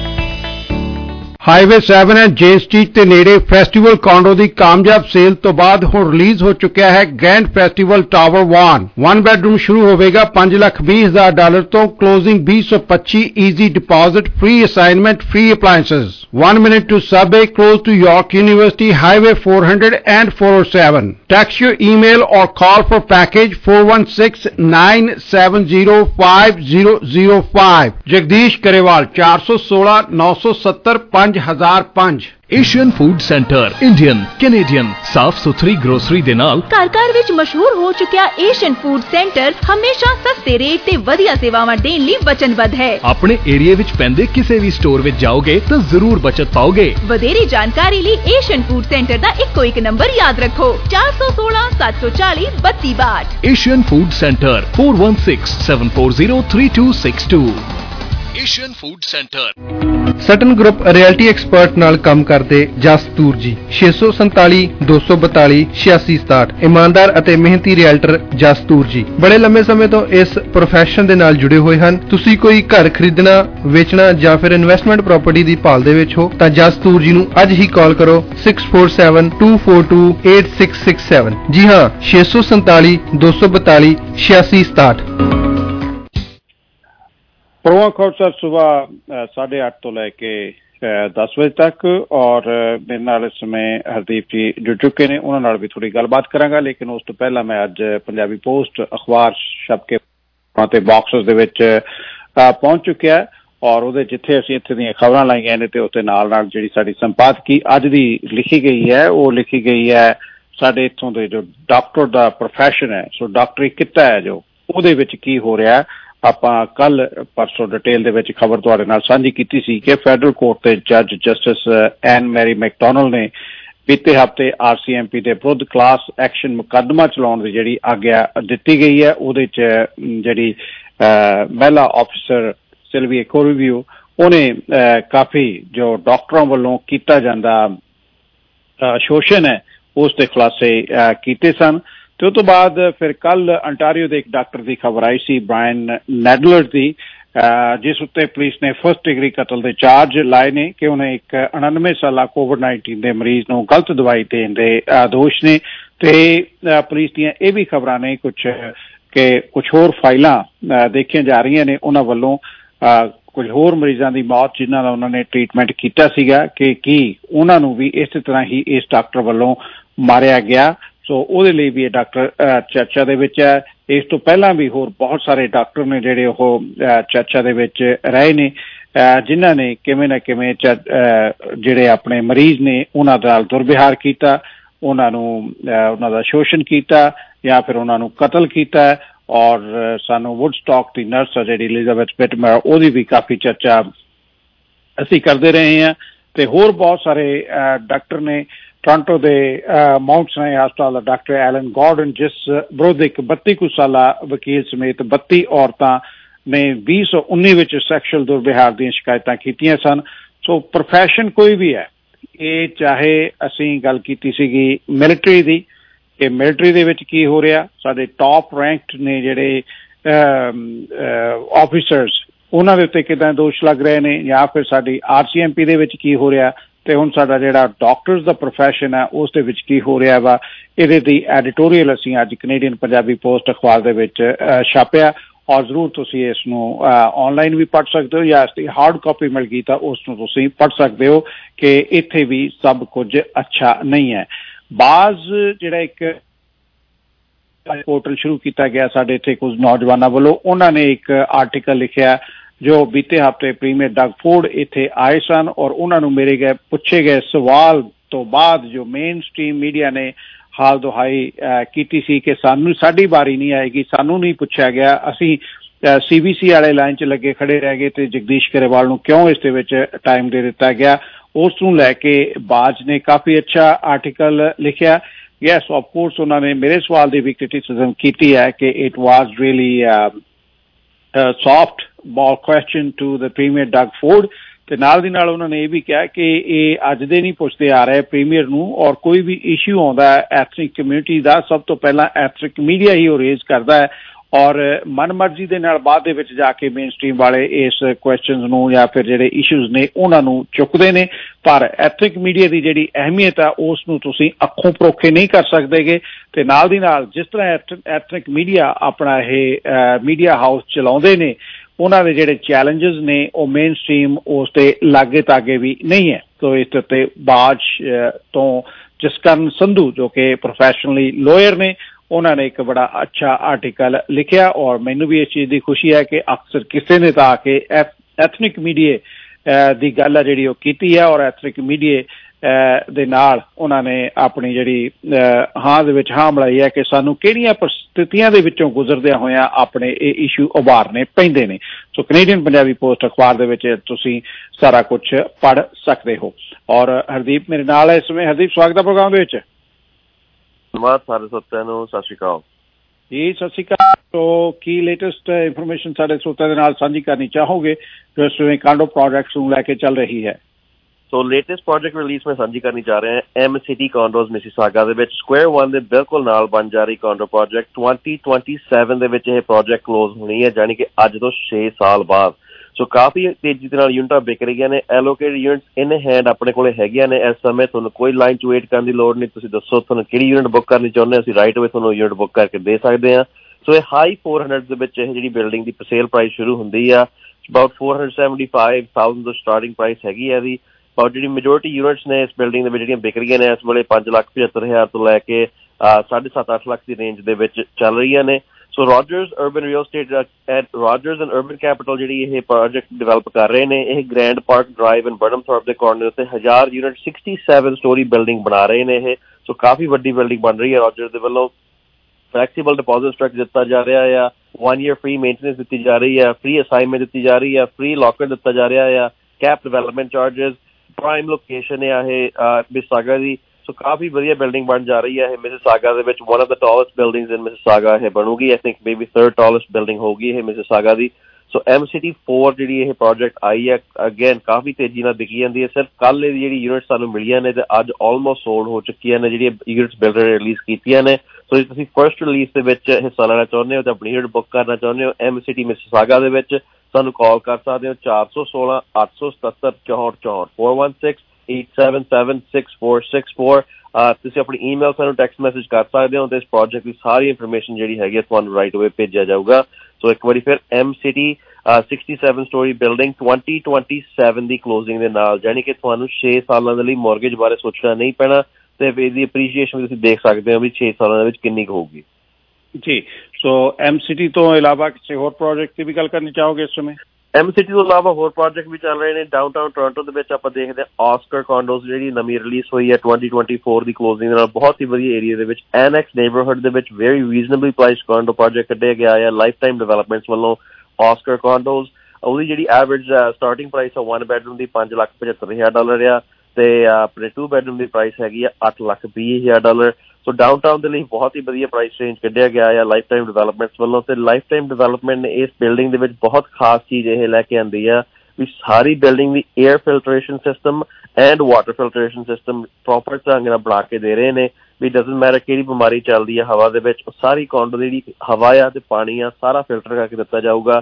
Highway seven and J Street ਤੇ ਨੇੜੇ ਫੈਸਟੀਵਲ ਕਾਂਡੋ ਦੀ ਕਾਮਯਾਬ ਸੇਲ ਤੋਂ ਬਾਅਦ ਹੁਣ ਰਿਲੀਜ਼ ਹੋ ਚੁੱਕਿਆ ਹੈ grand festival tower one. One bedroom ਸ਼ੁਰੂ ਹੋਵੇਗਾ ਪੰਜ ਲੱਖ ਵੀਹ ਹਜ਼ਾਰ ਡਾਲਰ ਤੋਂ। ਕਲੋਜ਼ਿੰਗ ਵੀਹ ਸੌ ਪੱਚੀ, easy deposit, free assignment, free appliances. one minute to Subway, close to York University, Highway four hundred and four oh seven। Text your email or call for package four one six nine seven zero five zero zero five. Jagdish Karewal four one six nine seven zero five zero five. Asian food centre Indian Canadian ਸਾਫ਼ ਸੁਥਰੀ ਗਰੋਸਰੀ ਦੇ ਨਾਲ ਘਰ ਘਰ ਵਿੱਚ ਮਸ਼ਹੂਰ ਹੋ ਚੁੱਕਿਆ ਏਸ਼ੀਅਨ ਫੂਡ ਸੈਂਟਰ ਹਮੇਸ਼ਾ ਸਸਤੇ ਰੇਟ ਤੇ ਵਧੀਆ ਸੇਵਾਵਾਂ ਦੇਣ ਲਈ ਵਚਨਬੱਧ ਹੈ। ਆਪਣੇ ਏਰੀਆ ਵਿੱਚ ਪੈਂਦੇ ਕਿਸੇ ਵੀ ਸਟੋਰ ਵਿੱਚ ਜਾਓਗੇ ਤਾਂ ਜ਼ਰੂਰ ਬਚਤ ਪਾਓਗੇ। ਵਧੇਰੇ ਜਾਣਕਾਰੀ ਲਈ ਏਸ਼ੀਅਨ ਫੂਡ ਸੈਂਟਰ ਦਾ ਇੱਕੋ ਇੱਕ ਨੰਬਰ ਯਾਦ ਰੱਖੋ ਚਾਰ ਇੱਕ ਛੇ ਸੱਤ ਚਾਰ ਚਾਰ ਬੱਤੀ ਬਾਹਠ। Asian food centre four one six seven four zero three two six two। Asian food centre. Sutton group realty expert ਨਾਲ ਕੰਮ ਕਰਦੇ ਜਸਤੂਰ ਜੀ ਛੇ ਸੌ ਸੰਤਾਲੀ ਦੋ ਸੌ ਬਤਾਲੀ ਛਿਆਸੀ ਸਤਾਹਠ। ਇਮਾਨਦਾਰ ਅਤੇ ਮਿਹਨਤੀ ਰਿਐਲਟਰ ਜਸਤੂਰ ਜੀ ਬੜੇ ਲੰਮੇ ਸਮੇਂ ਤੋਂ ਇਸ ਪ੍ਰੋਫੈਸ਼ਨ ਦੇ ਨਾਲ ਜੁੜੇ ਹੋਏ ਹਨ। ਤੁਸੀਂ ਕੋਈ ਘਰ ਖਰੀਦਣਾ ਵੇਚਣਾ ਜਾਂ ਫਿਰ ਇਨਵੈਸਟਮੈਂਟ ਪ੍ਰਾਪਰਟੀ ਦੀ ਭਾਲ ਦੇ ਵਿੱਚ ਹੋ ਤਾਂ ਜਸਤੂਰ ਜੀ ਨੂੰ ਅੱਜ ਹੀ ਕਾਲ ਕਰੋ six four seven two four two eight six six seven। ਜੀ ਹਾਂ ਛੇ ਸੌ ਸੰਤਾਲੀ ਦੋ ਸੌ ਬਤਾਲੀ ਛਿਆਸੀ ਸਤਾਹਠ। ਪ੍ਰੋਗਰਾਮ ਖੌਸਾ ਸੁਬਾਹ ਸਾਢੇ ਅੱਠ ਤੋਂ ਲੈ ਕੇ ਦਸ ਵਜੇ ਤੱਕ ਔਰ ਮੇਰੇ ਨਾਲ ਇਸ ਸਮੇਂ ਹਰਦੀਪ ਜੀ ਜੁੜ ਚੁੱਕੇ ਨੇ। ਉਹਨਾਂ ਨਾਲ ਵੀ ਥੋੜ੍ਹੀ ਗੱਲਬਾਤ ਕਰਾਂਗਾ, ਲੇਕਿਨ ਉਸ ਤੋਂ ਪਹਿਲਾਂ ਮੈਂ ਅੱਜ ਪੰਜਾਬੀ ਪੋਸਟ ਅਖਬਾਰ ਛਪ ਕੇ ਤੇ ਬਾਕਸਸ ਦੇ ਵਿੱਚ ਪਹੁੰਚ ਚੁੱਕਿਆ ਔਰ ਉਹਦੇ ਜਿੱਥੇ ਅਸੀਂ ਇੱਥੇ ਦੀਆਂ ਖਬਰਾਂ ਲਾਈਆਂ ਨੇ ਤੇ ਉੱਥੇ ਨਾਲ ਨਾਲ ਜਿਹੜੀ ਸਾਡੀ ਸੰਪਾਦਕੀ ਅੱਜ ਦੀ ਲਿਖੀ ਗਈ ਹੈ ਉਹ ਲਿਖੀ ਗਈ ਹੈ ਸਾਡੇ ਇੱਥੋਂ ਦੇ ਜੋ ਡਾਕਟਰ ਦਾ ਪ੍ਰੋਫੈਸ਼ਨ ਹੈ, ਸੋ ਡਾਕਟਰੀ ਕਿੱਤਾ ਹੈ ਜੋ ਉਹਦੇ ਵਿੱਚ ਕੀ ਹੋ ਰਿਹਾ। ਆਪਾਂ ਕੱਲ ਪਰਸੋਂ ਡਿਟੇਲ ਦੇ ਵਿੱਚ ਖਬਰ ਤੁਹਾਡੇ ਨਾਲ ਸਾਂਝੀ ਕੀਤੀ ਸੀ ਕਿ ਫੈਡਰਲ ਕੋਰਟ ਦੇ ਜੱਜ ਜਸਟਿਸ ਐਨ ਮੈਰੀ ਮੈਕਡੋਨਲਡ ਨੇ ਬੀਤੇ ਹਫ਼ਤੇ ਆਰ ਸੀ ਐਮ ਪੀ ਦੇ ਵਿਰੁੱਧ ਕਲਾਸ ਐਕਸ਼ਨ ਮੁਕੱਦਮਾ ਚਲਾਉਣ ਦੀ ਜਿਹੜੀ ਆਗਿਆ ਦਿੱਤੀ ਗਈ ਹੈ। ਉਹਦੇ 'ਚ ਜਿਹੜੀ ਮਹਿਲਾ ਆਫਿਸਰ ਸਿਲਵੀਆ ਕੋਰੀਵਿਊ ਉਹਨੇ ਕਾਫੀ ਜੋ ਡਾਕਟਰਾਂ ਵੱਲੋਂ ਕੀਤਾ ਜਾਂਦਾ ਸ਼ੋਸ਼ਣ ਹੈ ਉਸ ਦੇ ਖੁਲਾਸੇ ਕੀਤੇ ਸਨ। ਤੇ ਉਸ ਤੋਂ ਬਾਅਦ ਫਿਰ ਕੱਲ ਅੰਟਾਰੀਓ ਦੇ ਇੱਕ ਡਾਕਟਰ ਦੀ ਖਬਰ ਆਈ ਸੀ ਬ੍ਰਾਇਨ ਨੈਡਲਰ ਦੀ, ਜਿਸ ਉੱਤੇ ਪੁਲਿਸ ਨੇ ਫਸਟ ਡਿਗਰੀ ਕਤਲ ਦੇ ਚਾਰਜ ਲਾਏ ਨੇ ਕਿ ਉਹਨੇ ਇੱਕ ਉਣਾਨਵੇਂ ਸਾਲਾ ਕੋਵਿਡ ਨਾਈਨਟੀਨ ਦੇ ਮਰੀਜ਼ ਨੂੰ ਗਲਤ ਦਵਾਈ ਦੇਣ ਦੇ ਦੋਸ਼ ਨੇ। ਤੇ ਪੁਲਿਸ ਦੀਆਂ ਇਹ ਵੀ ਖਬਰਾਂ ਨੇ ਕੁਛ ਕਿ ਕੁਛ ਹੋਰ ਫਾਈਲਾਂ ਦੇਖੀਆਂ ਜਾ ਰਹੀਆਂ ਨੇ ਉਹਨਾਂ ਵੱਲੋਂ ਕੁਝ ਹੋਰ ਮਰੀਜ਼ਾਂ ਦੀ ਮੌਤ ਜਿਨ੍ਹਾਂ ਦਾ ਉਹਨਾਂ ਨੇ ਟ੍ਰੀਟਮੈਂਟ ਕੀਤਾ ਸੀਗਾ ਕਿ ਕੀ ਉਹਨਾਂ ਨੂੰ ਵੀ ਇਸੇ ਤਰ੍ਹਾਂ ਹੀ ਇਸ ਡਾਕਟਰ ਵੱਲੋਂ ਮਾਰਿਆ ਗਿਆ। ਸੋ ਉਹਦੇ ਲਈ ਵੀ ਇਹ ਡਾਕਟਰ ਚਰਚਾ ਦੇ ਵਿੱਚ ਹੈ। ਇਸ ਤੋਂ ਪਹਿਲਾਂ ਵੀ ਹੋਰ ਬਹੁਤ ਸਾਰੇ ਡਾਕਟਰ ਨੇ ਜਿਹੜੇ ਉਹ ਚਰਚਾ ਦੇ ਵਿੱਚ ਰਹੇ ਨੇ ਜਿਨ੍ਹਾਂ ਨੇ ਕਿਵੇਂ ਨਾ ਕਿਵੇਂ ਜਿਹੜੇ ਆਪਣੇ ਮਰੀਜ਼ ਨੇ ਉਹਨਾਂ ਨਾਲ ਦੁਰਵਿਹਾਰ ਕੀਤਾ, ਉਹਨਾਂ ਨੂੰ ਉਹਨਾਂ ਦਾ ਸ਼ੋਸ਼ਣ ਕੀਤਾ ਜਾਂ ਫਿਰ ਉਹਨਾਂ ਨੂੰ ਕਤਲ ਕੀਤਾ। ਔਰ ਸਾਨੂੰ ਵੁੱਡਸਟਾਕ ਦੀ ਨਰਸ ਜਿਹੜੀ ਐਲਿਜ਼ਾਬੈਥ ਪਿਟਮੈਰ ਉਹਦੀ ਵੀ ਕਾਫੀ ਚਰਚਾ ਅਸੀਂ ਕਰਦੇ ਰਹੇ ਹਾਂ। ਤੇ ਹੋਰ ਬਹੁਤ ਸਾਰੇ ਡਾਕਟਰ ਨੇ ਟੋਰਾਂਟੋ ਦੇ ਮਾਊਂਟ ਸਨਾਈ ਹਸਪਤਾਲ ਦਾ ਡਾਕਟਰ ਐਲਨ ਗਾਰਡਨ ਜਿਸ ਵਿਰੁੱਧ ਇੱਕ ਬੱਤੀ ਕੁ ਸਾਲਾ ਵਕੀਲ ਸਮੇਤ ਬੱਤੀ ਔਰਤਾਂ ਨੇ ਵੀਹ ਸੌ ਉੱਨੀ ਵਿੱਚ ਸੈਕਸ਼ੂਅਲ ਦੁਰਵਿਹਾਰ ਦੀਆਂ ਸ਼ਿਕਾਇਤਾਂ ਕੀਤੀਆਂ ਸਨ। ਸੋ ਪ੍ਰੋਫੈਸ਼ਨ ਕੋਈ ਵੀ ਹੈ, ਇਹ ਚਾਹੇ ਅਸੀਂ ਗੱਲ ਕੀਤੀ ਸੀਗੀ ਮਿਲਟਰੀ ਦੀ ਕਿ ਮਿਲਟਰੀ ਦੇ ਵਿੱਚ ਕੀ ਹੋ ਰਿਹਾ, ਸਾਡੇ ਟਾਪ ਰੈਂਕਡ ਨੇ ਜਿਹੜੇ ਆਫਿਸਰਸ ਉਹਨਾਂ ਦੇ ਉੱਤੇ ਕਿੱਦਾਂ ਦੋਸ਼ ਲੱਗ ਰਹੇ ਨੇ, ਜਾਂ ਫਿਰ ਸਾਡੀ ਆਰ ਸੀ ਐਮ ਪੀ ਦੇ ਵਿੱਚ ਕੀ ਹੋ ਰਿਹਾ ਤੇ ਹੁਣ ਸਾਡਾ ਜਿਹੜਾ ਡਾਕਟਰਸ ਦਾ ਪ੍ਰੋਫੈਸ਼ਨ ਹੈ ਉਸ ਦੇ ਵਿੱਚ ਕੀ ਹੋ ਰਿਹਾ ਵਾ। ਇਹਦੇ ਦੀ ਐਡੀਟੋਰੀਅਲ ਅਸੀਂ ਅੱਜ ਕੈਨੇਡੀਅਨ ਪੰਜਾਬੀ ਪੋਸਟ ਅਖਬਾਰ ਦੇ ਵਿੱਚ ਛਾਪਿਆ ਔਰ ਜ਼ਰੂਰ ਤੁਸੀਂ ਇਸ ਨੂੰ ਆਨਲਾਈਨ ਵੀ ਪੜ੍ਹ ਸਕਦੇ ਹੋ ਜਾਂ ਇਸ ਦੀ ਹਾਰਡ ਕਾਪੀ ਮਿਲ ਗਈ ਤਾਂ ਉਸ ਨੂੰ ਤੁਸੀਂ ਪੜ੍ਹ ਸਕਦੇ ਹੋ ਕਿ ਇੱਥੇ ਵੀ ਸਭ ਕੁਝ ਅੱਛਾ ਨਹੀਂ ਹੈ। ਬਾਜ਼ ਜਿਹੜਾ ਇੱਕ ਪੋਰਟਲ ਸ਼ੁਰੂ ਕੀਤਾ ਗਿਆ ਸਾਡੇ ਇੱਥੇ ਕੁਝ ਨੌਜਵਾਨਾਂ ਵੱਲੋਂ, ਉਹਨਾਂ ਨੇ ਇੱਕ ਆਰਟੀਕਲ ਲਿਖਿਆ ਜੋ ਬੀਤੇ ਹਫ਼ਤੇ ਪ੍ਰੀਮੀਅਰ ਡਗ ਫੋਰਡ ਇੱਥੇ ਆਏ ਸਨ ਔਰ ਉਹਨਾਂ ਨੂੰ ਮੇਰੇ ਗਏ ਪੁੱਛੇ ਗਏ ਸਵਾਲ ਤੋਂ ਬਾਅਦ ਜੋ ਮੇਨ ਸਟ੍ਰੀਮ ਮੀਡੀਆ ਨੇ ਹਾਲ ਦੁਹਾਈ ਕੀਤੀ ਸੀ ਕਿ ਸਾਨੂੰ ਸਾਡੀ ਵਾਰੀ ਨਹੀਂ ਆਏਗੀ, ਸਾਨੂੰ ਨਹੀਂ ਪੁੱਛਿਆ ਗਿਆ, ਅਸੀਂ ਸੀ ਬੀ ਸੀ ਵਾਲੇ ਲਾਈਨ 'ਚ ਲੱਗੇ ਖੜੇ ਰਹਿ ਗਏ ਤੇ ਜਗਦੀਸ਼ ਗਰੇਵਾਲ ਨੂੰ ਕਿਉਂ ਇਸ ਦੇ ਵਿੱਚ ਟਾਈਮ ਦੇ ਦਿੱਤਾ ਗਿਆ, ਉਸ ਨੂੰ ਲੈ ਕੇ ਬਾਜ ਨੇ ਕਾਫੀ ਅੱਛਾ ਆਰਟੀਕਲ ਲਿਖਿਆ। ਯੈਸ ਆਫ ਕੋਰਸ ਉਹਨਾਂ ਨੇ ਮੇਰੇ ਸਵਾਲ ਦੀ ਵੀ ਕ੍ਰਿਟਿਸਿਜ਼ਮ ਕੀਤੀ ਹੈ ਕਿ it was really soft ball question to the premier Doug Ford ਤੇ ਨਾਲ ਦੀ ਨਾਲ ਉਹਨਾਂ ਨੇ ਇਹ ਵੀ ਕਿਹਾ ਕਿ ਇਹ ਅੱਜ ਦੇ ਨਹੀਂ ਪੁੱਛਦੇ ਆ ਰਹੇ ਪ੍ਰੀਮੀਅਰ ਨੂੰ ਔਰ ਕੋਈ ਵੀ ਇਸ਼ੂ ਆਉਂਦਾ ਹੈ ਐਥਨਿਕ ਕਮਿਊਨਿਟੀ ਦਾ ਸਭ ਤੋਂ ਪਹਿਲਾਂ ਐਥਨਿਕ ਮੀਡੀਆ ਹੀ ਉਹ ਰੇਜ਼ ਕਰਦਾ ਹੈ ਔਰ ਮਨਮਰਜ਼ੀ ਦੇ ਨਾਲ ਬਾਅਦ ਦੇ ਵਿੱਚ ਜਾ ਕੇ ਮੇਨ ਸਟ੍ਰੀਮ ਵਾਲੇ ਇਸ ਕੁਐਸਚਨਸ ਨੂੰ ਜਾਂ ਫਿਰ ਜਿਹੜੇ ਇਸ਼ੂਜ਼ ਨੇ ਉਹਨਾਂ ਨੂੰ ਚੁੱਕਦੇ ਨੇ। ਪਰ ਐਥਨਿਕ ਮੀਡੀਆ ਦੀ ਜਿਹੜੀ ਅਹਿਮੀਅਤ ਆ ਉਸ ਨੂੰ ਤੁਸੀਂ ਅੱਖੋਂ ਪਰੋਖੇ ਨਹੀਂ ਕਰ ਸਕਦੇਗੇ ਤੇ ਨਾਲ ਦੀ ਨਾਲ ਜਿਸ ਤਰ੍ਹਾਂ ਐਥਨਿਕ ਮੀਡੀਆ ਆਪਣਾ ਇਹ ਮੀਡੀਆ ਹਾਊਸ ਚਲਾਉਂਦੇ ਨੇ ਉਹਨਾਂ ਦੇ ਜਿਹੜੇ ਚੈਲੰਜਸ ਨੇ ਉਹ ਮੇਨ ਸਟ੍ਰੀਮ ਉਸ ਦੇ ਲਾਗੇ ਤਾਗੇ ਵੀ ਨਹੀਂ ਹੈ। ਸੋ ਇਸ ਉੱਤੇ ਬਾਜ ਤੋਂ ਜਸਕਰਨ ਸੰਧੂ ਜੋ ਕਿ ਪ੍ਰੋਫੈਸ਼ਨਲੀ ਲਾਇਰ ਨੇ, ਉਹਨਾਂ ਨੇ ਇੱਕ ਬੜਾ ਅੱਛਾ ਆਰਟੀਕਲ ਲਿਖਿਆ ਔਰ ਮੈਨੂੰ ਵੀ ਇਸ ਚੀਜ਼ ਦੀ ਖੁਸ਼ੀ ਹੈ ਕਿ ਅਕਸਰ ਕਿਸੇ ਨੇ ਤਾਂ ਆ ਕੇ ਐਥਨਿਕ ਮੀਡੀਏ ਦੀ ਗੱਲ ਆ ਜਿਹੜੀ ਉਹ ਕੀਤੀ ਹੈ ਔਰ ਐਥਨਿਕ ਮੀਡੀਏ ਦੇ ਨਾਲ ਉਹਨਾਂ ਨੇ ਆਪਣੀ ਜਿਹੜੀ ਹਾਂ ਦੇ ਵਿੱਚ ਹਾਂ ਮਿਲਾਈ ਹੈ ਕਿ ਸਾਨੂੰ ਕਿਹੜੀਆਂ ਪਰਿਸਥਿਤੀਆਂ ਦੇ ਵਿੱਚੋਂ ਗੁਜ਼ਰਦਿਆਂ ਹੋਇਆਂ ਆਪਣੇ ਇਹ ਇਸ਼ੂ ਉਭਾਰਨੇ ਪੈਂਦੇ ਨੇ। ਸੋ ਕੈਨੇਡੀਅਨ ਪੰਜਾਬੀ ਪੋਸਟ ਅਖਬਾਰ ਦੇ ਵਿੱਚ ਤੁਸੀਂ ਸਾਰਾ ਕੁਛ ਪੜ੍ਹ ਸਕਦੇ ਹੋ। ਔਰ ਹਰਦੀਪ ਮੇਰੇ ਨਾਲ ਹੈ ਇਸ ਸਮੇਂ। ਹਰਦੀਪ, ਸਵਾਗਤ ਹੈ ਪ੍ਰੋਗਰਾਮ ਦੇ ਵਿੱਚ। ਧੰਨਵਾਦ ਸਾਰੇ ਸਰੋਤਿਆਂ ਨੂੰ, ਸਤਿ ਸ਼੍ਰੀ ਅਕਾਲ ਜੀ। ਸਤਿ ਸ਼੍ਰੀ ਅਕਾਲ। ਸੋ ਕੀ ਲੇਟੈਸਟ ਇਨਫੋਰਮੇਸ਼ਨ ਸਾਡੇ ਸਰੋਤਿਆਂ ਦੇ ਨਾਲ ਸਾਂਝੀ ਕਰਨੀ ਚਾਹੋਗੇ ਜੋ ਇਸ ਸਮੇਂ ਕਾਂਡੋ ਪ੍ਰੋਜੈਕਟਸ ਨੂੰ ਲੈ ਕੇ ਚੱਲ ਰਹੀ ਹੈ? ਸੋ ਲੇਟੈਸਟ ਪ੍ਰੋਜੈਕਟ ਰਿਲੀਜ਼ ਮੈਂ ਸਾਂਝੀ ਕਰਨੀ ਚਾਹ ਰਿਹਾ ਐਮ ਸਿਟੀ ਕਾਂਡੋਜ਼ ਮਿਸੀਸਾਗਾ ਦੇ ਵਿੱਚ ਸਕੁਆਇਰ ਵਨ ਦੇ ਬਿਲਕੁਲ ਨਾਲ ਬਣ ਜਾ ਰਹੀ condo project twenty twenty seven ਦੇ ਵਿੱਚ ਇਹ ਪ੍ਰੋਜੈਕਟ ਕਲੋਜ਼ ਹੋਣੀ ਹੈ, ਜਾਣੀ ਕਿ ਅੱਜ ਤੋਂ ਛੇ ਸਾਲ ਬਾਅਦ। ਸੋ ਕਾਫੀ ਤੇਜ਼ੀ ਦੇ ਨਾਲ ਯੂਨਿਟਾਂ ਵਿਕ ਰਹੀਆਂ ਨੇ। ਐਲੋਕੇਟਡ ਯੂਨਿਟਸ ਇਨ ਹੈਂਡ ਆਪਣੇ ਕੋਲੇ ਹੈਗੀਆਂ ਨੇ ਇਸ ਸਮੇਂ। ਤੁਹਾਨੂੰ ਕੋਈ ਲਾਈਨ 'ਚ ਵੇਟ ਕਰਨ ਦੀ ਲੋੜ ਨਹੀਂ। ਤੁਸੀਂ ਦੱਸੋ ਤੁਹਾਨੂੰ ਕਿਹੜੀ ਯੂਨਿਟ ਬੁੱਕ ਕਰਨੀ ਚਾਹੁੰਦੇ ਹੋ, ਅਸੀਂ ਰਾਈਟ ਅਵੇ ਤੁਹਾਨੂੰ ਯੂਨਿਟ ਬੁੱਕ ਕਰਕੇ ਦੇ ਸਕਦੇ ਹਾਂ। ਸੋ ਇਹ ਹਾਈ ਫੋਰ ਹੰਡਰਡ ਦੇ ਵਿੱਚ ਇਹ ਜਿਹੜੀ ਬਿਲਡਿੰਗ ਦੀ ਸੇਲ ਪ੍ਰਾਈਸ ਸ਼ੁਰੂ ਹੁੰਦੀ ਆ about four hundred seventy five thousand ਤੋਂ ਸਟਾਰਟਿੰਗ ਪ੍ਰਾਈਸ ਹੈਗੀ ਹੈ ਇਹਦੀ। ਔਰ ਜਿਹੜੀ ਮੈਜੋਰਟੀ ਯੂਨਿਟਸ ਨੇ ਇਸ ਬਿਲਡਿੰਗ ਦੇ ਵਿੱਚ ਜਿਹੜੀਆਂ ਵਿਕ ਰਹੀਆਂ ਨੇ ਇਸ ਵੇਲੇ ਪੰਜ ਲੱਖ ਪਝੱਤਰ ਹਜ਼ਾਰ ਤੋਂ ਲੈ ਕੇ ਸਾਢੇ ਸੱਤ ਅੱਠ ਲੱਖ ਦੀ ਰੇਂਜ ਦੇ ਵਿੱਚ ਚੱਲ ਰਹੀਆਂ ਨੇ। So Rogers urban real estate Rogers and Urban Capital ਜਿਹੜੀ ਇਹ ਪ੍ਰੋਜੈਕਟ ਡਿਵੈਲਪ ਕਰ ਰਹੇ ਨੇ, ਇਹ Grand Park Drive and Burnhamthorpe ਦੇ ਕਾਰਨਰ ਉੱਤੇ ਹਜ਼ਾਰ unit sixty seven storey building ਬਣਾ ਰਹੇ ਨੇ ਇਹ। ਸੋ ਕਾਫੀ ਵੱਡੀ ਬਿਲਡਿੰਗ ਬਣ ਰਹੀ ਹੈ ਰੋਜਰਸ ਦੇ ਵੱਲੋਂ। ਫਲੈਕਸੀਬਲ ਡਿਪੋਜ਼ਿਟ ਸਟਰਕਚਰ ਦਿੱਤਾ ਜਾ ਰਿਹਾ ਆ, ਵਨ ਈਅਰ ਫ੍ਰੀ ਮੇਨਟੇਨੈਂਸ ਦਿੱਤੀ ਜਾ ਰਹੀ ਹੈ, ਫ੍ਰੀ ਅਸਾਈਨਮੈਂਟ ਦਿੱਤੀ ਜਾ ਰਹੀ ਹੈ, ਫ੍ਰੀ ਲੌਕਰ ਦਿੱਤਾ ਜਾ ਰਿਹਾ ਆ, cap development charges, prime location ਹੈ ਇਹ ਮਿਸੀਸਾਗਾ ਦੀ। ਸੋ ਕਾਫੀ ਵਧੀਆ ਬਿਲਡਿੰਗ ਬਣ ਜਾ ਰਹੀ ਹੈ ਇਹ ਮਿਸੀਸਾਗਾ ਦੇ ਵਿੱਚ। One of the tallest buildings in Mississauga ਇਹ ਬਣੂਗੀ। I think maybe third tallest building ਹੋਊਗੀ ਇਹ ਮਿਸੀਸਾਗਾ ਦੀ। ਸੋ ਐਮ ਸਿਟੀ ਫੋਰ ਜਿਹੜੀ ਇਹ ਪ੍ਰੋਜੈਕਟ ਆਈ ਹੈ ਅਗੇਨ ਕਾਫੀ ਤੇਜ਼ੀ ਨਾਲ ਵਿਕੀ ਜਾਂਦੀ ਹੈ। ਸਿਰਫ ਕੱਲ੍ਹ ਇਹਦੀ ਜਿਹੜੀ ਯੂਨਿਟ ਸਾਨੂੰ ਮਿਲੀਆਂ ਨੇ ਤੇ ਅੱਜ ਆਲਮੋਸਟ ਸੋਲਡ ਹੋ ਚੁੱਕੀਆਂ ਨੇ ਜਿਹੜੀਆਂ ਯੂਨਿਟਸ ਬਿਲਡਰ ਨੇ ਰਿਲੀਜ਼ ਕੀਤੀਆਂ ਨੇ। ਸੋ ਜੇ ਤੁਸੀਂ ਫਸਟ ਰਿਲੀਜ਼ ਦੇ ਵਿੱਚ ਹਿੱਸਾ ਲੈਣਾ ਚਾਹੁੰਦੇ ਹੋ ਤੇ ਆਪਣੀ ਯੂਨਿਟ ਬੁੱਕ ਕਰਨਾ ਚਾਹੁੰਦੇ ਹੋ ਐਮ ਸਿਟੀ ਮਿਸੀਸਾਗਾ ਦੇ ਵਿੱਚ, ਸਾਨੂੰ ਕਾਲ ਕਰ ਸਕਦੇ ਹੋ ਚਾਰ ਸੌ ਸੋਲਾਂ ਅੱਠ ਸੌ ਸਤੱਤਰ ਚੌਂਹਠ ਚੌਂਹਠ four one six eight seven seven six four six four. ਤੁਸੀਂ ਆਪਣੀ ਈਮੇਲ ਸਾਨੂੰ ਟੈਕਸਟ ਮੈਸੇਜ ਕਰ ਸਕਦੇ ਹੋ ਤੇ ਇਸ ਪ੍ਰੋਜੈਕਟ ਦੀ ਸਾਰੀ ਇਨਫੋਰਮੇਸ਼ਨ ਜਿਹੜੀ ਹੈਗੀ ਤੁਹਾਨੂੰ ਰਾਈਟ ਅਵੇ ਭੇਜਿਆ ਜਾਊਗਾ। ਸੋ ਇੱਕ ਵਾਰੀ ਫਿਰ M City sixty seven storey building twenty twenty seven ਦੀ ਕਲੋਜ਼ਿੰਗ ਦੇ ਨਾਲ, ਜਾਣੀ ਕਿ ਤੁਹਾਨੂੰ ਛੇ ਸਾਲਾਂ ਦੇ ਲਈ ਮੌਰਗੇਜ ਬਾਰੇ ਸੋਚਣਾ ਨਹੀਂ ਪੈਣਾ ਤੇ ਇਹਦੀ ਅਪਰੀਸ਼ੀਏਸ਼ਨ ਵੀ ਤੁਸੀਂ ਦੇਖ ਸਕਦੇ ਹੋ ਵੀ ਛੇ ਸਾਲਾਂ ਦੇ ਵਿੱਚ ਕਿੰਨੀ ਕੁ ਹੋਊਗੀ ਜੀ। ਸੋ ਐਮ ਸਿਟੀ ਤੋਂ ਇਲਾਵਾ ਕਿਸੇ ਹੋਰ ਪ੍ਰੋਜੈਕਟ ਦੀ ਵੀ ਗੱਲ ਕਰਨੀ ਚਾਹੋਗੇ ਇਸ ਸਮੇਂ? ਐਮ ਸਿਟੀ ਤੋਂ ਇਲਾਵਾ ਹੋਰ ਪ੍ਰੋਜੈਕਟ ਵੀ ਚੱਲ ਰਹੇ ਨੇ। ਡਾਊਨਟਾਊਨ ਟੋਰਾਂਟੋ ਦੇ ਵਿੱਚ ਆਪਾਂ ਦੇਖਦੇ ਹਾਂ ਆਸਕਰ ਕਾਂਡੋਜ਼ ਜਿਹੜੀ ਨਵੀਂ ਰਿਲੀਜ਼ ਹੋਈ ਹੈ ਟਵੈਂਟੀ ਟਵੈਂਟੀ ਫੋਰ ਦੀ ਕਲੋਜ਼ਿੰਗ ਦੇ ਨਾਲ, ਬਹੁਤ ਹੀ ਵਧੀਆ ਏਰੀਆ ਦੇ ਵਿੱਚ ਐਨਐਕਸ ਨੇਬਰਹੁੱਡ ਦੇ ਵਿੱਚ very reasonably price condo project ਕੱਢਿਆ ਗਿਆ ਹੈ ਲਾਈਫ ਟਾਈਮ ਡਿਵੈਲਪਮੈਂਟਸ ਵੱਲੋਂ। ਆਸਕਰ ਕਾਂਡੋਜ਼ ਉਹਦੀ ਜਿਹੜੀ ਐਵਰੇਜ ਸਟਾਰਟਿੰਗ ਪ੍ਰਾਈਸ ਆ ਵਨ ਬੈਡਰੂਮ ਦੀ ਪੰਜ ਲੱਖ ਪਝੱਤਰ ਹਜ਼ਾਰ ਡਾਲਰ ਆ ਤੇ ਆਪਣੇ ਟੂ ਬੈਡਰੂਮ ਦੀ ਪ੍ਰਾਈਸ ਹੈਗੀ ਆ ਅੱਠ ਲੱਖ ਵੀਹ ਹਜ਼ਾਰ ਡਾਲਰ। ਸੋ ਡਾਊਨਟਾਊਨ ਦੇ ਲਈ ਬਹੁਤ ਹੀ ਵਧੀਆ ਪ੍ਰਾਈਸ ਰੇਂਜ ਕੱਢਿਆ ਗਿਆ ਹੈ ਲਾਈਫ ਟਾਈਮ ਡਿਵੈਲਪਮੈਂਟਸ ਵੱਲੋਂ। ਤੇ ਲਾਈਫ ਟਾਈਮ ਡਿਵੈਲਪਮੈਂਟ ਨੇ ਇਸ ਬਿਲਡਿੰਗ ਦੇ ਵਿੱਚ ਬਹੁਤ ਖਾਸ ਚੀਜ਼ ਇਹ ਲੈ ਕੇ ਆਂਦੀ ਆ ਵੀ ਸਾਰੀ ਬਿਲਡਿੰਗ ਦੀ air filtration system and water filtration system proper ਢੰਗ ਨਾਲ ਬਣਾ ਕੇ ਦੇ ਰਹੇ ਨੇ ਵੀ ਡਜ਼ਨਟ ਮੈਟਰ ਕਿਹੜੀ ਬਿਮਾਰੀ ਚੱਲਦੀ ਹੈ ਹਵਾ ਦੇ ਵਿੱਚ, ਉਹ ਸਾਰੀ ਕਾਂਡੋ ਦੀ ਜਿਹੜੀ ਹਵਾ ਆ ਤੇ ਪਾਣੀ ਆ ਸਾਰਾ ਫਿਲਟਰ ਕਰਕੇ ਦਿੱਤਾ ਜਾਊਗਾ।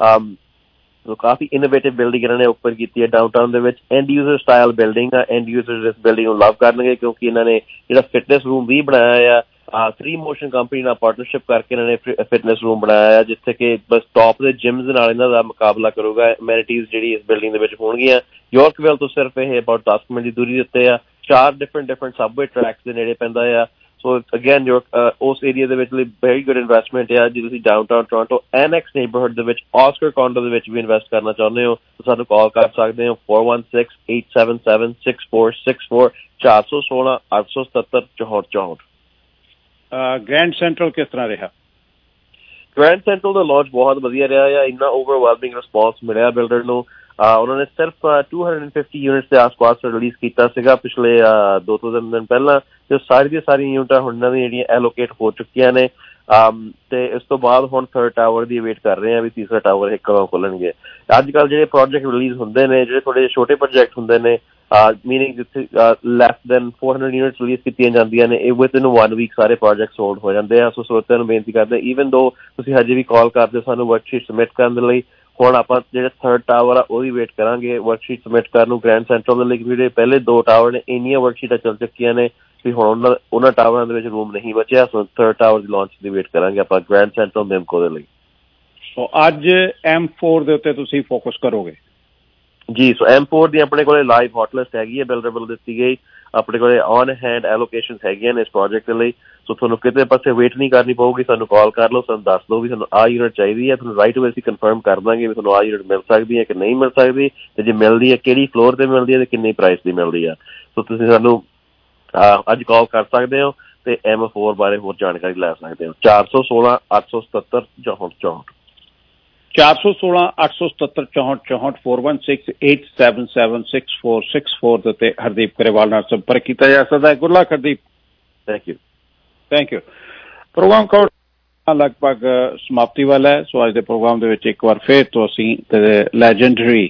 ਸੋ ਕਾਫੀ ਇਨੋਵੇਟਿਵ ਬਿਲਡਿੰਗ ਇਹਨਾਂ ਨੇ ਓਪਨ ਕੀਤੀ ਹੈ ਡਾਊਨਟਾਊਨ ਦੇ ਵਿੱਚ। ਐਂਡ ਯੂਜ਼ਰ ਸਟਾਈਲ ਬਿਲਡਿੰਗ ਆ, ਐਂਡ ਯੂਜ਼ਰ ਇਸ ਬਿਲਡਿੰਗ ਨੂੰ ਲਵ ਕਰਨਗੇ ਕਿਉਂਕਿ ਇਹਨਾਂ ਨੇ ਜਿਹੜਾ ਫਿਟਨੈਸ ਰੂਮ ਵੀ ਬਣਾਇਆ ਆ ਥ੍ਰੀ ਮੋਸ਼ਨ ਕੰਪਨੀ ਨਾਲ ਪਾਰਟਨਰਸ਼ਿਪ ਕਰਕੇ ਇਹਨਾਂ ਨੇ ਫਿਟਨੈਸ ਰੂਮ ਬਣਾਇਆ ਆ ਜਿੱਥੇ ਕਿ ਬਸ ਟੌਪ ਦੇ ਜਿਮਸ ਨਾਲ ਇਹਨਾਂ ਦਾ ਮੁਕਾਬਲਾ ਕਰੂਗਾ। ਐਮੈਨਿਟੀਜ਼ ਜਿਹੜੀ ਇਸ ਬਿਲਡਿੰਗ ਦੇ ਵਿੱਚ ਹੋਣਗੀਆਂ। ਯੋਰਕਵਿਲ ਤੋਂ ਸਿਰਫ ਇਹ ਅਬਾਊਟ ਦਸ ਮਿੰਟ ਦੀ ਦੂਰੀ ਦੇ ਉੱਤੇ ਆ। ਚਾਰ ਡਿਫਰੈਂਟ ਡਿਫਰੈਂਟ ਸਬਵੇ ਟਰੈਕਸ ਦੇ ਨੇੜੇ ਪੈਂਦਾ ਆ। ਸੋ ਅਗੇਨ ਉਸ ਏਰੀਆ ਦੇ ਵਿੱਚ ਲਈ ਵੈਰੀ ਗੁੱਡ ਇਨਵੈਸਟਮੈਂਟ ਆ। ਜੇ ਤੁਸੀਂ ਡਾਊਨਟਾਊਨ ਟੋਰਾਂਟੋ ਐਨਐਕਸ ਨੇਬਰਹੁੱਡ ਦੇ ਵਿੱਚ ਆਸਕਰ ਕਾਂਡੋ ਦੇ ਵਿੱਚ ਵੀ ਇਨਵੈਸਟ ਕਰਨਾ ਚਾਹੁੰਦੇ ਹੋ ਤਾਂ ਸਾਨੂੰ ਕਾਲ ਕਰ ਸਕਦੇ ਹੋ four one six eight seven seven six four six four ਚਾਰ ਸੌ ਸੋਲਾਂ ਅੱਠ ਸੌ ਸਤੱਤਰ ਚੌਂਹਠ ਚੌਂਹਠ। ਗ੍ਰੈਂਡ ਸੈਂਟਰਲ ਕਿਸ ਤਰ੍ਹਾਂ ਰਿਹਾ? ਗ੍ਰੈਂਡ ਸੈਂਟਰਲ ਦਾ ਲਾਂਚ ਬਹੁਤ ਵਧੀਆ ਰਿਹਾ ਆ। ਇੰਨਾ ਓਵਰਵੈਲਮਿੰਗ ਰਿਸਪੌਂਸ ਮਿਲਿਆ ਬਿਲਡਰ ਨੂੰ। ਉਹਨਾਂ ਨੇ ਸਿਰਫ ਟੂ ਹੰਡਰਡ ਫਿਫਟੀ ਯੂਨਿਟਸ ਦੇ ਆਸ-ਪਾਸ ਰਿਲੀਜ਼ ਕੀਤਾ ਸੀਗਾ ਪਿਛਲੇ ਦੋ ਤੋਂ ਤਿੰਨ ਦਿਨ ਪਹਿਲਾਂ ਤੇ ਸਾਰੀ ਦੀਆਂ ਸਾਰੀਆਂ ਯੂਨਿਟਾਂ ਹੁਣ ਇਹਨਾਂ ਦੀਆਂ ਜਿਹੜੀਆਂ ਐਲੋਕੇਟ ਹੋ ਚੁੱਕੀਆਂ ਨੇ ਤੇ ਇਸ ਤੋਂ ਬਾਅਦ ਹੁਣ ਥਰਡ ਟਾਵਰ ਦੀ ਵੇਟ ਕਰ ਰਹੇ ਆ ਵੀ ਤੀਸਰਾ ਟਾਵਰ ਇਹ ਕਦੋਂ ਖੁੱਲਣਗੇ। ਅੱਜ ਕੱਲ੍ਹ ਜਿਹੜੇ ਪ੍ਰੋਜੈਕਟ ਰਿਲੀਜ਼ ਹੁੰਦੇ ਨੇ ਜਿਹੜੇ ਥੋੜੇ ਜਿਹੇ ਛੋਟੇ ਪ੍ਰੋਜੈਕਟ ਹੁੰਦੇ ਨੇ ਮੀਨਿੰਗ ਜਿੱਥੇ less than four hundred units release ਕੀਤੀਆਂ ਜਾਂਦੀਆਂ ਨੇ ਇਹ ਵਿਦ ਇਨ ਵਨ ਵੀਕ ਸਾਰੇ ਪ੍ਰੋਜੈਕਟ ਸੋਲਡ ਹੋ ਜਾਂਦੇ ਆ। ਸੋ ਸਰੋਤਿਆਂ ਨੂੰ ਬੇਨਤੀ ਕਰਦੇ ਈਵਨ ਦੋ ਤੁਸੀਂ ਹਜੇ ਵੀ ਕਾਲ ਕਰਦੇ ਸਾਨੂੰ ਵਰਕਸ਼ੀਟ ਸਬਮਿਟ ਕਰਨ ਦੇ ਲਈ, ਹੁਣ ਆਪਾਂ ਜਿਹੜੇ ਥਰਡ ਟਾਵਰ ਆ ਉਹਦੀ ਵੇਟ ਕਰਾਂਗੇ ਵਰਕਸ਼ੀਟ ਸਬਮਿਟ ਕਰਨ ਨੂੰ ਗ੍ਰੈਂਡ ਸੈਂਟਰਲ ਦੇ ਲਈ। ਜਿਹੜੇ ਪਹਿਲੇ ਦੋ ਟਾਵਰ ਨੇ ਇੰਨੀਆਂ ਵਰਕਸ਼ੀਟਾਂ ਚੱਲ ਚੁੱਕੀਆਂ ਨੇ ਵੀ ਹੁਣ ਉਹਨਾਂ ਉਹਨਾਂ ਟਾਵਰਾਂ ਦੇ ਵਿੱਚ ਰੂਮ ਨਹੀਂ ਬਚਿਆ। ਸੋ ਥਰਡ ਟਾਵਰ ਦੀ ਲਾਂਚ ਦੀ ਵੇਟ ਕਰਾਂਗੇ ਆਪਾਂ ਗ੍ਰੈਂਡ ਸੈਂਟਰਲ ਮੈਮਕੋ ਦੇ ਲਈ। ਸੋ ਅੱਜ ਐਮ ਫੋਰ ਦੇ ਉੱਤੇ ਤੁਸੀਂ ਫੋਕਸ ਕਰੋਗੇ? ਜੀ। ਸੋ ਐਮ ਫੋਰ ਦੀ ਆਪਣੇ ਕੋਲ ਲਾਈਵ ਹੌਟ ਲਿਸਟ ਹੈਗੀ ਹੈ ਬਿਲਡਰ ਵੱਲੋਂ ਦਿੱਤੀ ਗਈ। ਆਪਣੇ ਕੋਲ ਔਨ ਹੈਂਡ ਐਲੋਕੇਸ਼ਨਸ ਹੈਗੀਆਂ ਨੇ ਇਸ ਪ੍ਰੋਜੈਕਟ ਦੇ ਲਈ। ਸੋ ਤੁਹਾਨੂੰ ਕਿਤੇ ਪਾਸੇ ਵੇਟ ਨਹੀਂ ਕਰਨੀ ਪਊਗੀ, ਸਾਨੂੰ ਕਾਲ ਕਰ ਲਓ, ਸਾਨੂੰ ਦੱਸ ਦਿਓ ਵੀ ਸਾਨੂੰ ਆਹ ਯੂਨਿਟ ਚਾਹੀਦੀ ਹੈ, ਤੁਹਾਨੂੰ ਰਾਈਟ ਵੇ ਅਸੀਂ ਕਨਫਰਮ ਕਰ ਦਾਂਗੇ ਵੀ ਤੁਹਾਨੂੰ ਆਹ ਯੂਨਿਟ ਮਿਲ ਸਕਦੀ ਹੈ ਕਿ ਨਹੀਂ ਮਿਲ ਸਕਦੀ, ਤੇ ਜੇ ਮਿਲਦੀ ਹੈ ਕਿਹੜੀ ਫਲੋਰ ਤੇ ਮਿਲਦੀ ਹੈ ਤੇ ਕਿੰਨੀ ਪ੍ਰਾਈਸ ਦੀ ਮਿਲਦੀ ਆ। ਸੋ ਤੁਸੀਂ ਸਾਨੂੰ ਅੱਜ ਕਾਲ ਕਰ ਸਕਦੇ ਹੋ ਤੇ ਐਮ ਫੋਰ ਬਾਰੇ ਹੋਰ ਜਾਣਕਾਰੀ ਲੈ ਸਕਦੇ ਹੋ। ਚਾਰ ਸੌ ਸੋਲਾਂ ਅੱਠ ਸੌ ਸਤੱਤਰ ਚੌਂਹਠ ਚੌਂਹਠ ਚਾਰ ਸੌ ਸੋਲਾਂ ਅੱਠ ਸੌ ਸਤੱਤਰ ਚੌਂਹਠ ਚੌਂਹਠ four one six eight seven seven six four six four ਦੇ ਉੱਤੇ ਹਰਦੀਪ ਗਰੇਵਾਲ ਨਾਲ ਸੰਪਰਕ ਕੀਤਾ ਜਾ ਸਕਦਾ ਹੈ। Good luck Hardeep. Thank you thank you. Programme ਕਾ ਲਗਭਗ ਸਮਾਪਤੀ ਵਾਲਾ ਹੈ। ਸੋ ਅੱਜ ਦੇ ਪ੍ਰੋਗਰਾਮ ਦੇ ਵਿੱਚ ਇੱਕ ਵਾਰ ਫਿਰ ਤੋਂ ਅਸੀਂ ਲੈਜੈਂਡਰੀ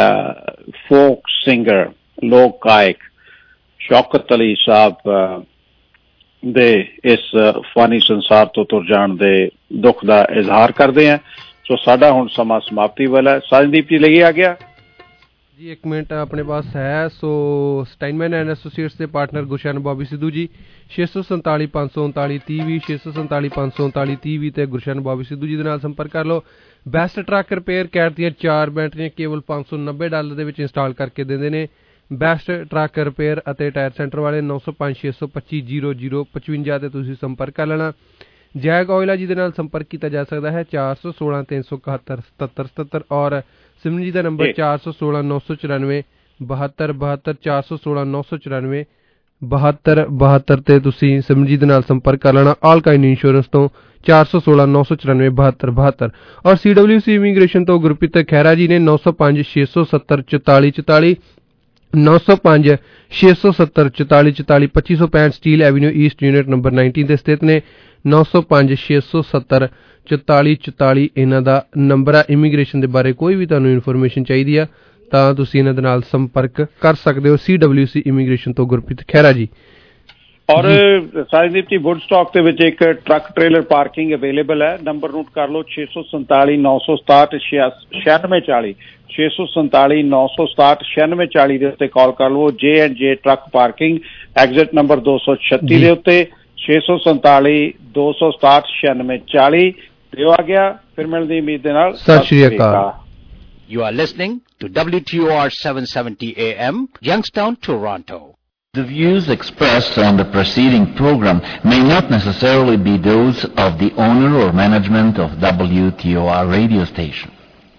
ਫੋਕ ਸਿੰਗਰ ਲੋਕ ਗਾਇਕ ਸ਼ੌਕਤ ਅਲੀ ਸਾਹਿਬ ਦੇ ਇਸ ਫਾਨੀ ਸੰਸਾਰ ਤੋਂ ਤੁਰ ਜਾਣ ਦੇ ਦੁੱਖ ਦਾ ਇਜ਼ਹਾਰ ਕਰਦੇ ਹਾਂ। ਸੋ ਸਾਡਾ ਹੁਣ ਸਮਾਂ ਸਮਾਪਤੀ ਵਾਲਾ ਹੈ। ਸਾਜਨਦੀਪ ਜੀ ਲਈ ਆ ਗਿਆ जी, एक मिनट अपने पास है। सो स्टाइनमैन एंड एसोसिएट्स के पार्टनर गुरशन बॉबी सिद्धू जी छे सौ संताली पाँच सौ उनताली तीह भी छे सौ संताली पाँच सौ उनताली तीह भी तो गुरशन बॉबी सिद्धू जी के नाल संपर्क कर लो। बेस्ट ट्रक रिपेयर कैट दी चार बैटरियां केवल पाँच सौ नब्बे डॉलर के इंस्टॉल करके देंगे ने। बेस्ट ट्रक रिपेयर और टायर सेंटर वाले नौ सौ पाँच छे सौ पच्ची जीरो जीरो पचवंजा से तुसीं संपर्क कर लेना। जैग ऑयल जी के नाल संपर्क किया जा सकता है चार सौ सोलह तीन सौ इकहत्तर सतहत्तर सतहत्तर और सिमरन जी का नंबर चार सौ सोलह नौ सौ चौरानवे बहत्तर बहत्तर चार सौ सोलह नौ सौ चौरानवे बहत्तर बहत्तर ते तुसीं सिमरन जी के नाल संपर्क कर लेना। ऑल काइंड इंश्योरेंस तो चार सौ सोलह नौ सौ चौरानवे बहत्तर बहत्तर और सी डब्ल्यू सी इमीग्रेशन तो गुरप्रीत खैरा जी ने नौ सौ पाँच छे सौ सत्तर चौताली चौताली नौ सौ पाँच छे सौ सत्तर चौताली चौताली पच्ची सौ पैंठ Steel Avenue East unit number nineteen के स्थित ने। नौ सौ पाँच छे सौ सत्तर चौताली चौताली इन्हां दा नंबर आ। इमीग्रेशन के बारे कोई भी तुहानूं इन्फॉर्मेशन चाहिए तां तुसीं इन्हां दे नाल संपर्क कर सकते हो। सी डब्ल्यू सी इमीग्रेशन तो गुरप्रीत खैरा जी। और साजदीप जी वुड स्टॉक के विच एक ट्रक ट्रेलर पार्किंग अवेलेबल है। नंबर नोट कर लो छे सौ संताली नौ सौ सताहठ छियानवे चाली छे सौ संताली नौ सौ सताहठ छियानवे चाली के उत्ते कॉल कर लो। J and J truck parking exit number दो सौ छत्ती के उत्ते छे सौ संताली दो सौ सताहठ छियानवे चाली दिओ आ गया। फिर मिलदी उम्मीद दे नाल सत श्री अकाल। You are listening to W T O R seven seventy A M, Youngstown, Toronto. The views expressed on the preceding program may not necessarily be those of the owner or management of W T O R radio station.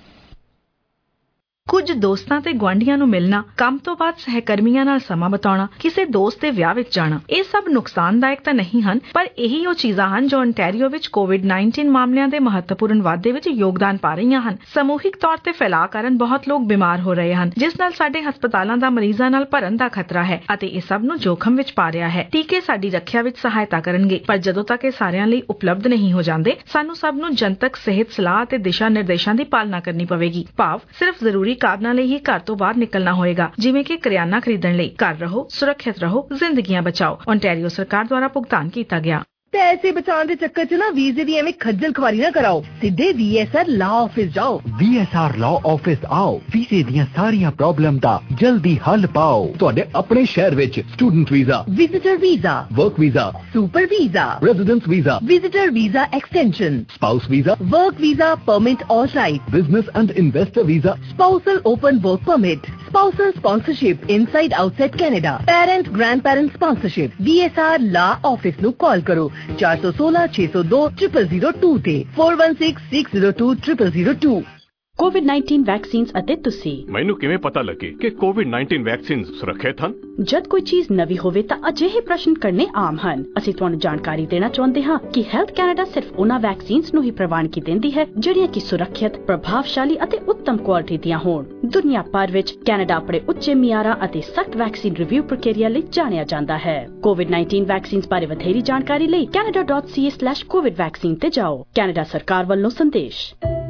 ਕੁਝ ਦੋਸਤਾਂ ਤੇ ਗੁਆਂਢੀਆਂ ਨੂੰ ਮਿਲਣਾ, ਕੰਮ ਤੋਂ ਬਾਅਦ ਸਹਿਕਰਮੀਆਂ ਨਾਲ ਸਮਾਂ ਬਿਤਾਉਣਾ, ਕਿਸੇ ਦੋਸਤ ਦੇ ਵਿਆਹ ਵਿੱਚ ਜਾਣਾ, ਇਹ ਸਭ ਨੁਕਸਾਨਦਾਇਕ ਤਾਂ ਨਹੀਂ ਹਨ, ਪਰ ਇਹੀ ਉਹ ਚੀਜ਼ਾਂ ਹਨ ਜੋ ontario ਵਿੱਚ ਕੋਵਿਡ ਉੱਨੀ ਮਾਮਲਿਆਂ ਦੇ ਮਹੱਤਵਪੂਰਨ ਵਾਧੇ ਵਿੱਚ ਯੋਗਦਾਨ ਪਾ ਰਹੀਆਂ ਹਨ। ਸਮੂਹਿਕ ਤੌਰ ਤੇ ਫੈਲਾਅ ਕਾਰਨ ਬਹੁਤ ਲੋਕ ਬਿਮਾਰ ਹੋ ਰਹੇ ਹਨ, ਜਿਸ ਨਾਲ ਸਾਡੇ ਹਸਪਤਾਲਾਂ ਦਾ ਮਰੀਜ਼ਾਂ ਨਾਲ ਭਰਨ ਦਾ ਖਤਰਾ ਹੈ ਅਤੇ ਇਹ ਸਭ ਨੂੰ ਜੋਖਮ ਵਿੱਚ ਪਾ ਰਿਹਾ ਹੈ। ਟੀਕੇ ਸਾਡੀ ਰੱਖਿਆ ਵਿੱਚ ਸਹਾਇਤਾ ਕਰਨਗੇ, ਪਰ ਜਦੋਂ ਤੱਕ ਇਹ ਸਾਰਿਆਂ ਲਈ ਉਪਲਬਧ ਨਹੀਂ ਹੋ ਜਾਂਦੇ, ਸਾਨੂੰ ਸਭ ਨੂੰ ਜਨਤਕ ਸਿਹਤ ਸਲਾਹ ਅਤੇ ਦਿਸ਼ਾ ਨਿਰਦੇਸ਼ਾਂ ਦੀ ਪਾਲਣਾ ਕਰਨੀ ਪਵੇਗੀ। ਭਾਵ ਸਿਰਫ ਜ਼ਰੂਰੀ ਕਾਰਨਾਂ ਲਈ ਹੀ ਘਰ ਤੋਂ ਬਾਹਰ ਨਿਕਲਣਾ ਹੋਏਗਾ, ਜਿਵੇਂ ਕਿ ਕਰਿਆਨਾ ਖਰੀਦਣ ਲਈ। ਘਰ ਰਹੋ, ਸੁਰੱਖਿਅਤ ਰਹੋ, ਜ਼ਿੰਦਗੀਆਂ ਬਚਾਓ। ontario ਸਰਕਾਰ ਦੁਆਰਾ ਭੁਗਤਾਨ ਕੀਤਾ ਗਿਆ। ਪੈਸੇ ਬਚਾਉਣ ਦੇ ਚੱਕਰ 'ਚ ਨਾ ਵੀਜ਼ੇ ਦੀ ਐਵੇਂ ਖੱਜਲ ਖਵਾਰੀ ਨਾ ਕਰਾਓ, ਸਿੱਧੇ V S R law office ਜਾਓ। V S R law office ਆਓ, ਵੀਜ਼ੇ ਦੀਆਂ ਸਾਰੀਆਂ ਪ੍ਰੋਬਲਮ ਦਾ ਜਲਦੀ ਹੱਲ ਪਾਓ। ਤੁਹਾਡੇ ਆਪਣੇ ਸ਼ਹਿਰ ਵਿੱਚ student visa, visitor visa, work visa, super visa, residence visa, visitor visa extension, spouse visa, work visa permit all right, business and investor visa, spousal open work permit, spousal sponsorship inside outside Canada, parent grandparent sponsorship। V S R law office ਨੂੰ ਕਾਲ ਕਰੋ ਚਾਰ ਸੌ ਸੋਲਾਂ ਛੇ ਸੌ ਦੋ ਜ਼ੀਰੋ ਜ਼ੀਰੋ ਦੋ ਤੇ four one six six zero two zero zero two। COVID ਉੱਨੀ ਵੈਕਸੀਨਸ ਅਤੇ ਤੁਸੀਂ। ਮੈਨੂੰ ਕਿਵੇਂ ਪਤਾ ਲੱਗੇ ਕਿ ਕੋਵਿਡ ਉੱਨੀ ਵੈਕਸੀਨ ਸੁਰੱਖਿਅਤ ਹਨ? ਜਦ ਕੋਈ ਚੀਜ਼ ਨਵੀਂ ਹੋਵੇ ਤਾਂ ਅਜਿਹੇ ਪ੍ਰਸ਼ਨ ਕਰਨੇ ਆਮ ਹਨ। ਅਸੀਂ ਤੁਹਾਨੂੰ ਜਾਣਕਾਰੀ ਦੇਣਾ ਚਾਹੁੰਦੇ ਹਾਂ ਕਿ ਹੈਲਥ ਕੈਨੇਡਾ ਸਿਰਫ ਉਹਨਾਂ ਵੈਕਸੀਨਸ ਨੂੰ ਹੀ ਪ੍ਰਵਾਨਗੀ ਦਿੰਦੀ ਹੈ ਜਿਹੜੀਆਂ ਕਿ ਸੁਰੱਖਿਅਤ, ਪ੍ਰਭਾਵਸ਼ਾਲੀ ਅਤੇ ਉੱਤਮ ਕੁਆਲਿਟੀ ਦੀਆਂ ਹੋਣ। ਦੁਨੀਆ ਭਰ ਵਿੱਚ ਕੈਨੇਡਾ ਆਪਣੇ ਉੱਚੇ ਮਿਆਰਾਂ ਅਤੇ ਸਖਤ ਵੈਕਸੀਨ ਰਿਵਿਊ ਪ੍ਰਕਿਰਿਆ ਲਈ ਜਾਣਿਆ ਜਾਂਦਾ ਹੈ। ਕੋਵਿਡ ਉੱਨੀ ਵੈਕਸੀਨਸ ਬਾਰੇ ਵਧੇਰੀ ਜਾਣਕਾਰੀ ਲਈ canada dot c a slash covid vaccine ਤੇ ਜਾਓ। ਕੈਨੇਡਾ ਸਰਕਾਰ ਵੱਲੋਂ ਸੰਦੇਸ਼।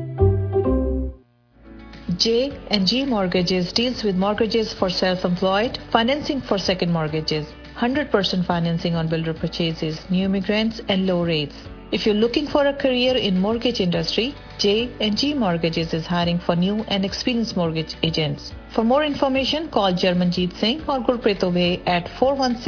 J and G Mortgages deals with mortgages for self-employed, financing for second mortgages, one hundred percent financing on builder purchases, new immigrants and low rates. If you're looking for a career in mortgage industry, J and G Mortgages is hiring for new and experienced mortgage agents. For more information, call Jarmanjeet Singh or Gurpreet Obey at four one six